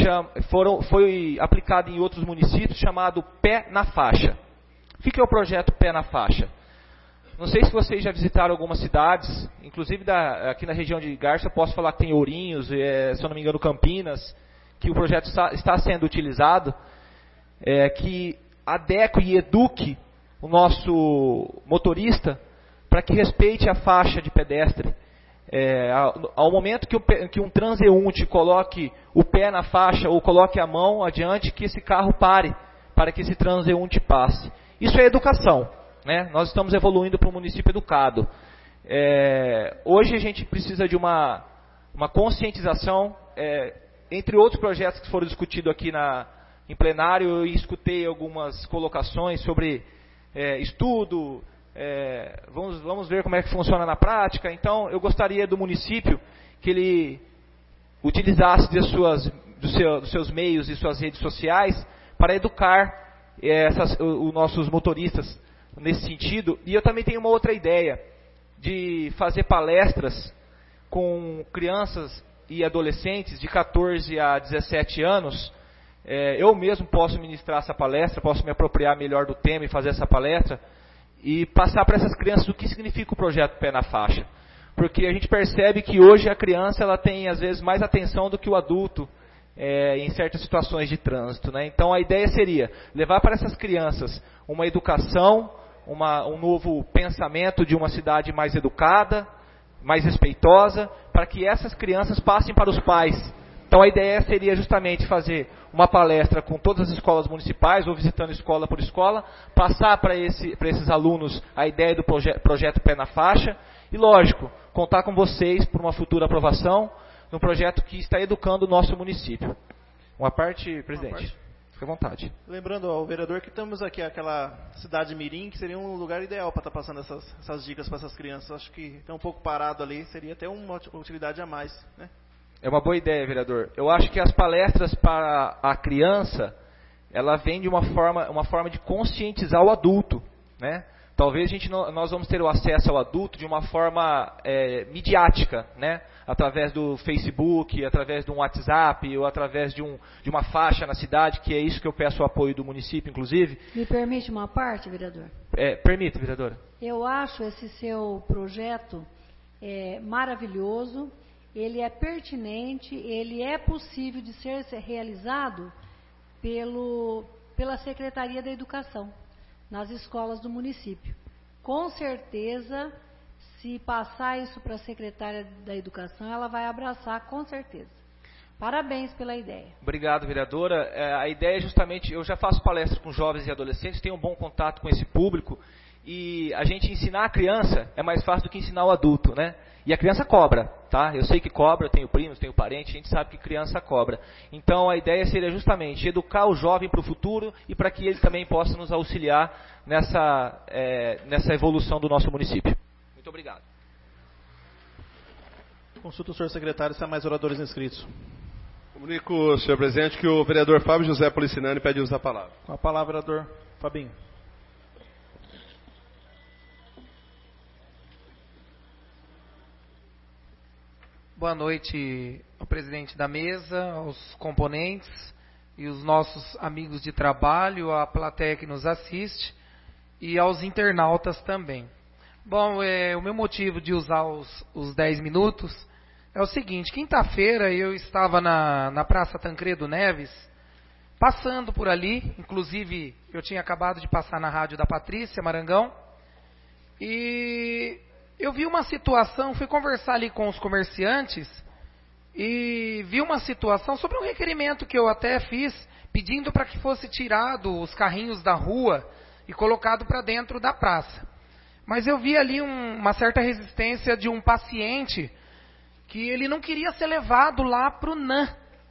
foi aplicado em outros municípios, chamado Pé na Faixa. O que é o projeto Pé na Faixa? Não sei se vocês já visitaram algumas cidades, inclusive aqui na região de Garça, posso falar que tem Ourinhos, se eu não me engano Campinas, que o projeto está sendo utilizado, que adeque e eduque o nosso motorista para que respeite a faixa de pedestre. Ao momento que um transeunte coloque o pé na faixa ou coloque a mão adiante, que esse carro pare para que esse transeunte passe. Isso é educação, né? Nós estamos evoluindo para um município educado. Hoje a gente precisa de uma uma conscientização, entre outros projetos que foram discutidos aqui em plenário. Eu escutei algumas colocações sobre estudo, vamos ver como é que funciona na prática. Então, eu gostaria do município que ele utilizasse dos seus meios e suas redes sociais para educar os nossos motoristas nesse sentido. E eu também tenho uma outra ideia, de fazer palestras com crianças e adolescentes de 14 a 17 anos. Eu mesmo posso ministrar essa palestra, posso me apropriar melhor do tema e fazer essa palestra, e passar para essas crianças o que significa o projeto Pé na Faixa. Porque a gente percebe que hoje a criança ela tem, às vezes, mais atenção do que o adulto em certas situações de trânsito, né? Então a ideia seria levar para essas crianças uma educação, um novo pensamento de uma cidade mais educada, mais respeitosa, para que essas crianças passem para os pais. Então a ideia seria justamente fazer uma palestra com todas as escolas municipais, ou visitando escola por escola, passar para esses alunos a ideia do projeto Pé na Faixa, e lógico, contar com vocês por uma futura aprovação, num projeto que está educando o nosso município. Uma parte, presidente, fique à vontade. Lembrando ao vereador que estamos aqui, aquela cidade mirim, que seria um lugar ideal para estar passando essas dicas para essas crianças. Acho que está um pouco parado ali, seria até uma utilidade a mais, né? É uma boa ideia, vereador. Eu acho que as palestras para a criança, ela vem de uma forma de conscientizar o adulto, né? Talvez nós vamos ter o acesso ao adulto de uma forma midiática, né? Através do Facebook, através de um WhatsApp, ou através de uma faixa na cidade, que é isso que eu peço o apoio do município, inclusive. Me permite uma parte, vereador? Permito, vereadora. Eu acho esse seu projeto maravilhoso, ele é pertinente, ele é possível de ser realizado pela Secretaria da Educação, nas escolas do município. Com certeza, se passar isso para a secretária da Educação, ela vai abraçar, com certeza. Parabéns pela ideia. Obrigado, vereadora. A ideia é justamente, eu já faço palestras com jovens e adolescentes, tenho um bom contato com esse público, e a gente ensinar a criança é mais fácil do que ensinar o adulto, né? E a criança cobra, tá? Eu sei que cobra, eu tenho primos, tenho parentes, a gente sabe que criança cobra. Então a ideia seria justamente educar o jovem para o futuro e para que ele também possa nos auxiliar nessa evolução do nosso município. Muito obrigado. Consulta o senhor secretário se há mais oradores inscritos. Comunico, senhor presidente, que o vereador Fábio José Policinani pede uso da palavra. Com a palavra, vereador Fabinho. Boa noite ao presidente da mesa, aos componentes e os nossos amigos de trabalho, à plateia que nos assiste e aos internautas também. Bom, o meu motivo de usar os 10 minutos é o seguinte: quinta-feira eu estava na Praça Tancredo Neves, passando por ali, inclusive eu tinha acabado de passar na rádio da Patrícia Marangão, e eu vi uma situação, fui conversar ali com os comerciantes e vi uma situação sobre um requerimento que eu até fiz, pedindo para que fosse tirado os carrinhos da rua e colocado para dentro da praça. Mas eu vi ali uma certa resistência de um paciente que ele não queria ser levado lá para o NAM.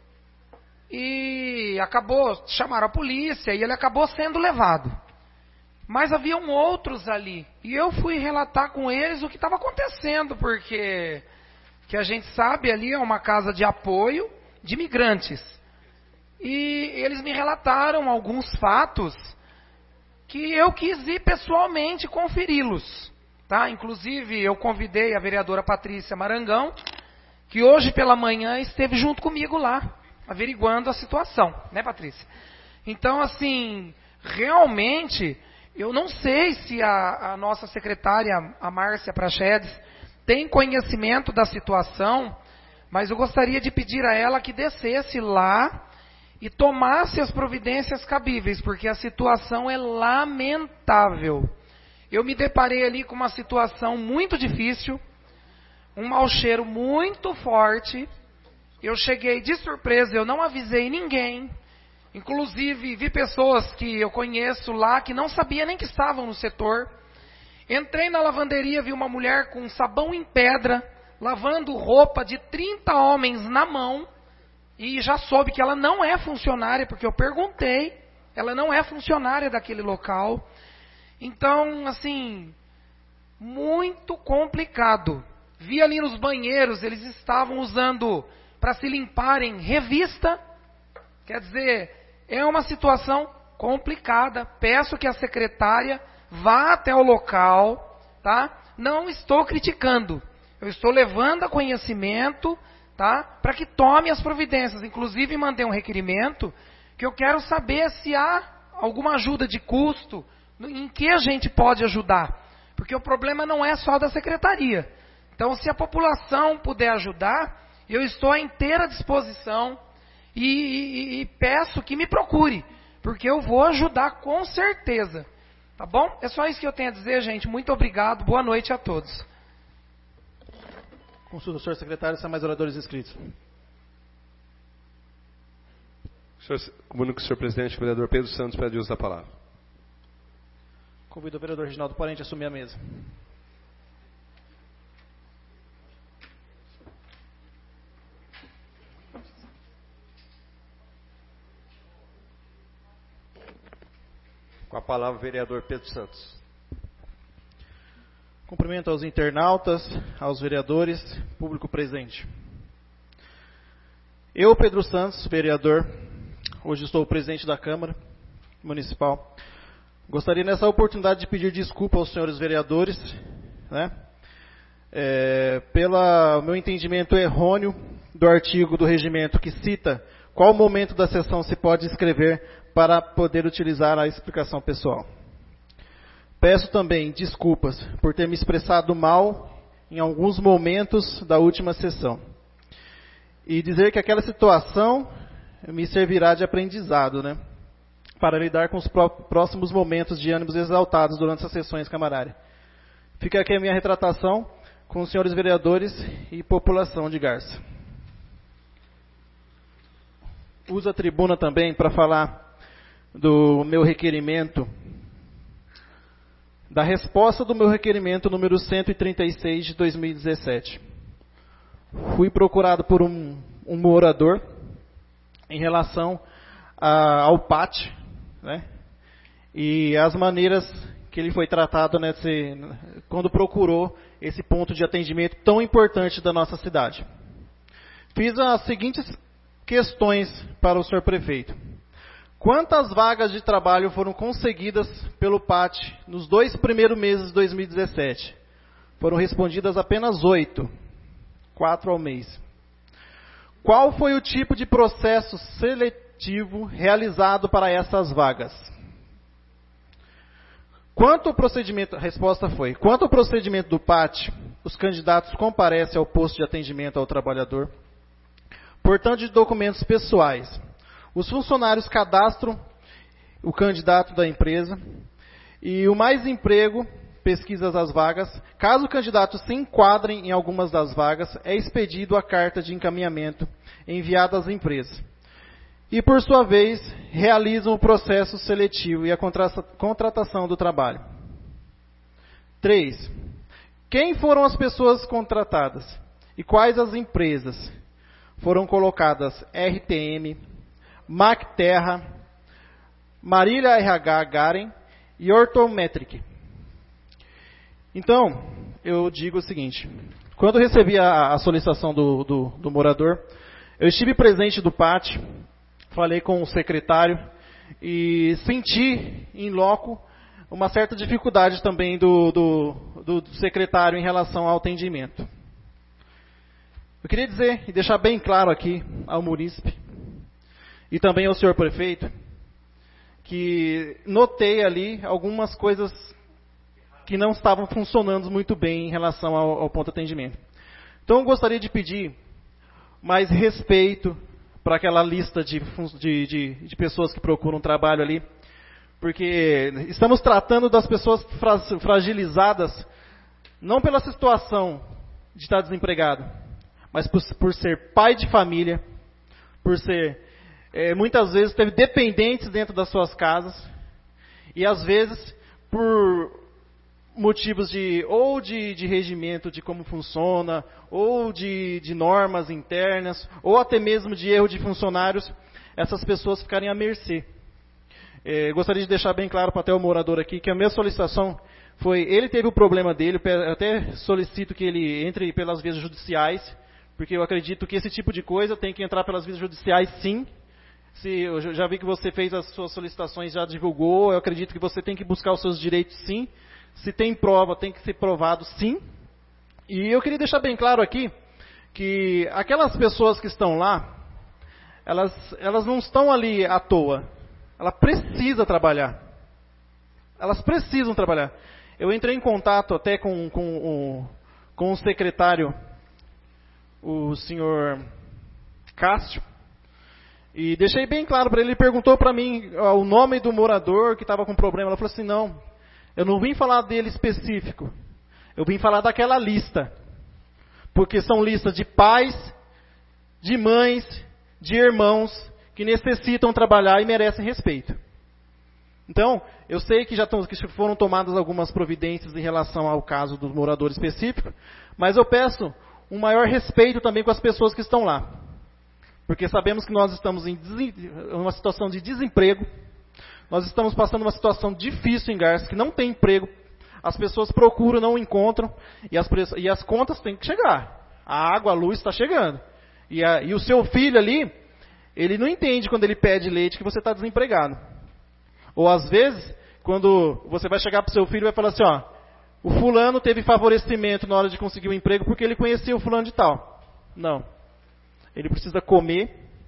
E chamaram a polícia e ele acabou sendo levado. Mas haviam outros ali. E eu fui relatar com eles o que estava acontecendo, porque que a gente sabe ali é uma casa de apoio de imigrantes. E eles me relataram alguns fatos que eu quis ir pessoalmente conferi-los. Tá? Inclusive eu convidei a vereadora Patrícia Marangão, que hoje pela manhã esteve junto comigo lá, averiguando a situação. Né, Patrícia? Então, assim, realmente eu não sei se a nossa secretária, a Márcia Prachedes, tem conhecimento da situação, mas eu gostaria de pedir a ela que descesse lá e tomasse as providências cabíveis, porque a situação é lamentável. Eu me deparei ali com uma situação muito difícil, um mau cheiro muito forte. Eu cheguei de surpresa, eu não avisei ninguém. Inclusive, vi pessoas que eu conheço lá que não sabia nem que estavam no setor. Entrei na lavanderia, vi uma mulher com sabão em pedra, lavando roupa de 30 homens na mão, e já soube que ela não é funcionária, porque eu perguntei, ela não é funcionária daquele local. Então, assim, muito complicado. Vi ali nos banheiros, eles estavam usando para se limparem revista. Quer dizer, é uma situação complicada. Peço que a secretária vá até o local, tá? Não estou criticando. Eu estou levando a conhecimento, tá? Para que tome as providências. Inclusive, mandei um requerimento que eu quero saber se há alguma ajuda de custo, em que a gente pode ajudar. Porque o problema não é só da secretaria. Então, se a população puder ajudar, eu estou à inteira disposição e peço que me procure, porque eu vou ajudar com certeza. Tá bom? É só isso que eu tenho a dizer, gente. Muito obrigado. Boa noite a todos. Consulta, senhor secretário, se há mais oradores inscritos. Comunico com o senhor presidente, o vereador Pedro Santos, pede uso da palavra. Convido o vereador Reginaldo Parente a assumir a mesa. Com a palavra, o vereador Pedro Santos. Cumprimento aos internautas, aos vereadores, público presente. Eu, Pedro Santos, vereador, hoje estou presidente da Câmara Municipal. Gostaria nessa oportunidade de pedir desculpa aos senhores vereadores, né, pelo meu entendimento errôneo do artigo do regimento que cita qual momento da sessão se pode escrever para poder utilizar a explicação pessoal. Peço também desculpas por ter me expressado mal em alguns momentos da última sessão. E dizer que aquela situação me servirá de aprendizado, né, para lidar com os próximos momentos de ânimos exaltados durante as sessões camarárias. Fica aqui a minha retratação com os senhores vereadores e população de Garça. Uso a tribuna também para falar do meu requerimento, da resposta do meu requerimento número 136 de 2017. Fui procurado por um morador em relação ao PAT, né, e as maneiras que ele foi tratado quando procurou esse ponto de atendimento tão importante da nossa cidade. Fiz as seguintes questões para o senhor prefeito. Quantas vagas de trabalho foram conseguidas pelo PAT nos 2 primeiros meses de 2017? Foram respondidas apenas 8, 4 ao mês. Qual foi o tipo de processo seletivo realizado para essas vagas? Quanto ao procedimento, a resposta foi, quanto ao procedimento do PAT, os candidatos comparecem ao posto de atendimento ao trabalhador, portanto de documentos pessoais. Os funcionários cadastram o candidato da empresa e o Mais Emprego pesquisa as vagas. Caso o candidato se enquadre em algumas das vagas, é expedido a carta de encaminhamento enviada às empresas. E, por sua vez, realizam o processo seletivo e a contratação do trabalho. 3. Quem foram as pessoas contratadas? E quais as empresas? Foram colocadas RTM, Macterra, Marília RH Garen e Ortometric. Então, eu digo o seguinte, quando eu recebi a solicitação do morador, eu estive presente do PAT, falei com o secretário e senti em loco uma certa dificuldade também do secretário em relação ao atendimento. Eu queria dizer e deixar bem claro aqui ao munícipe e também ao senhor prefeito que notei ali algumas coisas que não estavam funcionando muito bem em relação ao ponto de atendimento. Então eu gostaria de pedir mais respeito para aquela lista de pessoas que procuram trabalho ali, porque estamos tratando das pessoas fragilizadas, não pela situação de estar desempregado, mas por ser pai de família, por ser, muitas vezes, teve dependentes dentro das suas casas, e às vezes, por motivos de regimento, de como funciona, ou de normas internas, ou até mesmo de erro de funcionários, essas pessoas ficarem à mercê. Gostaria de deixar bem claro para até o morador aqui que a minha solicitação foi, ele teve o problema dele, eu até solicito que ele entre pelas vias judiciais, porque eu acredito que esse tipo de coisa tem que entrar pelas vias judiciais sim. Eu já vi que você fez as suas solicitações, já divulgou, eu acredito que você tem que buscar os seus direitos sim. Se tem prova, tem que ser provado sim. E eu queria deixar bem claro aqui que aquelas pessoas que estão lá, elas não estão ali à toa. Ela precisa trabalhar. Elas precisam trabalhar. Eu entrei em contato até com o secretário, o senhor Cássio, e deixei bem claro para ele. Ele perguntou para mim o nome do morador que estava com problema. Ela falou assim, não, eu não vim falar dele específico. Eu vim falar daquela lista. Porque são listas de pais, de mães, de irmãos que necessitam trabalhar e merecem respeito. Então, eu sei que que foram tomadas algumas providências em relação ao caso do morador específico, mas eu peço um maior respeito também com as pessoas que estão lá. Porque sabemos que nós estamos em uma situação de desemprego, nós estamos passando uma situação difícil em Garças, que não tem emprego, as pessoas procuram, não encontram, e as contas têm que chegar. A água, a luz está chegando. E o seu filho ali, ele não entende quando ele pede leite que você está desempregado. Ou às vezes, quando você vai chegar para o seu filho e vai falar assim, ó, o fulano teve favorecimento na hora de conseguir um emprego porque ele conhecia o fulano de tal. Não. Ele precisa comer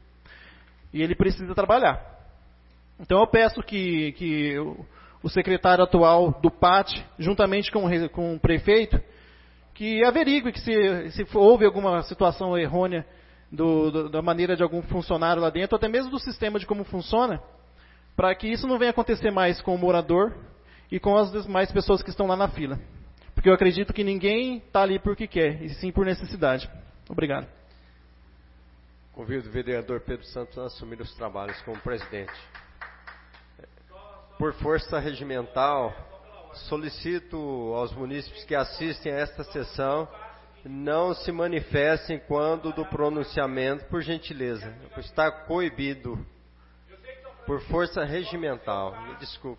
e ele precisa trabalhar. Então eu peço que o secretário atual do PAT, juntamente com o prefeito, que averigue que se houve alguma situação errônea da maneira de algum funcionário lá dentro, ou até mesmo do sistema de como funciona, para que isso não venha acontecer mais com o morador e com as demais pessoas que estão lá na fila. Porque eu acredito que ninguém está ali porque quer, e sim por necessidade. Obrigado. Convido o vereador Pedro Santos a assumir os trabalhos como presidente. Por força regimental, solicito aos munícipes que assistem a esta sessão não se manifestem quando do pronunciamento, por gentileza. Está coibido por força regimental. Me desculpe.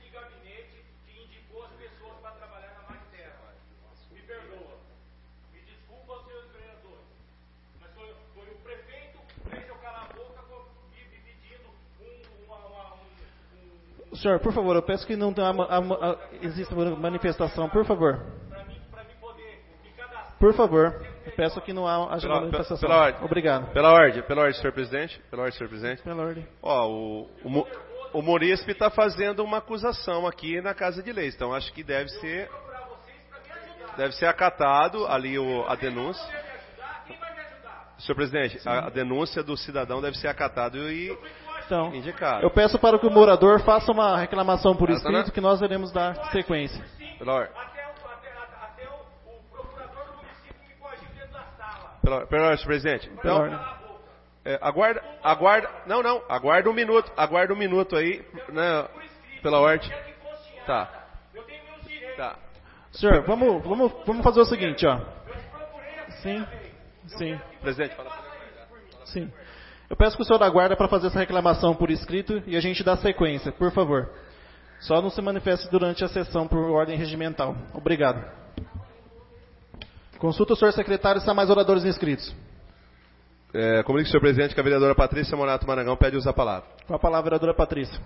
Senhor, por favor, eu peço que não exista manifestação, por favor. Por favor, eu peço que não haja manifestação. Pela ordem. Obrigado. Pela ordem, senhor presidente. Pela ordem. Ó, o munícipe está fazendo uma acusação aqui na Casa de Leis, então acho que deve ser acatado ali a denúncia. Senhor presidente, a denúncia do cidadão deve ser acatada e indicado. Eu peço para que o morador faça uma reclamação por escrito, que nós iremos dar sequência. Pela ordem. Pela ordem, senhor presidente. Então, aguarda um minuto aí, né, pela ordem. Tá. Senhor, vamos fazer o seguinte, ó. Sim. Presidente, fala. Sim. Eu peço que o senhor aguarde para fazer essa reclamação por escrito e a gente dá sequência, por favor. Só não se manifeste durante a sessão por ordem regimental. Obrigado. Consulta o senhor secretário se há mais oradores inscritos. Comunique, senhor presidente, que a vereadora Patrícia Morato Marangão pede uso da palavra. Com a palavra, vereadora Patrícia.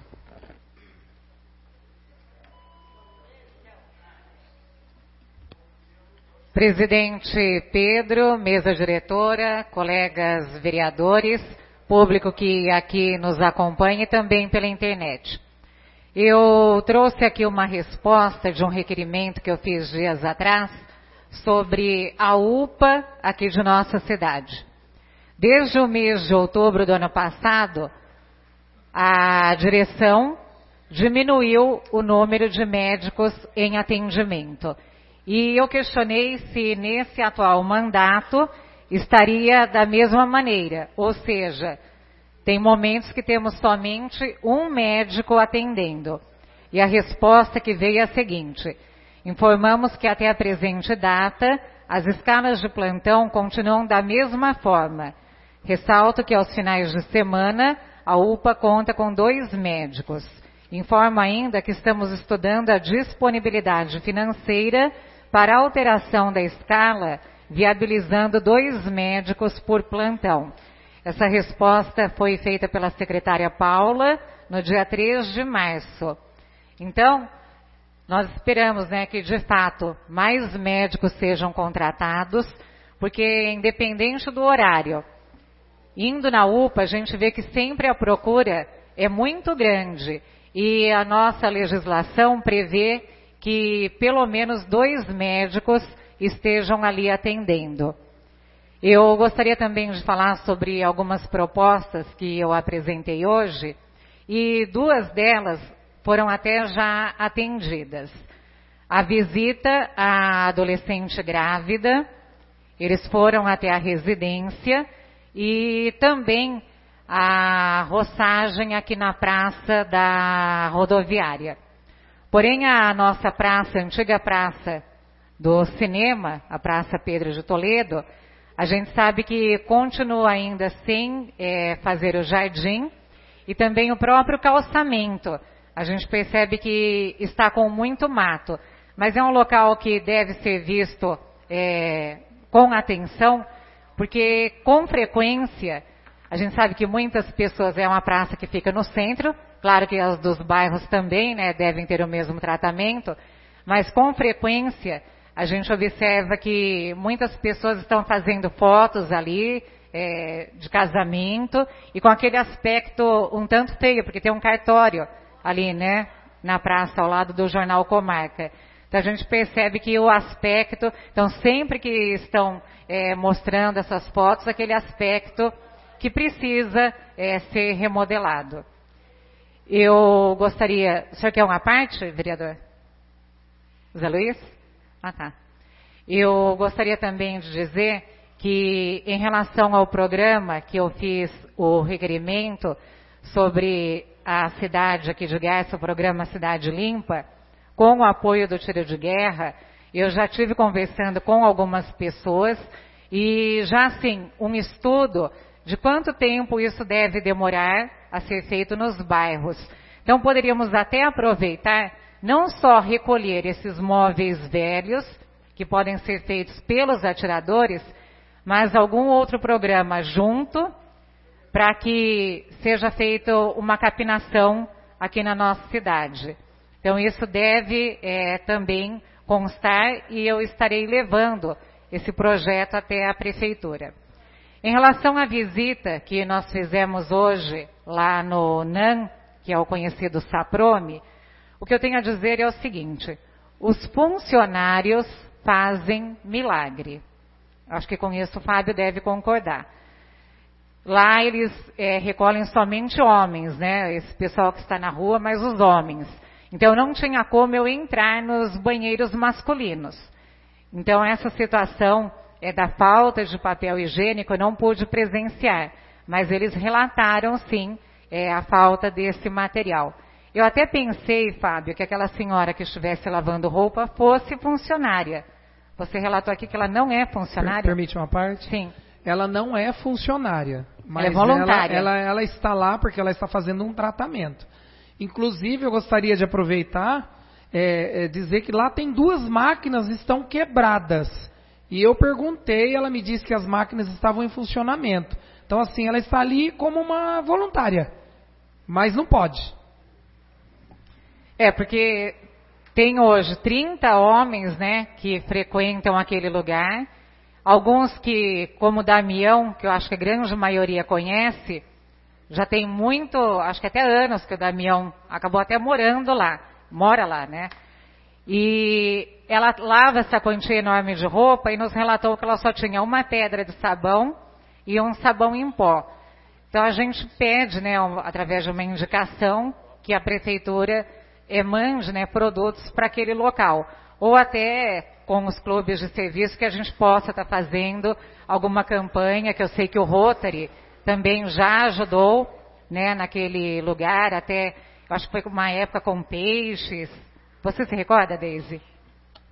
Presidente Pedro, mesa diretora, colegas vereadores, público que aqui nos acompanha e também pela internet. Eu trouxe aqui uma resposta de um requerimento que eu fiz dias atrás sobre a UPA aqui de nossa cidade. Desde o mês de outubro do ano passado, a direção diminuiu o número de médicos em atendimento. E eu questionei se nesse atual mandato estaria da mesma maneira, ou seja, tem momentos que temos somente um médico atendendo. E a resposta que veio é a seguinte: Informamos que até a presente data, as escalas de plantão continuam da mesma forma. Ressalto que aos finais de semana, a UPA conta com 2 médicos. Informo ainda que estamos estudando a disponibilidade financeira para a alteração da escala, viabilizando 2 médicos por plantão. Essa resposta foi feita pela secretária Paula no dia 3 de março. Então, nós esperamos, que de fato mais médicos sejam contratados, porque independente do horário, indo na UPA, a gente vê que sempre a procura é muito grande e a nossa legislação prevê que pelo menos 2 médicos estejam ali atendendo. Eu gostaria também de falar sobre algumas propostas que eu apresentei hoje e 2 delas foram até já atendidas. A visita à adolescente grávida, eles foram até a residência e também a roçagem aqui na praça da rodoviária. Porém, a nossa praça, a antiga praça do cinema, a Praça Pedro de Toledo, a gente sabe que continua ainda sem fazer o jardim e também o próprio calçamento. A gente percebe que está com muito mato, mas é um local que deve ser visto com atenção, porque com frequência, a gente sabe que muitas pessoas, é uma praça que fica no centro, claro que as dos bairros também, devem ter o mesmo tratamento, mas com frequência a gente observa que muitas pessoas estão fazendo fotos ali de casamento e com aquele aspecto um tanto feio, porque tem um cartório ali, na praça, ao lado do Jornal Comarca. Então a gente percebe que o aspecto, então sempre que estão mostrando essas fotos, aquele aspecto que precisa ser remodelado. Eu gostaria... O senhor quer uma parte, vereador? Zé Luiz? Ah, tá. Eu gostaria também de dizer que, em relação ao programa que eu fiz o requerimento sobre a cidade aqui de Garça, o programa Cidade Limpa, com o apoio do Tiro de Guerra, eu já estive conversando com algumas pessoas e já, assim, um estudo de quanto tempo isso deve demorar a ser feito nos bairros. Então, poderíamos até aproveitar, não só recolher esses móveis velhos, que podem ser feitos pelos atiradores, mas algum outro programa junto, para que seja feita uma capinação aqui na nossa cidade. Então, isso deve também constar e eu estarei levando esse projeto até a prefeitura. Em relação à visita que nós fizemos hoje lá no NAM, que é o conhecido SAPROME, o que eu tenho a dizer é o seguinte: os funcionários fazem milagre. Acho que com isso o Fábio deve concordar. Lá eles recolhem somente homens, esse pessoal que está na rua, mas os homens. Então não tinha como eu entrar nos banheiros masculinos. Então essa situação da falta de papel higiênico eu não pude presenciar, mas eles relataram sim a falta desse material. Eu até pensei, Fábio, que aquela senhora que estivesse lavando roupa fosse funcionária. Você relatou aqui que ela não é funcionária? Permite uma parte? Sim. Ela não é funcionária, mas ela é voluntária. Ela está lá porque ela está fazendo um tratamento. Inclusive, eu gostaria de aproveitar, dizer que lá tem 2 máquinas que estão quebradas. E eu perguntei, ela me disse que as máquinas estavam em funcionamento. Então, assim, ela está ali como uma voluntária, mas não pode. Porque tem hoje 30 homens, que frequentam aquele lugar. Alguns que, como o Damião, que eu acho que a grande maioria conhece, já tem muito, acho que até anos que o Damião acabou até morando lá, mora lá, E ela lava essa quantia enorme de roupa e nos relatou que ela só tinha uma pedra de sabão e um sabão em pó. Então a gente pede, através de uma indicação, que a prefeitura mande produtos para aquele local. Ou até com os clubes de serviço que a gente possa estar fazendo alguma campanha, que eu sei que o Rotary também já ajudou naquele lugar, até acho que foi uma época com peixes. Você se recorda, Deise?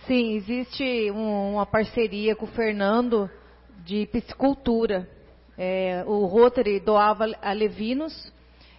Sim, existe uma parceria com o Fernando de piscicultura. O Rotary doava alevinos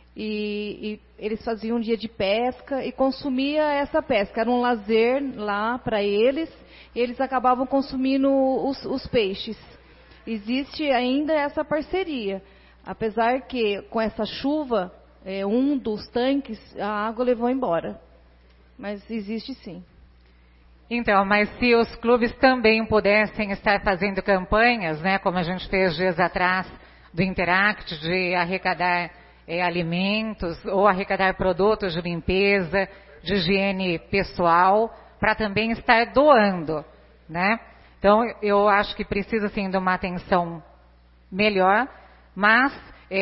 e eles faziam um dia de pesca e consumia essa pesca. Era um lazer lá para eles e eles acabavam consumindo os peixes. Existe ainda essa parceria. Apesar que com essa chuva, um dos tanques, a água levou embora. Mas existe sim. Então, mas se os clubes também pudessem estar fazendo campanhas, né, como a gente fez dias atrás do Interact, de arrecadar alimentos ou arrecadar produtos de limpeza, de higiene pessoal, para também estar doando, né? Então, eu acho que precisa sim de uma atenção melhor, mas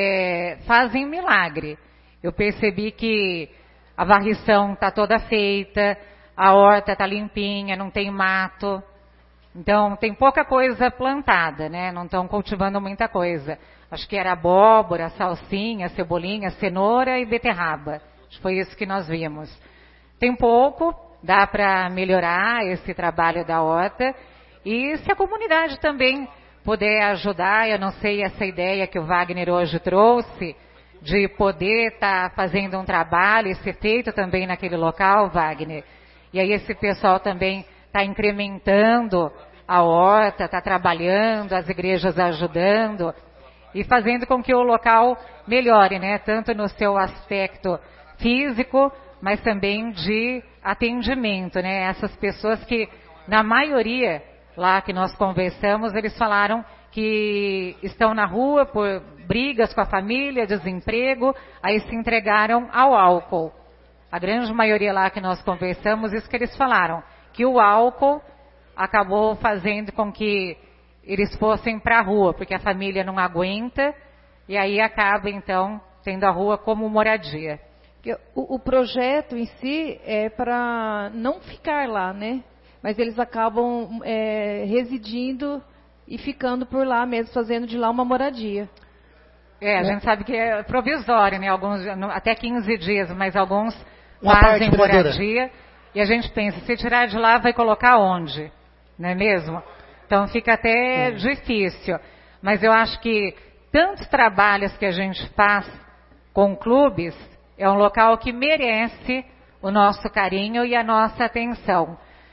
fazem milagre. Eu percebi que a varrição está toda feita, a horta está limpinha, não tem mato. Então, tem pouca coisa plantada, né? Não estão cultivando muita coisa. Acho que era abóbora, salsinha, cebolinha, cenoura e beterraba. Acho que foi isso que nós vimos. Tem pouco, dá para melhorar esse trabalho da horta. E se a comunidade também puder ajudar, eu não sei essa ideia que o Wagner hoje trouxe, de poder estar fazendo um trabalho e ser feito também naquele local, Wagner. E aí esse pessoal também está incrementando a horta, está trabalhando, as igrejas ajudando e fazendo com que o local melhore, né? Tanto no seu aspecto físico, mas também de atendimento, né? Essas pessoas que, na maioria, lá que nós conversamos, eles falaram que estão na rua por brigas com a família, desemprego, aí se entregaram ao álcool. A grande maioria lá que nós conversamos, isso que eles falaram, que o álcool acabou fazendo com que eles fossem para a rua, porque a família não aguenta, e aí acaba então tendo a rua como moradia. O projeto em si é para não ficar lá, né? Mas eles acabam residindo e ficando por lá mesmo, fazendo de lá uma moradia. A gente sabe que é provisório, né? Alguns, até 15 dias, mas alguns fazem moradia. E a gente pensa, se tirar de lá, vai colocar onde? Não é mesmo? Então fica até difícil. Mas eu acho que tantos trabalhos que a gente faz com clubes, é um local que merece o nosso carinho e a nossa atenção.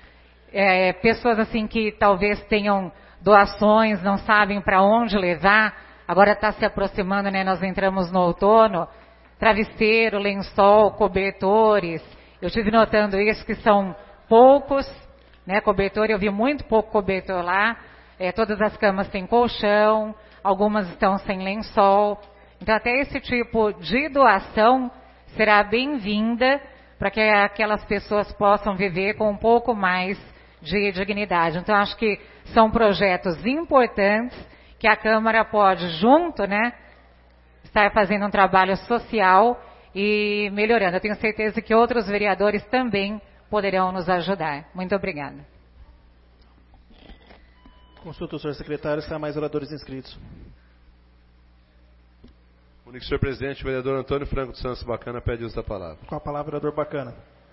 Pessoas assim que talvez tenham doações, não sabem para onde levar, agora está se aproximando, né? Nós entramos no outono, travesseiro, lençol, cobertores. Eu estive notando isso, que são poucos, né? Cobertor, eu vi muito pouco cobertor lá. Todas as camas têm colchão, algumas estão sem lençol. Então até esse tipo de doação será bem-vinda para que aquelas pessoas possam viver com um pouco mais de dignidade. Então acho que são projetos importantes que a Câmara pode, junto, né, estar fazendo um trabalho social e melhorando. Eu tenho certeza que outros vereadores também poderão nos ajudar. Muito obrigada. Consulta o senhor secretário se há mais oradores inscritos. Comunico, senhor presidente, o vereador Antônio Franco dos Santos Bacana pede uso da palavra. Com a palavra, vereador Bacana.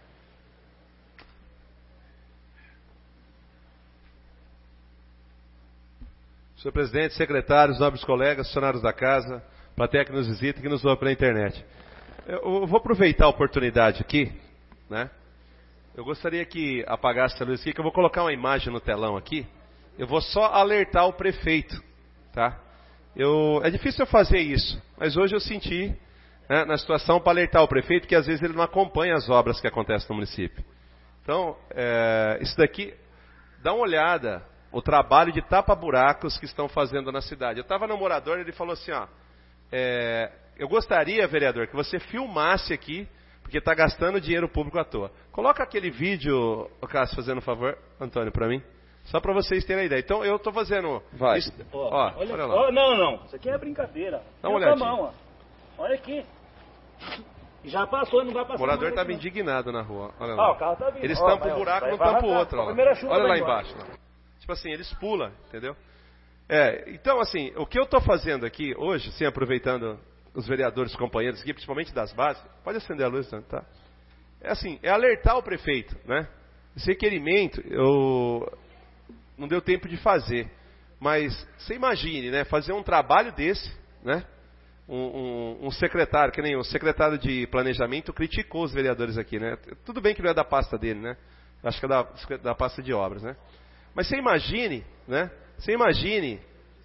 Senhor presidente, secretários, nobres colegas, funcionários da casa, plateia que nos visita e que nos ouve pela internet. Eu vou aproveitar a oportunidade aqui, né? Eu gostaria que apagasse a luz aqui, que eu vou colocar uma imagem no telão aqui. Eu vou só alertar o prefeito, tá? É difícil eu fazer isso, mas hoje eu senti, né, na situação para alertar o prefeito que às vezes ele não acompanha as obras que acontecem no município. Então, isso daqui, dá uma olhada, o trabalho de tapa-buracos que estão fazendo na cidade. Eu estava no morador e ele falou assim, ó, eu gostaria, vereador, que você filmasse aqui, porque está gastando dinheiro público à toa. Coloca aquele vídeo, Cássio, fazendo um favor, Antônio, para mim. Só para vocês terem a ideia. Então, eu estou fazendo... Vai. Isso, olha lá. Não. Isso aqui é brincadeira. Dá uma olhadinha. Mão, olha aqui. Já passou, não vai passar. O morador estava indignado na rua. Olha lá. O carro tá vindo. Eles tampam o buraco, não tampam o outro. Olha lá embaixo. Lá. Tipo assim, eles pulam, entendeu? Então, assim, o que eu estou fazendo aqui hoje, assim, aproveitando os vereadores companheiros aqui, principalmente das bases, pode acender a luz, tá? É assim, é alertar o prefeito, né? Esse requerimento, não deu tempo de fazer. Mas você imagine, né, fazer um trabalho desse, né? Um secretário, que nem o secretário de planejamento criticou os vereadores aqui, né? Tudo bem que não é da pasta dele, né? Acho que é da pasta de obras, né? Mas você imagine, né? Você imagine,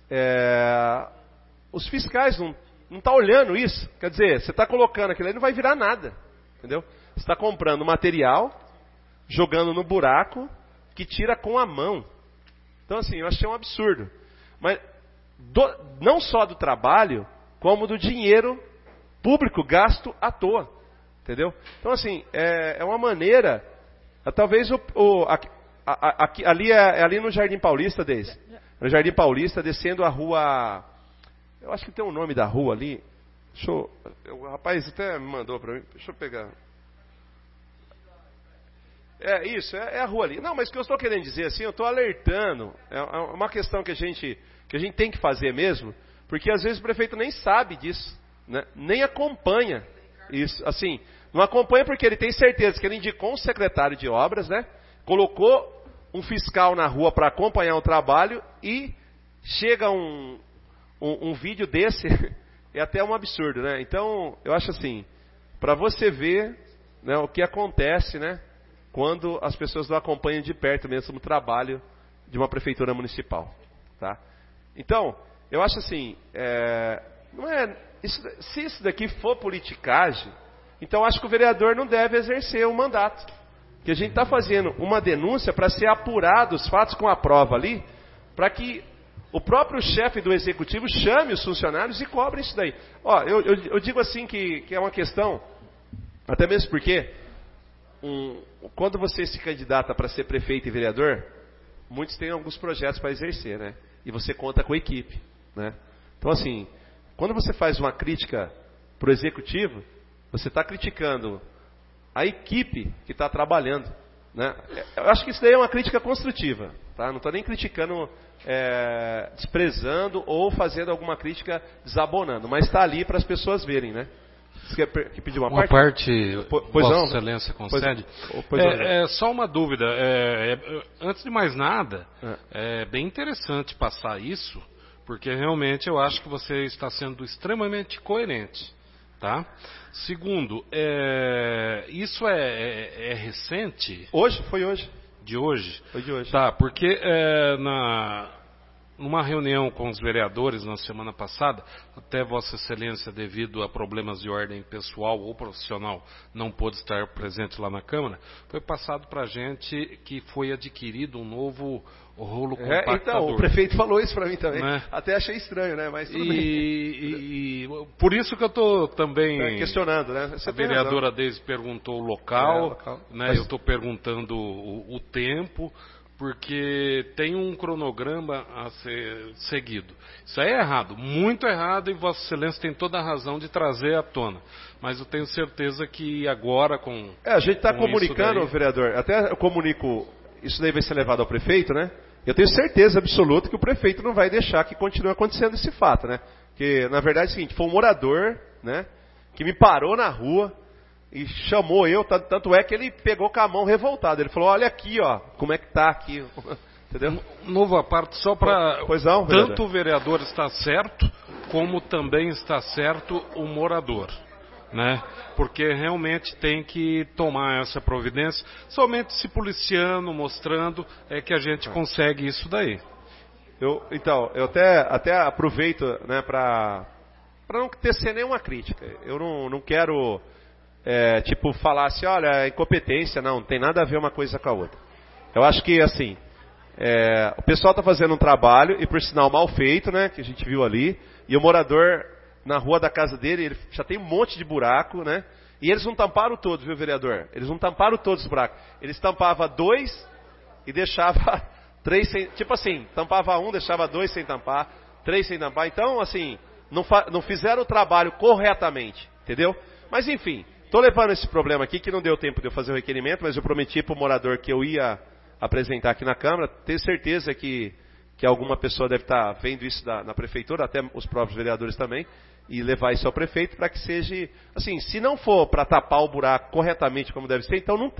os fiscais não tá olhando isso. Quer dizer, você está colocando aquilo aí, não vai virar nada, entendeu? Você está comprando material, jogando no buraco, que tira com a mão. Então, assim, eu achei um absurdo. Mas não só do trabalho, como do dinheiro público gasto à toa. Entendeu? Então, assim, é uma maneira... Talvez ali no Jardim Paulista, no Jardim Paulista, descendo a rua... Eu acho que tem um nome da rua ali. O rapaz até me mandou para mim. Deixa eu pegar... É a rua ali. Não, mas o que eu estou querendo dizer assim, eu estou alertando. É uma questão que a gente tem que fazer mesmo, porque às vezes o prefeito nem sabe disso, né? Nem acompanha isso. Assim, não acompanha porque ele tem certeza que ele indicou um secretário de obras, né? Colocou um fiscal na rua para acompanhar o trabalho e chega um vídeo desse, é até um absurdo, né? Então, eu acho assim, para você ver, né, o que acontece, né? Quando as pessoas não acompanham de perto mesmo o trabalho de uma prefeitura municipal, tá? Então, eu acho assim, se isso daqui for politicagem, então eu acho que o vereador não deve exercer o mandato. Que a gente está fazendo uma denúncia para ser apurado os fatos com a prova ali, para que o próprio chefe do executivo chame os funcionários e cobre isso daí. Ó, eu digo assim que é uma questão, até mesmo porque... quando você se candidata para ser prefeito e vereador, muitos têm alguns projetos para exercer, né? E você conta com a equipe, né? Então, assim, quando você faz uma crítica para o executivo, você está criticando a equipe que está trabalhando, né? Eu acho que isso daí é uma crítica construtiva, tá? Não estou nem criticando, desprezando ou fazendo alguma crítica desabonando, mas está ali para as pessoas verem, né? Você quer pedir uma parte? Vossa Excelência concede? Só uma dúvida. Antes de mais nada, é bem interessante passar isso, porque realmente eu acho que você está sendo extremamente coerente. Tá? Segundo, isso é recente? Hoje? Foi hoje. De hoje? Foi de hoje. Tá, porque numa reunião com os vereadores na semana passada, até Vossa Excelência, devido a problemas de ordem pessoal ou profissional, não pôde estar presente lá na Câmara, foi passado para a gente que foi adquirido um novo rolo compactador. Então, o prefeito falou isso para mim também. Né? Até achei estranho, né? Mas tudo bem. E por isso que eu estou também... questionando, né? Você a vereadora Deise perguntou o local, né? Eu estou perguntando o tempo... porque tem um cronograma a ser seguido. Isso aí é errado, muito errado, e Vossa Excelência tem toda a razão de trazer à tona. Mas eu tenho certeza que agora com... a gente está comunicando, vereador, até eu comunico, isso daí vai ser levado ao prefeito, né? Eu tenho certeza absoluta que o prefeito não vai deixar que continue acontecendo esse fato, né? Porque, na verdade, é o seguinte, foi um morador, né, que me parou na rua, e chamou eu, tanto é que ele pegou com a mão revoltada. Ele falou, olha aqui, ó, como é que tá aqui. Entendeu? Novo à parte, só para... Tanto o vereador está certo, como também está certo o morador. Né? Porque realmente tem que tomar essa providência. Somente se policiando, mostrando, é que a gente consegue isso daí. Eu até aproveito, né, para não tecer nenhuma crítica. Eu não quero... falar assim, olha, incompetência, não tem nada a ver uma coisa com a outra. Eu acho que, assim, o pessoal está fazendo um trabalho, e por sinal mal feito, né, que a gente viu ali, e o morador, na rua da casa dele, ele já tem um monte de buraco, né, e eles não tamparam todos, viu, vereador? Eles não tamparam todos os buracos. Eles tampavam 2 e deixava 3 sem, tipo assim, tampava 1, deixava 2 sem tampar, 3 sem tampar. Então, assim, não fizeram o trabalho corretamente, entendeu? Mas, enfim... Estou levando esse problema aqui, que não deu tempo de eu fazer o requerimento, mas eu prometi para o morador que eu ia apresentar aqui na Câmara. Tenho certeza que alguma pessoa deve estar vendo isso na prefeitura, até os próprios vereadores também, e levar isso ao prefeito para que seja... Assim, se não for para tapar o buraco corretamente como deve ser, então não tape.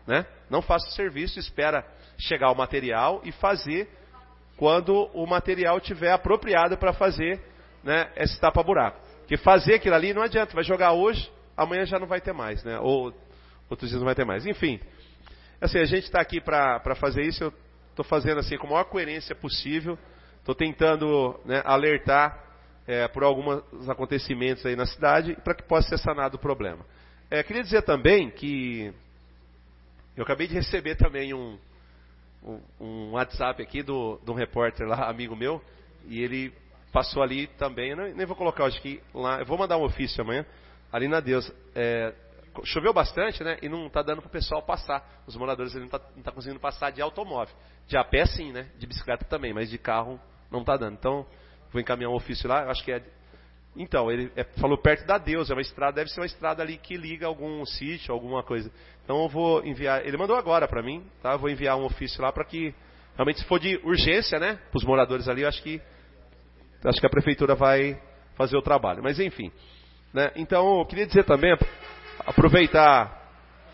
né? Não faça o serviço, espera chegar o material e fazer quando o material estiver apropriado para fazer, né, esse tapa-buraco. Porque fazer aquilo ali não adianta, vai jogar hoje, amanhã já não vai ter mais, né? Ou outros dias não vai ter mais. Enfim, assim, a gente está aqui para fazer isso, eu estou fazendo assim com a maior coerência possível, estou tentando, né, alertar por alguns acontecimentos aí na cidade para que possa ser sanado o problema. Queria dizer também que eu acabei de receber também um WhatsApp aqui de um repórter lá, amigo meu, e ele passou ali também, eu nem vou colocar hoje aqui, lá, eu vou mandar um ofício amanhã, ali na Deus. Choveu bastante, né, e não está dando para o pessoal passar, os moradores ele não tá conseguindo passar de automóvel, de a pé sim, né, de bicicleta também, mas de carro não está dando, então vou encaminhar um ofício lá, acho que então, ele falou perto da Deus, é uma estrada, deve ser uma estrada ali que liga algum sítio, alguma coisa. Então eu vou enviar, ele mandou agora para mim, tá? Eu vou enviar um ofício lá para que, realmente se for de urgência, né, para os moradores ali, eu acho que a prefeitura vai fazer o trabalho. Mas enfim, né? Então eu queria dizer também, aproveitar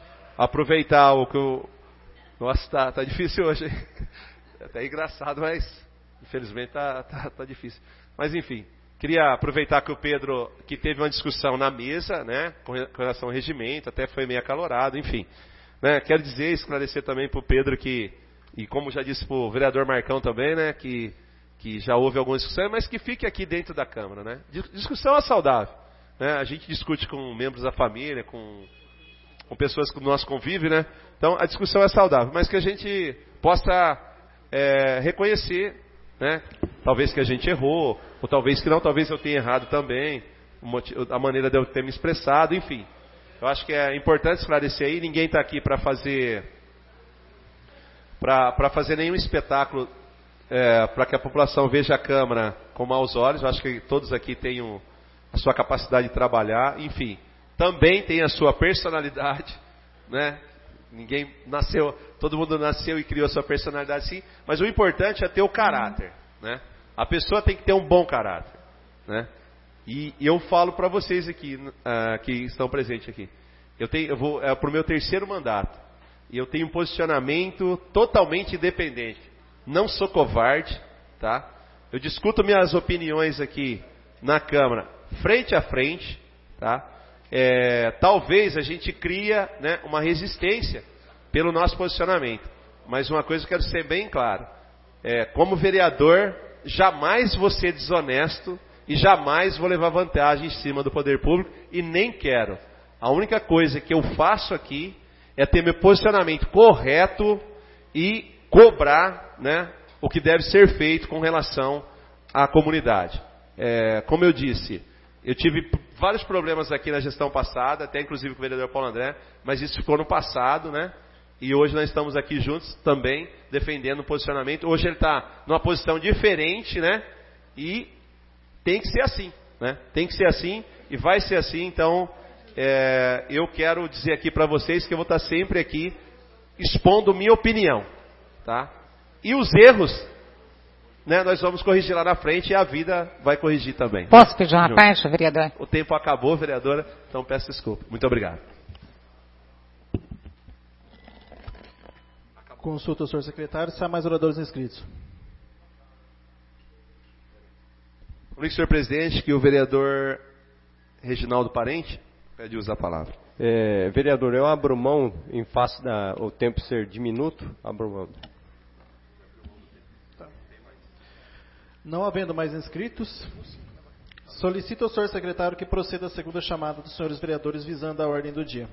o que eu... Nossa, tá difícil hoje, hein? É até engraçado, mas infelizmente tá difícil. Mas enfim, queria aproveitar que o Pedro, que teve uma discussão na mesa, né, com relação ao regimento, até foi meio acalorado, enfim. Né, quero dizer, esclarecer também para o Pedro que, e como já disse para o vereador Marcão também, né, que já houve alguma discussão, mas que fique aqui dentro da Câmara, né. Discussão é saudável, né, a gente discute com membros da família, com pessoas que o nosso convívio, né, então a discussão é saudável, mas que a gente possa reconhecer, né, talvez que a gente errou, ou talvez que não, talvez eu tenha errado também, a maneira de eu ter me expressado, enfim. Eu acho que é importante esclarecer aí, ninguém está aqui para fazer nenhum espetáculo para que a população veja a Câmara com maus olhos. Eu acho que todos aqui têm a sua capacidade de trabalhar, enfim. Também tem a sua personalidade, né? Ninguém nasceu, todo mundo nasceu e criou a sua personalidade sim, mas o importante é ter o caráter, né? A pessoa tem que ter um bom caráter, né? E eu falo para vocês aqui, que estão presentes aqui, eu vou para o meu terceiro mandato, e eu tenho um posicionamento totalmente independente, não sou covarde, tá? Eu discuto minhas opiniões aqui na Câmara, frente a frente, tá? Talvez a gente cria, né, uma resistência pelo nosso posicionamento, mas uma coisa eu quero ser bem claro, como vereador, jamais vou ser desonesto e jamais vou levar vantagem em cima do poder público e nem quero. A única coisa que eu faço aqui é ter meu posicionamento correto e cobrar, né, o que deve ser feito com relação à comunidade. Como eu disse, eu tive vários problemas aqui na gestão passada, até inclusive com o vereador Paulo André, mas isso ficou no passado, né? E hoje nós estamos aqui juntos também, defendendo o posicionamento. Hoje ele está numa posição diferente, né? E tem que ser assim, né? Tem que ser assim e vai ser assim. Então, eu quero dizer aqui para vocês que eu vou estar sempre aqui expondo minha opinião, tá? E os erros, né, nós vamos corrigir lá na frente e a vida vai corrigir também. Posso pedir uma parte, vereador? O tempo acabou, vereadora, então peço desculpa. Muito obrigado. Consulta o senhor secretário, se há mais oradores inscritos. Comunico, senhor presidente, que o vereador Reginaldo Parente pede uso da palavra. Vereador, eu abro mão, em face o tempo ser diminuto, abro mão. Tá. Não havendo mais inscritos, solicito ao senhor secretário que proceda a segunda chamada dos senhores vereadores visando a ordem do dia.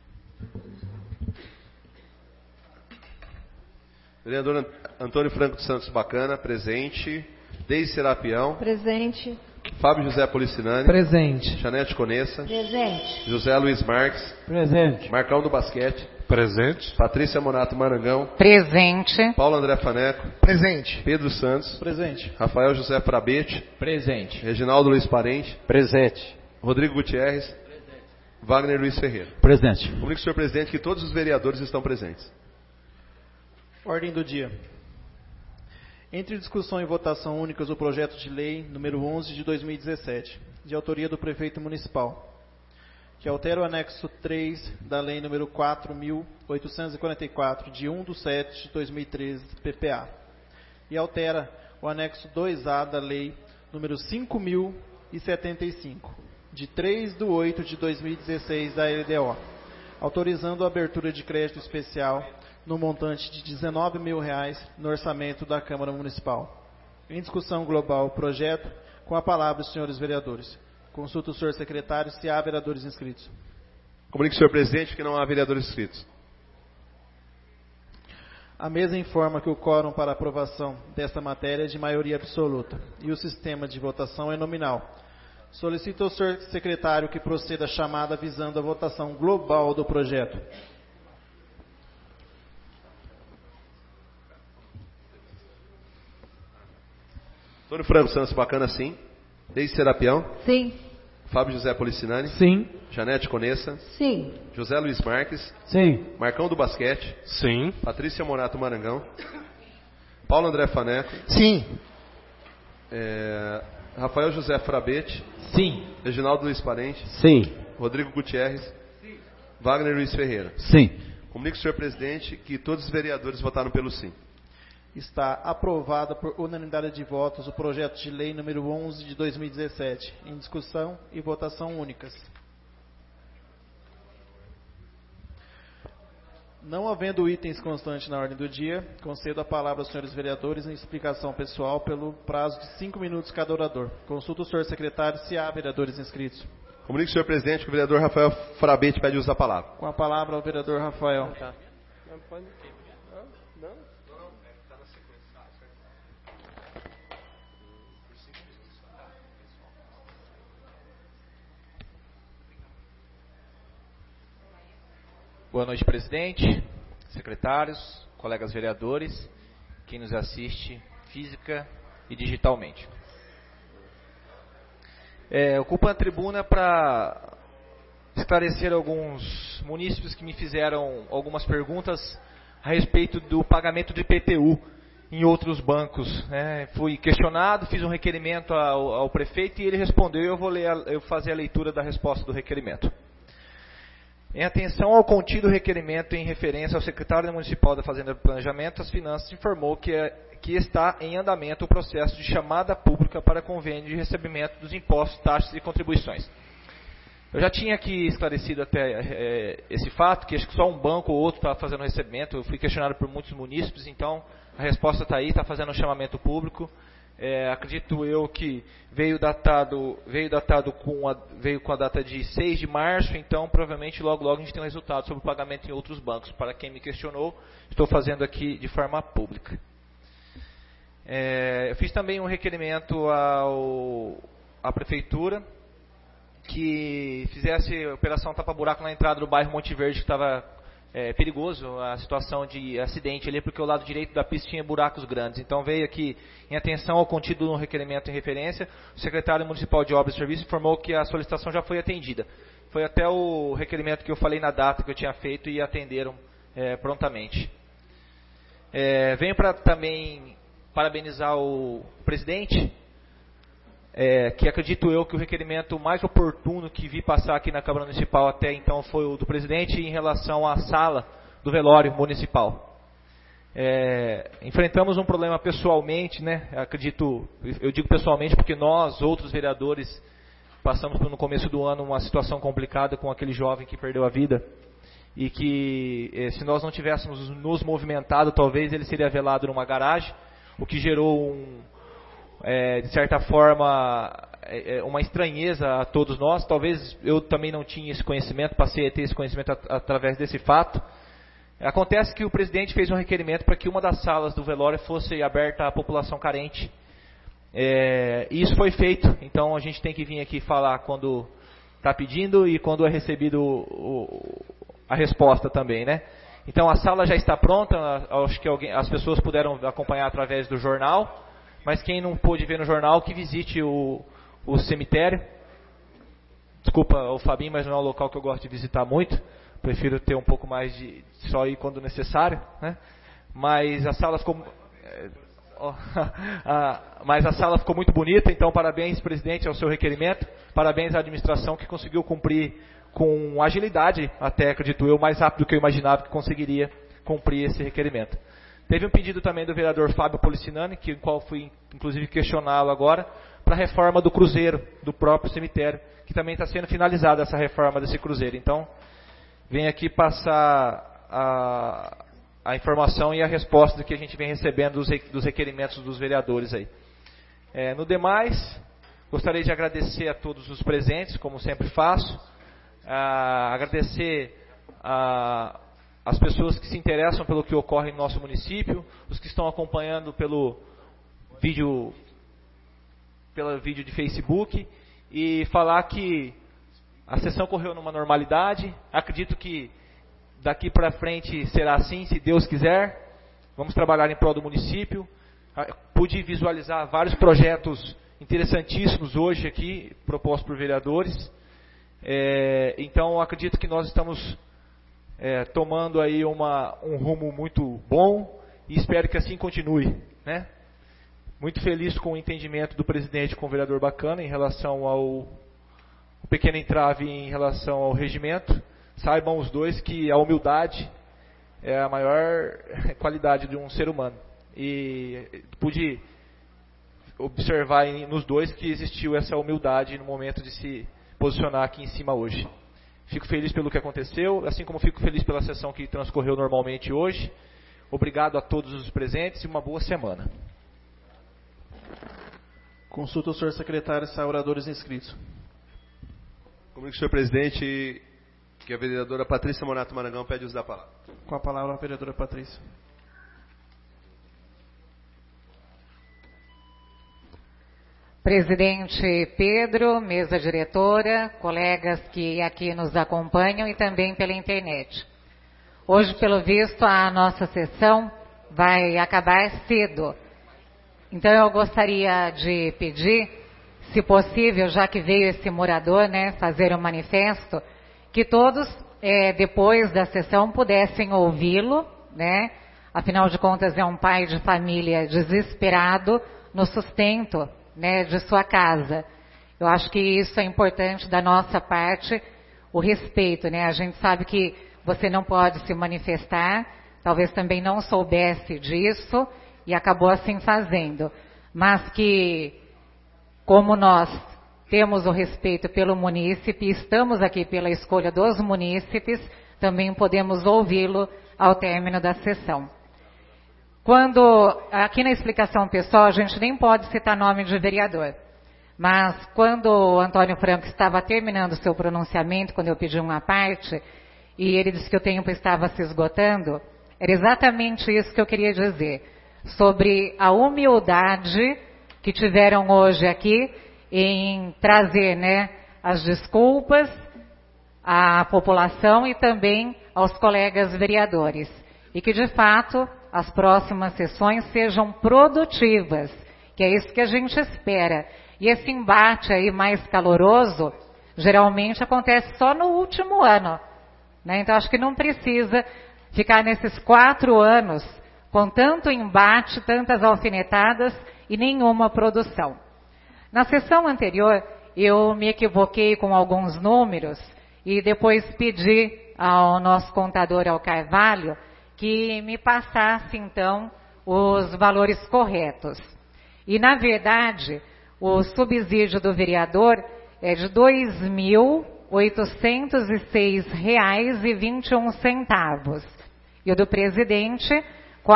Vereador Antônio Franco dos Santos Bacana, presente. Deise Serapião. Presente. Fábio José Policinani. Presente. Janete Conessa. Presente. José Luiz Marques. Presente. Marcão do Basquete. Presente. Patrícia Monato Marangão. Presente. Paulo André Faneco. Presente. Pedro Santos. Presente. Rafael José Frabete. Presente. Reginaldo Luiz Parente. Presente. Rodrigo Gutierrez. Presente. Wagner Luiz Ferreira. Presente. Comunico, senhor presidente, que todos os vereadores estão presentes. Ordem do dia. Entre discussão e votação únicas o projeto de lei número 11 de 2017, de autoria do prefeito municipal, que altera o anexo 3 da Lei nº 4.844, de 1/7/2013, PPA, e altera o anexo 2A da Lei nº 5.075, de 3/8/2016, da LDO, autorizando a abertura de crédito especial no montante de R$19 mil no orçamento da Câmara Municipal. Em discussão global o projeto, com a palavra os senhores vereadores. Consulta o senhor secretário se há vereadores inscritos. Comunique, senhor presidente, que não há vereadores inscritos. A mesa informa que o quórum para aprovação desta matéria é de maioria absoluta e o sistema de votação é nominal. Solicito ao senhor secretário que proceda a chamada visando a votação global do projeto. Antônio Franco Santos Bacana, sim. Deise Serapião. Sim. Fábio José Policinani. Sim. Janete Conessa. Sim. José Luiz Marques. Sim. Marcão do Basquete. Sim. Patrícia Morato Marangão. Paulo André Faneco. Sim. Rafael José Frabete. Sim. Reginaldo Luiz Parente. Sim. Rodrigo Gutierrez. Sim. Wagner Luiz Ferreira. Sim. Comunico, senhor presidente, que todos os vereadores votaram pelo sim. Está aprovada por unanimidade de votos o projeto de lei número 11 de 2017, em discussão e votação únicas. Não havendo itens constantes na ordem do dia, concedo a palavra aos senhores vereadores em explicação pessoal pelo prazo de 5 minutos cada orador. Consulta o senhor secretário se há vereadores inscritos. Comunico, senhor presidente, que o vereador Rafael Frabete pede uso da palavra. Com a palavra ao vereador Rafael. Boa noite, presidente, secretários, colegas vereadores, quem nos assiste física e digitalmente. Ocupo a tribuna para esclarecer alguns munícipes que me fizeram algumas perguntas a respeito do pagamento de IPTU em outros bancos. Fui questionado, fiz um requerimento ao prefeito e ele respondeu e eu vou fazer a leitura da resposta do requerimento. Em atenção ao contido requerimento em referência ao secretário municipal da Fazenda e Planejamento, as Finanças informou que está em andamento o processo de chamada pública para convênio de recebimento dos impostos, taxas e contribuições. Eu já tinha aqui esclarecido até esse fato, que acho que só um banco ou outro estava fazendo recebimento. Eu fui questionado por muitos munícipes, então a resposta está aí, está fazendo um chamamento público. Acredito eu que veio com a data de 6 de março, então provavelmente logo a gente tem um resultado sobre o pagamento em outros bancos. Para quem me questionou, estou fazendo aqui de forma pública. Eu fiz também um requerimento à prefeitura que fizesse a operação tapa-buraco na entrada do bairro Monte Verde, que estava perigoso a situação de acidente ali, porque o lado direito da pista tinha buracos grandes. Então veio aqui, em atenção ao contido no requerimento em referência, o secretário municipal de Obras e Serviços informou que a solicitação já foi atendida. Foi até o requerimento que eu falei na data que eu tinha feito e atenderam prontamente. Venho para também parabenizar o presidente, que acredito eu que o requerimento mais oportuno que vi passar aqui na Câmara Municipal até então foi o do presidente em relação à sala do velório municipal. Enfrentamos um problema pessoalmente, eu digo pessoalmente porque nós, outros vereadores, passamos no começo do ano uma situação complicada com aquele jovem que perdeu a vida e que se nós não tivéssemos nos movimentado, talvez ele seria velado numa garagem, o que gerou de certa forma, uma estranheza a todos nós. Talvez eu também não tinha esse conhecimento, passei a ter esse conhecimento através desse fato. Acontece que o presidente fez um requerimento para que uma das salas do velório fosse aberta à população carente. E isso foi feito, então a gente tem que vir aqui falar quando está pedindo e quando é recebido a resposta também, Então a sala já está pronta, acho que as pessoas puderam acompanhar através do jornal. Mas quem não pôde ver no jornal, que visite o cemitério. Desculpa o Fabinho, mas não é um local que eu gosto de visitar muito. Prefiro ter um pouco mais de só ir quando necessário. Mas a sala ficou muito bonita. Então parabéns, presidente, ao seu requerimento. Parabéns à administração que conseguiu cumprir com agilidade, até acredito eu, mais rápido do que eu imaginava que conseguiria cumprir esse requerimento. Teve um pedido também do vereador Fábio Policinani, que qual fui inclusive questioná-lo agora, para a reforma do cruzeiro, do próprio cemitério, que também está sendo finalizada essa reforma desse cruzeiro. Então, venho aqui passar a informação e a resposta do que a gente vem recebendo dos requerimentos dos vereadores aí. No demais, gostaria de agradecer a todos os presentes, como sempre faço, agradecer as pessoas que se interessam pelo que ocorre no nosso município, os que estão acompanhando pelo vídeo de Facebook, e falar que a sessão correu numa normalidade. Acredito que daqui para frente será assim, se Deus quiser. Vamos trabalhar em prol do município. Pude visualizar vários projetos interessantíssimos hoje aqui, propostos por vereadores. Então, acredito que nós estamos tomando aí um rumo muito bom e espero que assim continue, né? Muito feliz com o entendimento do presidente com o vereador Bacana em relação ao pequeno entrave em relação ao regimento. Saibam os dois que a humildade é a maior qualidade de um ser humano. E pude observar nos dois que existiu essa humildade no momento de se posicionar aqui em cima hoje. Fico feliz pelo que aconteceu, assim como fico feliz pela sessão que transcorreu normalmente hoje. Obrigado a todos os presentes e uma boa semana. Consulta o senhor secretário se há oradores inscritos. Comunico, senhor presidente, que a vereadora Patrícia Monato Marangão pede uso da palavra. Com a palavra a vereadora Patrícia. Presidente Pedro, mesa diretora, colegas que aqui nos acompanham e também pela internet. Hoje, pelo visto, a nossa sessão vai acabar cedo. Então, eu gostaria de pedir, se possível, já que veio esse morador, né, fazer um manifesto, que todos, depois da sessão, pudessem ouvi-lo, né? Afinal de contas, é um pai de família desesperado no sustento, né, de sua casa. Eu acho que isso é importante da nossa parte, o respeito, né? A gente sabe que você não pode se manifestar, talvez também não soubesse disso e acabou assim fazendo. Mas que, como nós temos o respeito pelo munícipe, estamos aqui pela escolha dos munícipes, também podemos ouvi-lo ao término da sessão. Quando, aqui na explicação pessoal, a gente nem pode citar nome de vereador, mas quando o Antônio Franco estava terminando o seu pronunciamento, quando eu pedi uma parte, e ele disse que o tempo estava se esgotando, era exatamente isso que eu queria dizer, sobre a humildade que tiveram hoje aqui em trazer, né, as desculpas à população e também aos colegas vereadores. E que, de fato, as próximas sessões sejam produtivas, que é isso que a gente espera. E esse embate aí mais caloroso, geralmente acontece só no último ano, né? Então, acho que não precisa ficar nesses 4 anos com tanto embate, tantas alfinetadas e nenhuma produção. Na sessão anterior, eu me equivoquei com alguns números e depois pedi ao nosso contador, ao Carvalho, que me passasse, então, os valores corretos. E, na verdade, o subsídio do vereador é de R$ 2.806,21. E o do presidente, R$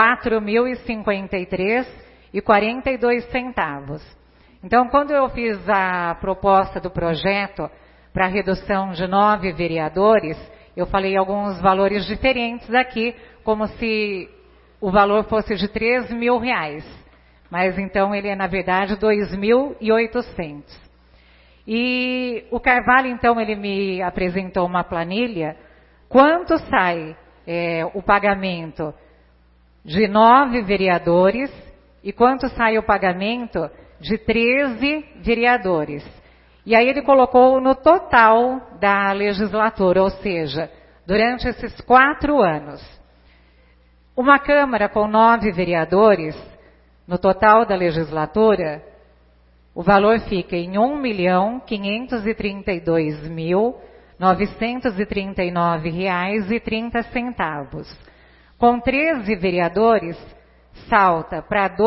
4.053,42. Então, quando eu fiz a proposta do projeto para a redução de 9 vereadores, eu falei alguns valores diferentes aqui, como se o valor fosse de R$ 3.000. Mas então ele é, na verdade, 2.800. E o Carvalho, então, ele me apresentou uma planilha. Quanto sai o pagamento de 9 vereadores e quanto sai o pagamento de 13 vereadores? E aí ele colocou no total da legislatura, ou seja, durante esses 4 anos. Uma Câmara com 9 vereadores, no total da legislatura, o valor fica em R$ 1.532.900 939,30. Com 13 vereadores, salta para R$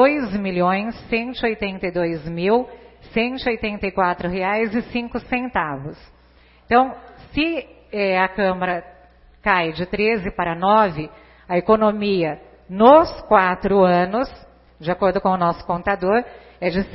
2.182.184,05. Então, se a Câmara cai de 13 para 9, a economia nos 4 anos, de acordo com o nosso contador, é de R$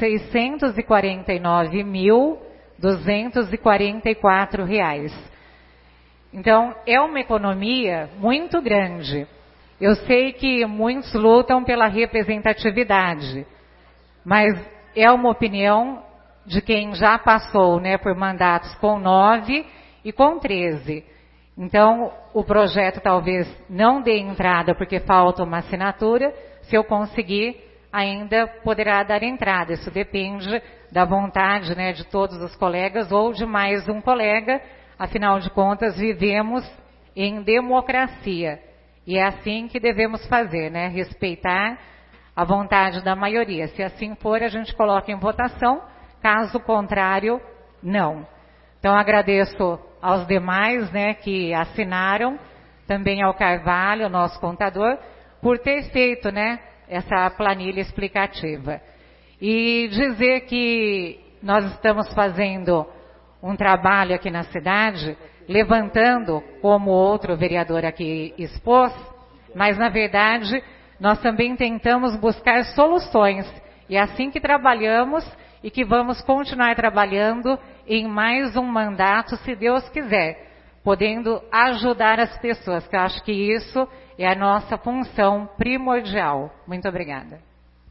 649.244. Então, é uma economia muito grande. Eu sei que muitos lutam pela representatividade, mas é uma opinião de quem já passou, né, por mandatos com 9 e com 13. Então, o projeto talvez não dê entrada porque falta uma assinatura. Se eu conseguir, ainda poderá dar entrada. Isso depende da vontade, né, de todos os colegas ou de mais um colega. Afinal de contas, vivemos em democracia. E é assim que devemos fazer, né? Respeitar a vontade da maioria. Se assim for, a gente coloca em votação. Caso contrário, não. Então, agradeço aos demais, né, que assinaram, também ao Carvalho, nosso contador, por ter feito, né, essa planilha explicativa. E dizer que nós estamos fazendo um trabalho aqui na cidade, levantando, como outro vereador aqui expôs, mas na verdade nós também tentamos buscar soluções. E é assim que trabalhamos e que vamos continuar trabalhando em mais um mandato, se Deus quiser, podendo ajudar as pessoas, que eu acho que isso é a nossa função primordial. Muito obrigada.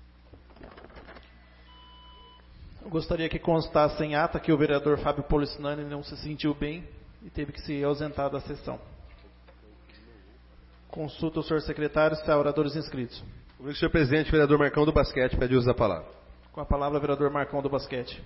Eu gostaria que constasse em ata que o vereador Fábio Policinani não se sentiu bem e teve que se ausentar da sessão. Consulta o senhor secretário se há oradores inscritos. Obrigado, senhor presidente. O vereador Marcão do Basquete pede uso da palavra. Com a palavra, o vereador Marcão do Basquete.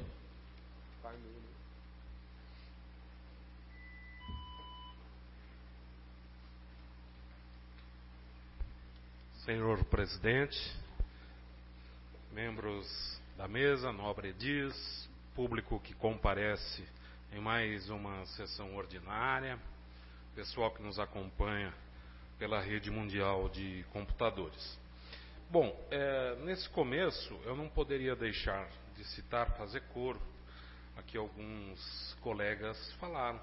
Senhor presidente, membros da mesa, nobre Edis, público que comparece em mais uma sessão ordinária, pessoal que nos acompanha pela rede mundial de computadores. Bom, nesse começo eu não poderia deixar de citar, fazer coro, aqui alguns colegas falaram,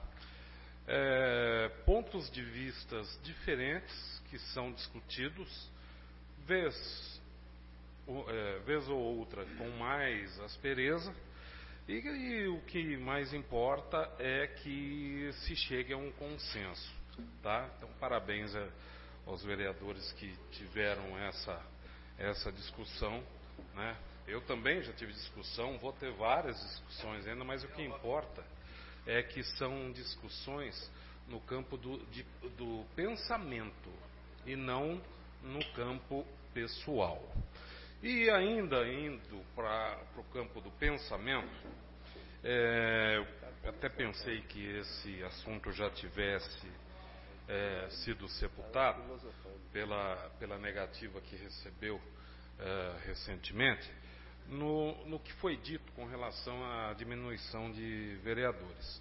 pontos de vistas diferentes que são discutidos, vez ou outra com mais aspereza, e o que mais importa é que se chegue a um consenso, tá? Então, parabéns aos vereadores que tiveram essa discussão, né? Eu também já tive discussão, vou ter várias discussões ainda, mas o que importa é que são discussões no campo do pensamento e não no campo pessoal. E ainda indo para o campo do pensamento, até pensei que esse assunto já tivesse sido sepultado pela negativa que recebeu recentemente, no que foi dito com relação à diminuição de vereadores.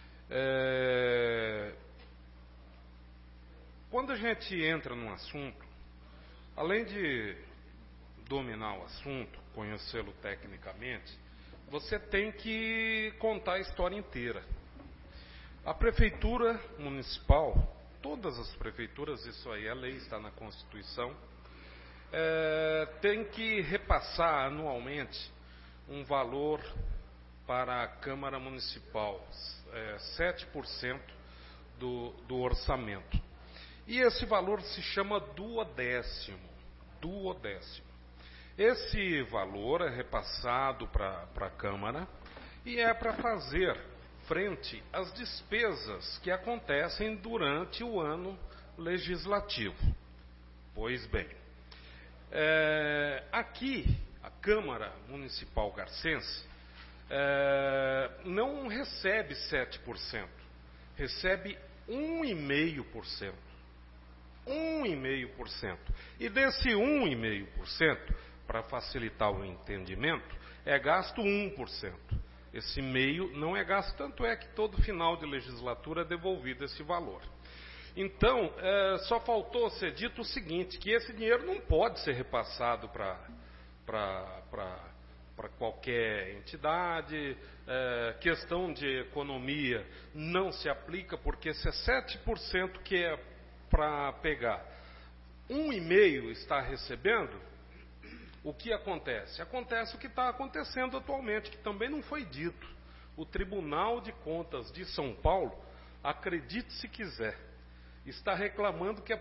Quando a gente entra num assunto, além de dominar o assunto, conhecê-lo tecnicamente, você tem que contar a história inteira. A prefeitura municipal, todas as prefeituras, isso aí é lei, está na Constituição, tem que repassar anualmente um valor para a Câmara Municipal, 7% do orçamento. E esse valor se chama duodécimo. Esse valor é repassado para a Câmara e é para fazer frente às despesas que acontecem durante o ano legislativo. Pois bem, aqui a Câmara Municipal Garcense não recebe 7%, recebe 1,5%. 1,5%. E desse 1,5%, para facilitar o entendimento, é gasto 1%. Esse meio não é gasto, tanto é que todo final de legislatura é devolvido esse valor. Então, só faltou ser dito o seguinte, que esse dinheiro não pode ser repassado para qualquer entidade, questão de economia não se aplica, porque se é 7% que é para pegar, 1,5% está recebendo, o que acontece? Acontece o que está acontecendo atualmente, que também não foi dito. O Tribunal de Contas de São Paulo, acredite se quiser, está reclamando que a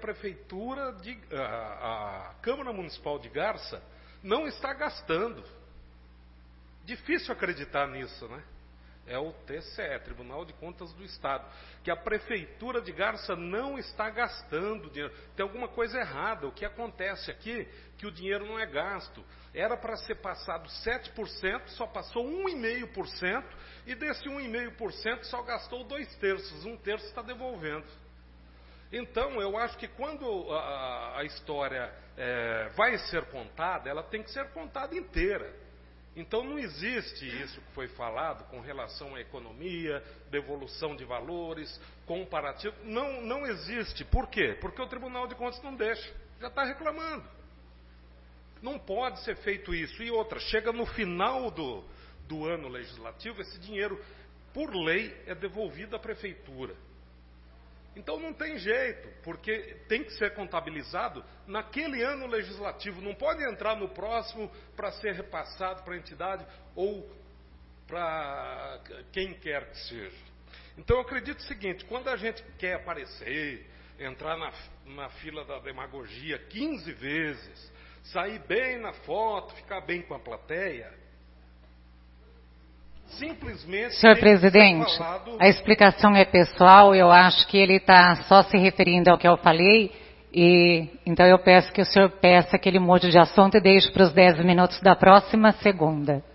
Câmara Municipal de Garça não está gastando. Difícil acreditar nisso, né? É o TCE, Tribunal de Contas do Estado, que a Prefeitura de Garça não está gastando dinheiro. Tem alguma coisa errada. O que acontece aqui, que o dinheiro não é gasto. Era para ser passado 7%, só passou 1,5%, e desse 1,5% só gastou 2/3, 1/3 está devolvendo. Então, eu acho que quando a história vai ser contada, ela tem que ser contada inteira. Então não existe isso que foi falado com relação à economia, devolução de valores, comparativo. Não existe. Por quê? Porque o Tribunal de Contas não deixa. Já está reclamando. Não pode ser feito isso. E outra, chega no final do ano legislativo, esse dinheiro, por lei, é devolvido à Prefeitura. Então não tem jeito, porque tem que ser contabilizado naquele ano legislativo, não pode entrar no próximo para ser repassado para a entidade ou para quem quer que seja. Então eu acredito o seguinte, quando a gente quer aparecer, entrar na fila da demagogia 15 vezes, sair bem na foto, ficar bem com a plateia, simplesmente... Senhor presidente, a explicação é pessoal, eu acho que ele está só se referindo ao que eu falei, e então eu peço que o senhor peça que ele mude de assunto e deixe para os 10 minutos da próxima segunda.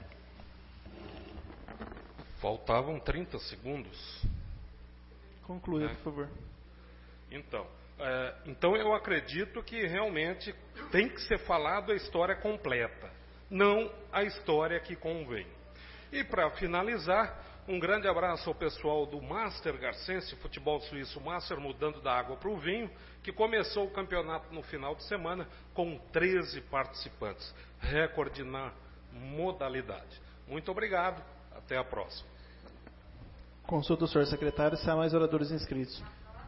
Faltavam 30 segundos. Conclua, por favor. Então eu acredito que realmente tem que ser falado a história completa, não a história que convém. E para finalizar, um grande abraço ao pessoal do Master Garcense, futebol suíço Master, mudando da água para o vinho, que começou o campeonato no final de semana com 13 participantes, recorde na modalidade. Muito obrigado, até a próxima. Consulta o senhor secretário se há mais oradores inscritos.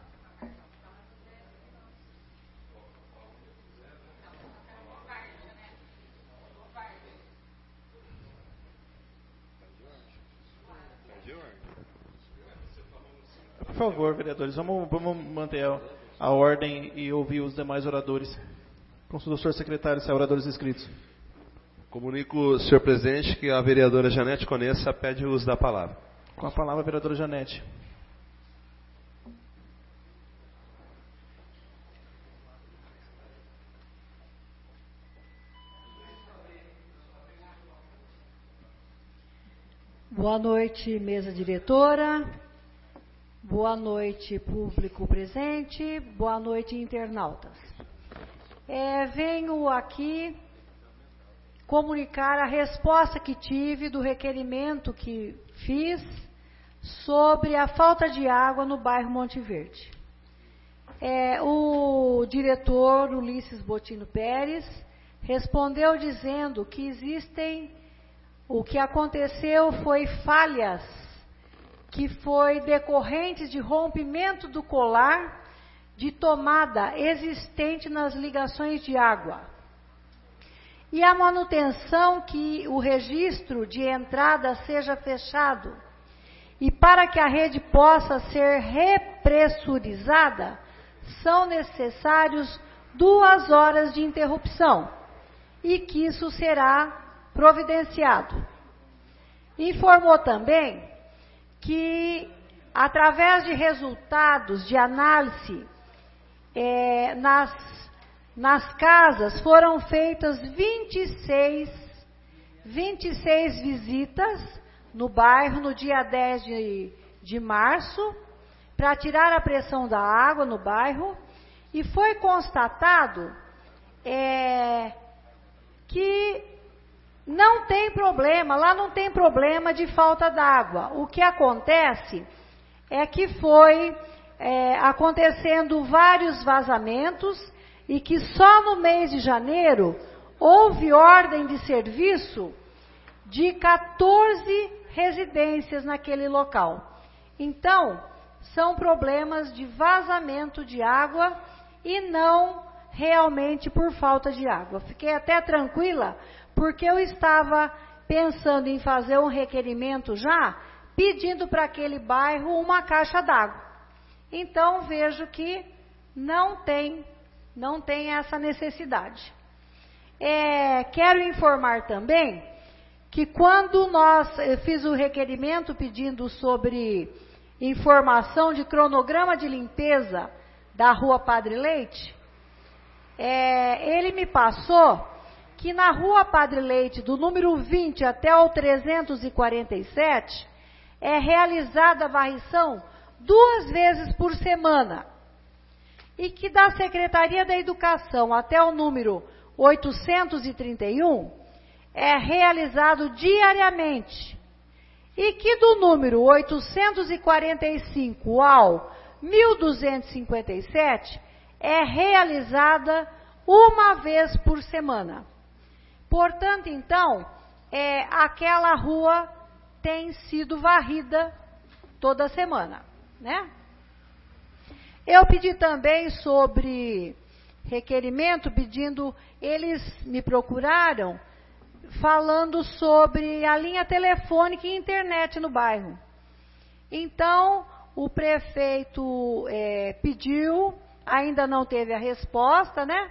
Por favor, vereadores, vamos manter a ordem e ouvir os demais oradores. Consulta o senhor secretário se há oradores inscritos. Comunico, senhor presidente, que a vereadora Janete Conessa pede o uso da palavra. Com a palavra, a vereadora Janete. Boa noite, mesa diretora. Boa noite, público presente. Boa noite, internautas. Venho aqui comunicar a resposta que tive do requerimento que fiz sobre a falta de água no bairro Monte Verde. O diretor Ulisses Botino Pérez respondeu dizendo que o que aconteceu foi falhas que foi decorrentes de rompimento do colar de tomada existente nas ligações de água. E a manutenção que o registro de entrada seja fechado. E para que a rede possa ser repressurizada, são necessários 2 horas de interrupção. E que isso será providenciado. Informou também que, através de resultados de análise nas casas, foram feitas 26 visitas no bairro no dia 10 de março, para tirar a pressão da água no bairro, e foi constatado que Não tem problema, lá não tem problema de falta d'água. O que acontece é que foi acontecendo vários vazamentos e que só no mês de janeiro houve ordem de serviço de 14 residências naquele local. Então, são problemas de vazamento de água e não realmente por falta de água. Fiquei até tranquila, porque eu estava pensando em fazer um requerimento já, pedindo para aquele bairro uma caixa d'água. Então, vejo que não tem essa necessidade. Quero informar também que quando eu fiz o requerimento pedindo sobre informação de cronograma de limpeza da Rua Padre Leite, ele me passou que na Rua Padre Leite, do número 20 até o 347, é realizada a varrição 2 vezes por semana. E que da Secretaria da Educação até o número 831 é realizado diariamente. E que do número 845 ao 1257 é realizada 1 vez por semana. Portanto, então, aquela rua tem sido varrida toda semana, né? Eu pedi também sobre requerimento, eles me procuraram falando sobre a linha telefônica e internet no bairro. Então, o prefeito pediu, ainda não teve a resposta, né?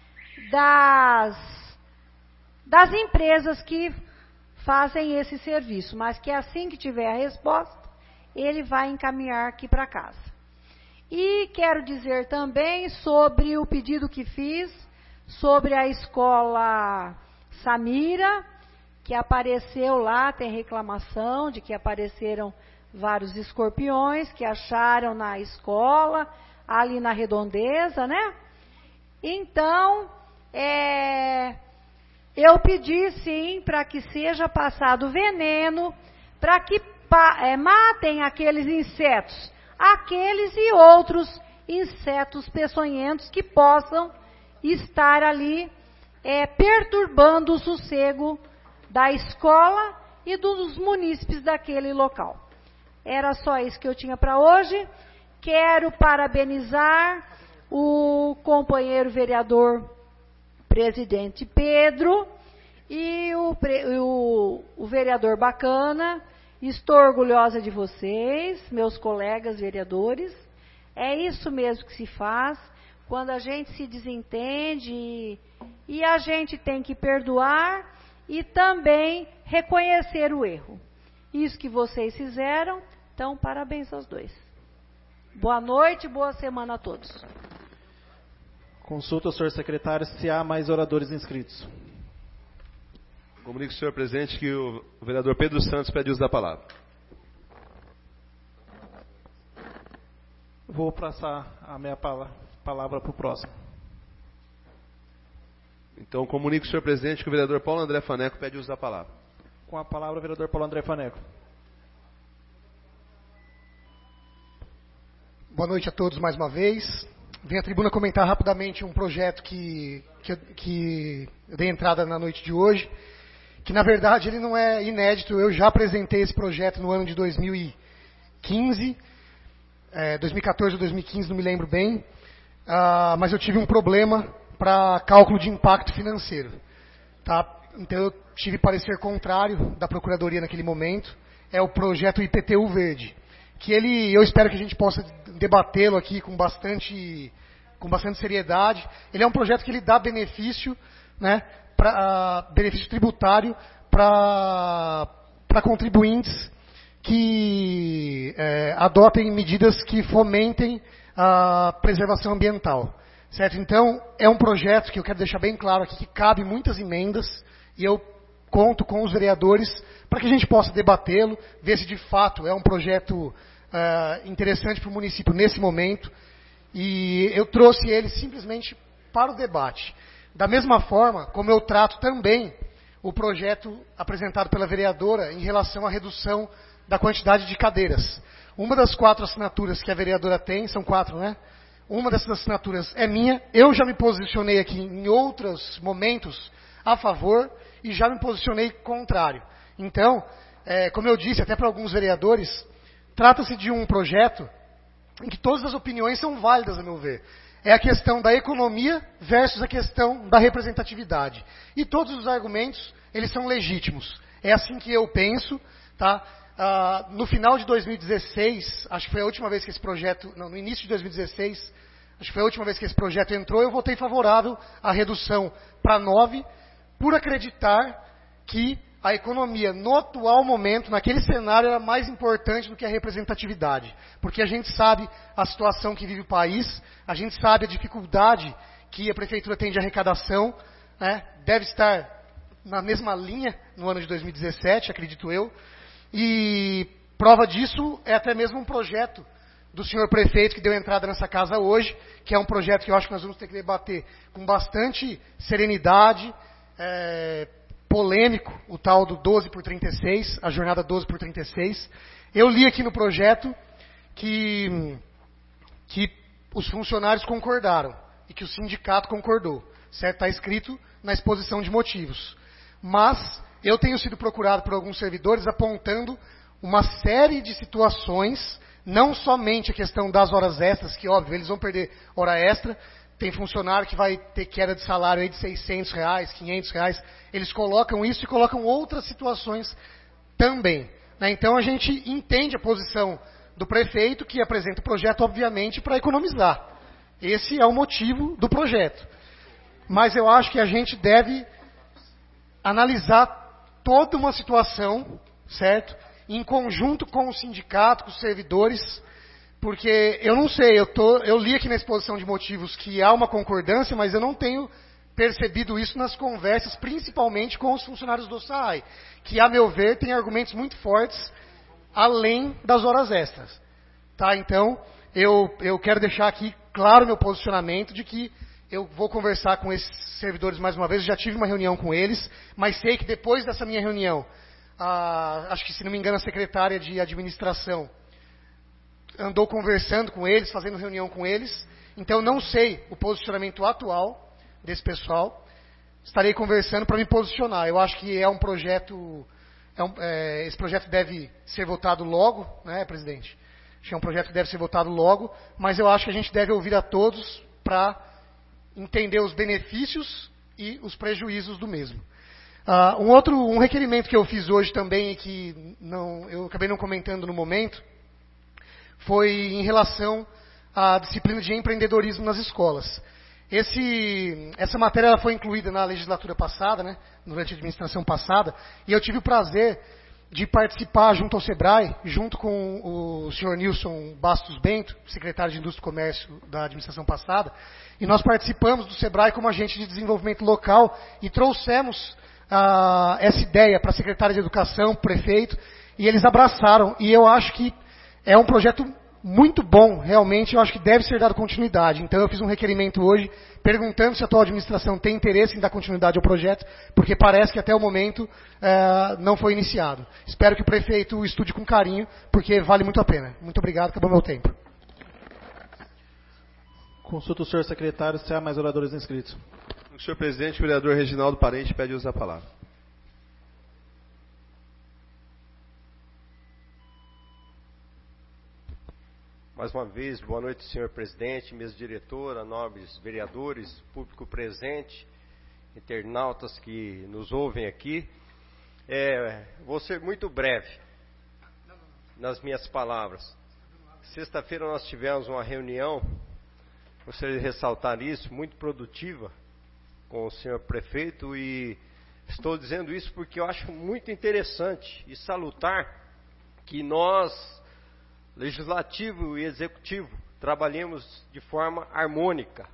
Das empresas que fazem esse serviço, mas que assim que tiver a resposta, ele vai encaminhar aqui para casa. E quero dizer também sobre o pedido que fiz sobre a escola Samira, que apareceu lá, tem reclamação de que apareceram vários escorpiões que acharam na escola, ali na redondeza, né? Então, eu pedi sim para que seja passado veneno, para que matem aqueles insetos, aqueles e outros insetos peçonhentos que possam estar ali perturbando o sossego da escola e dos munícipes daquele local. Era só isso que eu tinha para hoje. Quero parabenizar o companheiro vereador presidente Pedro e o vereador Bacana. Estou orgulhosa de vocês, meus colegas vereadores. É isso mesmo que se faz quando a gente se desentende e a gente tem que perdoar e também reconhecer o erro. Isso que vocês fizeram, então parabéns aos dois. Boa noite, boa semana a todos. Consulta o senhor secretário se há mais oradores inscritos. Comunico, senhor presidente, que o vereador Pedro Santos pede uso da palavra. Vou passar a minha palavra para o próximo. Então, comunico, senhor presidente, que o vereador Paulo André Faneco pede uso da palavra. Com a palavra, o vereador Paulo André Faneco. Boa noite a todos mais uma vez. Venho à tribuna comentar rapidamente um projeto que eu dei entrada na noite de hoje, que na verdade ele não é inédito. Eu já apresentei esse projeto no ano de 2015, 2014 ou 2015, não me lembro bem, mas eu tive um problema para cálculo de impacto financeiro. Tá? Então eu tive parecer contrário da Procuradoria naquele momento. É o projeto IPTU Verde, que eu espero que a gente possa debatê-lo aqui com bastante seriedade. Ele é um projeto que ele dá benefício, né, benefício tributário para contribuintes que adotem medidas que fomentem a preservação ambiental. Certo? Então, é um projeto que eu quero deixar bem claro aqui, que cabe muitas emendas, e eu conto com os vereadores para que a gente possa debatê-lo, ver se de fato é um projeto interessante para o município nesse momento, e eu trouxe ele simplesmente para o debate. Da mesma forma como eu trato também o projeto apresentado pela vereadora em relação à redução da quantidade de cadeiras. Uma das 4 assinaturas que a vereadora tem, são 4, né? Uma dessas assinaturas é minha. Eu já me posicionei aqui em outros momentos a favor e já me posicionei contrário. Então, como eu disse até para alguns vereadores, trata-se de um projeto em que todas as opiniões são válidas, a meu ver. É a questão da economia versus a questão da representatividade. E todos os argumentos, eles são legítimos. É assim que eu penso, tá? No final de 2016, acho que foi a última vez que esse projeto, não, no início de 2016, acho que foi a última vez que esse projeto entrou, eu votei favorável à redução para 9, por acreditar que a economia, no atual momento, naquele cenário, era mais importante do que a representatividade. Porque a gente sabe a situação que vive o país, a gente sabe a dificuldade que a prefeitura tem de arrecadação, né? Deve estar na mesma linha no ano de 2017, acredito eu. E prova disso é até mesmo um projeto do senhor prefeito que deu entrada nessa casa hoje, que é um projeto que eu acho que nós vamos ter que debater com bastante serenidade, polêmico, o tal do 12 por 36, a jornada 12 por 36. Eu li aqui no projeto que os funcionários concordaram e que o sindicato concordou. Certo? Está escrito na exposição de motivos. Mas eu tenho sido procurado por alguns servidores apontando uma série de situações, não somente a questão das horas extras, que óbvio, eles vão perder hora extra. Tem funcionário que vai ter queda de salário aí de R$600, R$500. Eles colocam isso e colocam outras situações também. Né? Então a gente entende a posição do prefeito, que apresenta o projeto, obviamente, para economizar. Esse é o motivo do projeto. Mas eu acho que a gente deve analisar toda uma situação, certo? Em conjunto com o sindicato, com os servidores. Porque eu não sei, eu li aqui na exposição de motivos que há uma concordância, mas eu não tenho percebido isso nas conversas, principalmente com os funcionários do SAAI, que, a meu ver, têm argumentos muito fortes, além das horas extras. Tá? Então, eu quero deixar aqui claro meu posicionamento de que eu vou conversar com esses servidores mais uma vez, eu já tive uma reunião com eles, mas sei que depois dessa minha reunião, acho que, se não me engano, a secretária de administração andou conversando com eles, fazendo reunião com eles. Então, não sei o posicionamento atual desse pessoal. Estarei conversando para me posicionar. Eu acho que é um projeto... esse projeto deve ser votado logo, né, presidente? Acho que é um projeto que deve ser votado logo, mas eu acho que a gente deve ouvir a todos para entender os benefícios e os prejuízos do mesmo. Um requerimento que eu fiz hoje também, e que eu acabei não comentando no momento, foi em relação à disciplina de empreendedorismo nas escolas. Essa matéria ela foi incluída na legislatura passada, né, durante a administração passada, e eu tive o prazer de participar junto ao SEBRAE, junto com o senhor Nilson Bastos Bento, secretário de Indústria e Comércio da administração passada, e nós participamos do SEBRAE como agente de desenvolvimento local e trouxemos essa ideia para a secretária de Educação, prefeito, e eles abraçaram, e eu acho que é um projeto muito bom, realmente, eu acho que deve ser dado continuidade. Então eu fiz um requerimento hoje, perguntando se a atual administração tem interesse em dar continuidade ao projeto, porque parece que até o momento não foi iniciado. Espero que o prefeito estude com carinho, porque vale muito a pena. Muito obrigado, acabou meu tempo. Consulta o senhor secretário se há mais oradores inscritos. O senhor presidente, o vereador Reginaldo Parente pede uso da palavra. Mais uma vez, boa noite, senhor presidente, mesa diretora, nobres vereadores, público presente, internautas que nos ouvem aqui. Vou ser muito breve nas minhas palavras. Sexta-feira nós tivemos uma reunião, gostaria de ressaltar isso, muito produtiva com o senhor prefeito, e estou dizendo isso porque eu acho muito interessante e salutar que nós, Legislativo e Executivo, trabalhemos de forma harmônica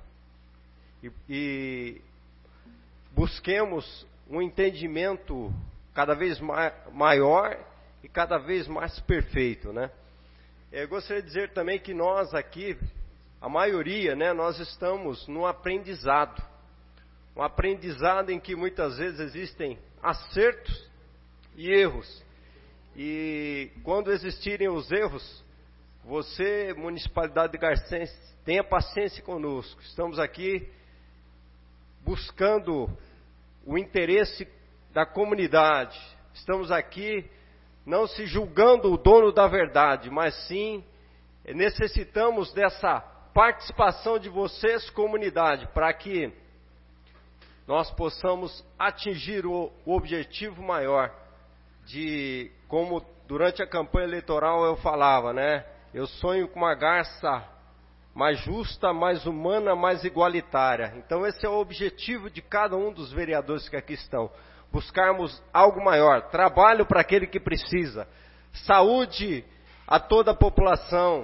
e busquemos um entendimento cada vez maior e cada vez mais perfeito, né? Eu gostaria de dizer também que nós aqui, a maioria, né, nós estamos no aprendizado. Um aprendizado em que muitas vezes existem acertos e erros. E quando existirem os erros, você, Municipalidade de Garcense, tenha paciência conosco. Estamos aqui buscando o interesse da comunidade. Estamos aqui não se julgando o dono da verdade, mas sim necessitamos dessa participação de vocês, comunidade, para que nós possamos atingir o objetivo maior de, como durante a campanha eleitoral eu falava, né? Eu sonho com uma Garça mais justa, mais humana, mais igualitária. Então esse é o objetivo de cada um dos vereadores que aqui estão. Buscarmos algo maior, trabalho para aquele que precisa, saúde a toda a população,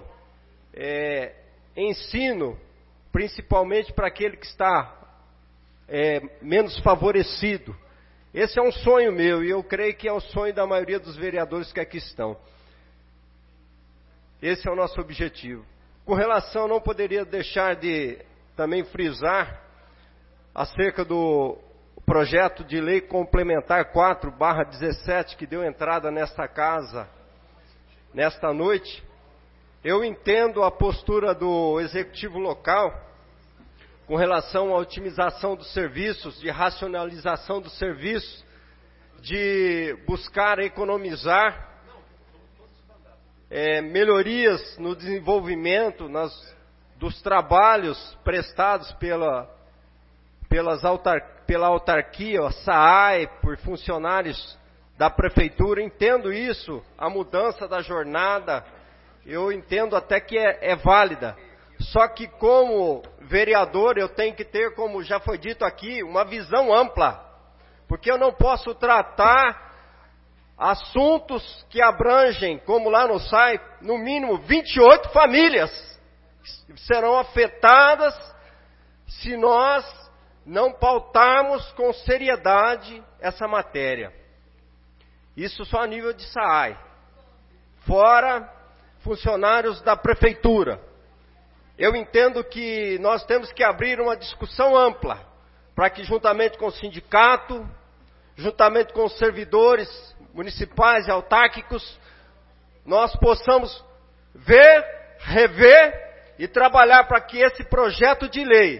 ensino, principalmente para aquele que está menos favorecido. Esse é um sonho meu e eu creio que é o sonho da maioria dos vereadores que aqui estão. Esse é o nosso objetivo. Com relação, não poderia deixar de também frisar acerca do projeto de lei complementar 4/17 que deu entrada nesta casa nesta noite. Eu entendo a postura do executivo local com relação à otimização dos serviços, de racionalização dos serviços, de buscar economizar, melhorias no desenvolvimento dos trabalhos prestados pela autarquia, a SAAI, por funcionários da prefeitura. Entendo isso, a mudança da jornada, eu entendo até que é válida. Só que como vereador eu tenho que ter, como já foi dito aqui, uma visão ampla. Porque eu não posso tratar assuntos que abrangem, como lá no SAI, no mínimo 28 famílias serão afetadas se nós não pautarmos com seriedade essa matéria. Isso só a nível de SAAI. Fora funcionários da prefeitura. Eu entendo que nós temos que abrir uma discussão ampla, para que juntamente com o sindicato, juntamente com os servidores municipais e autárquicos, nós possamos ver, rever e trabalhar para que esse projeto de lei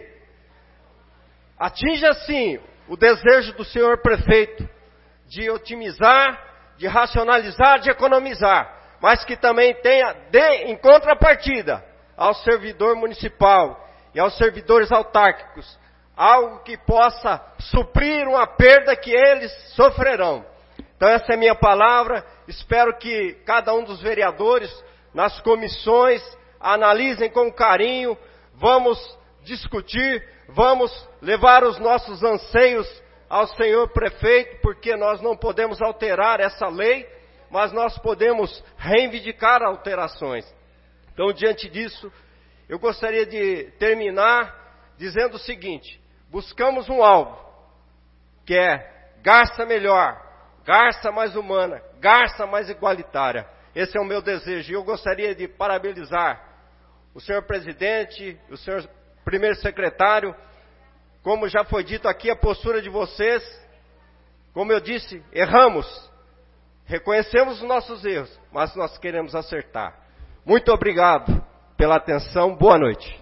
atinja, sim, o desejo do senhor prefeito de otimizar, de racionalizar, de economizar, mas que também tenha, em contrapartida, ao servidor municipal e aos servidores autárquicos, algo que possa suprir uma perda que eles sofrerão. Então essa é a minha palavra, espero que cada um dos vereadores, nas comissões, analisem com carinho, vamos discutir, vamos levar os nossos anseios ao senhor prefeito, porque nós não podemos alterar essa lei, mas nós podemos reivindicar alterações. Então, diante disso, eu gostaria de terminar dizendo o seguinte: buscamos um alvo, que é Garça melhor, Garça mais humana, Garça mais igualitária. Esse é o meu desejo. E eu gostaria de parabenizar o senhor presidente, o senhor primeiro secretário. Como já foi dito aqui, a postura de vocês, como eu disse, erramos. Reconhecemos os nossos erros, mas nós queremos acertar. Muito obrigado pela atenção. Boa noite.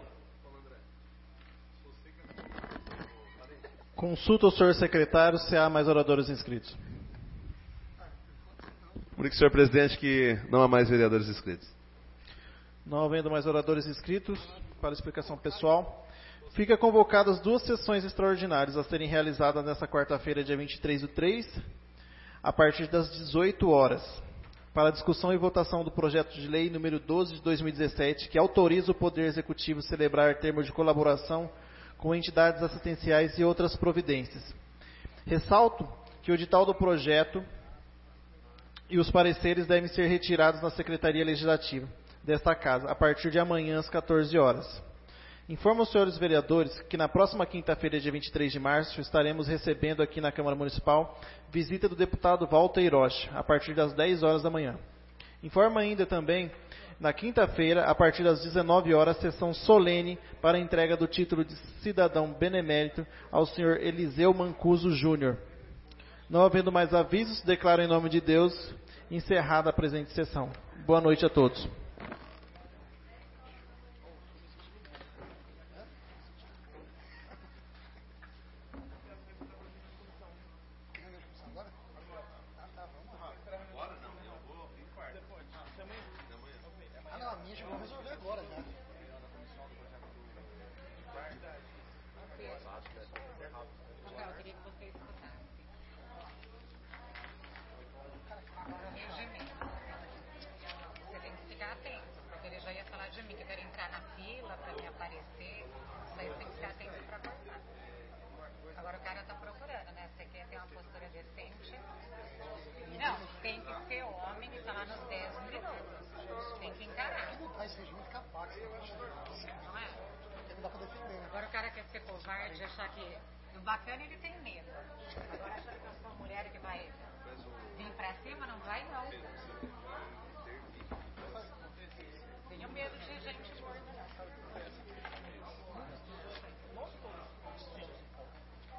Consulta o senhor secretário se há mais oradores inscritos. Comunique, senhor presidente, que não há mais vereadores inscritos. Não havendo mais oradores inscritos, para explicação pessoal, fica convocadas 2 sessões extraordinárias a serem realizadas nesta quarta-feira, dia 23/3, a partir das 18 horas, para discussão e votação do projeto de lei número 12 de 2017, que autoriza o Poder Executivo celebrar termos de colaboração com entidades assistenciais e outras providências. Ressalto que o edital do projeto e os pareceres devem ser retirados na Secretaria Legislativa desta Casa, a partir de amanhã, às 14 horas. Informo aos senhores vereadores que na próxima quinta-feira, dia 23 de março, estaremos recebendo aqui na Câmara Municipal visita do deputado Walter Hiroshi, a partir das 10 horas da manhã. Informo ainda também, na quinta-feira, a partir das 19 horas, sessão solene para a entrega do título de cidadão benemérito ao senhor Eliseu Mancuso Júnior. Não havendo mais avisos, declaro em nome de Deus encerrada a presente sessão. Boa noite a todos. Agora o cara quer ser covarde, achar que o bacana ele tem medo. Agora achar que eu sou uma mulher que vai vir pra cima, não vai não. Tenho medo de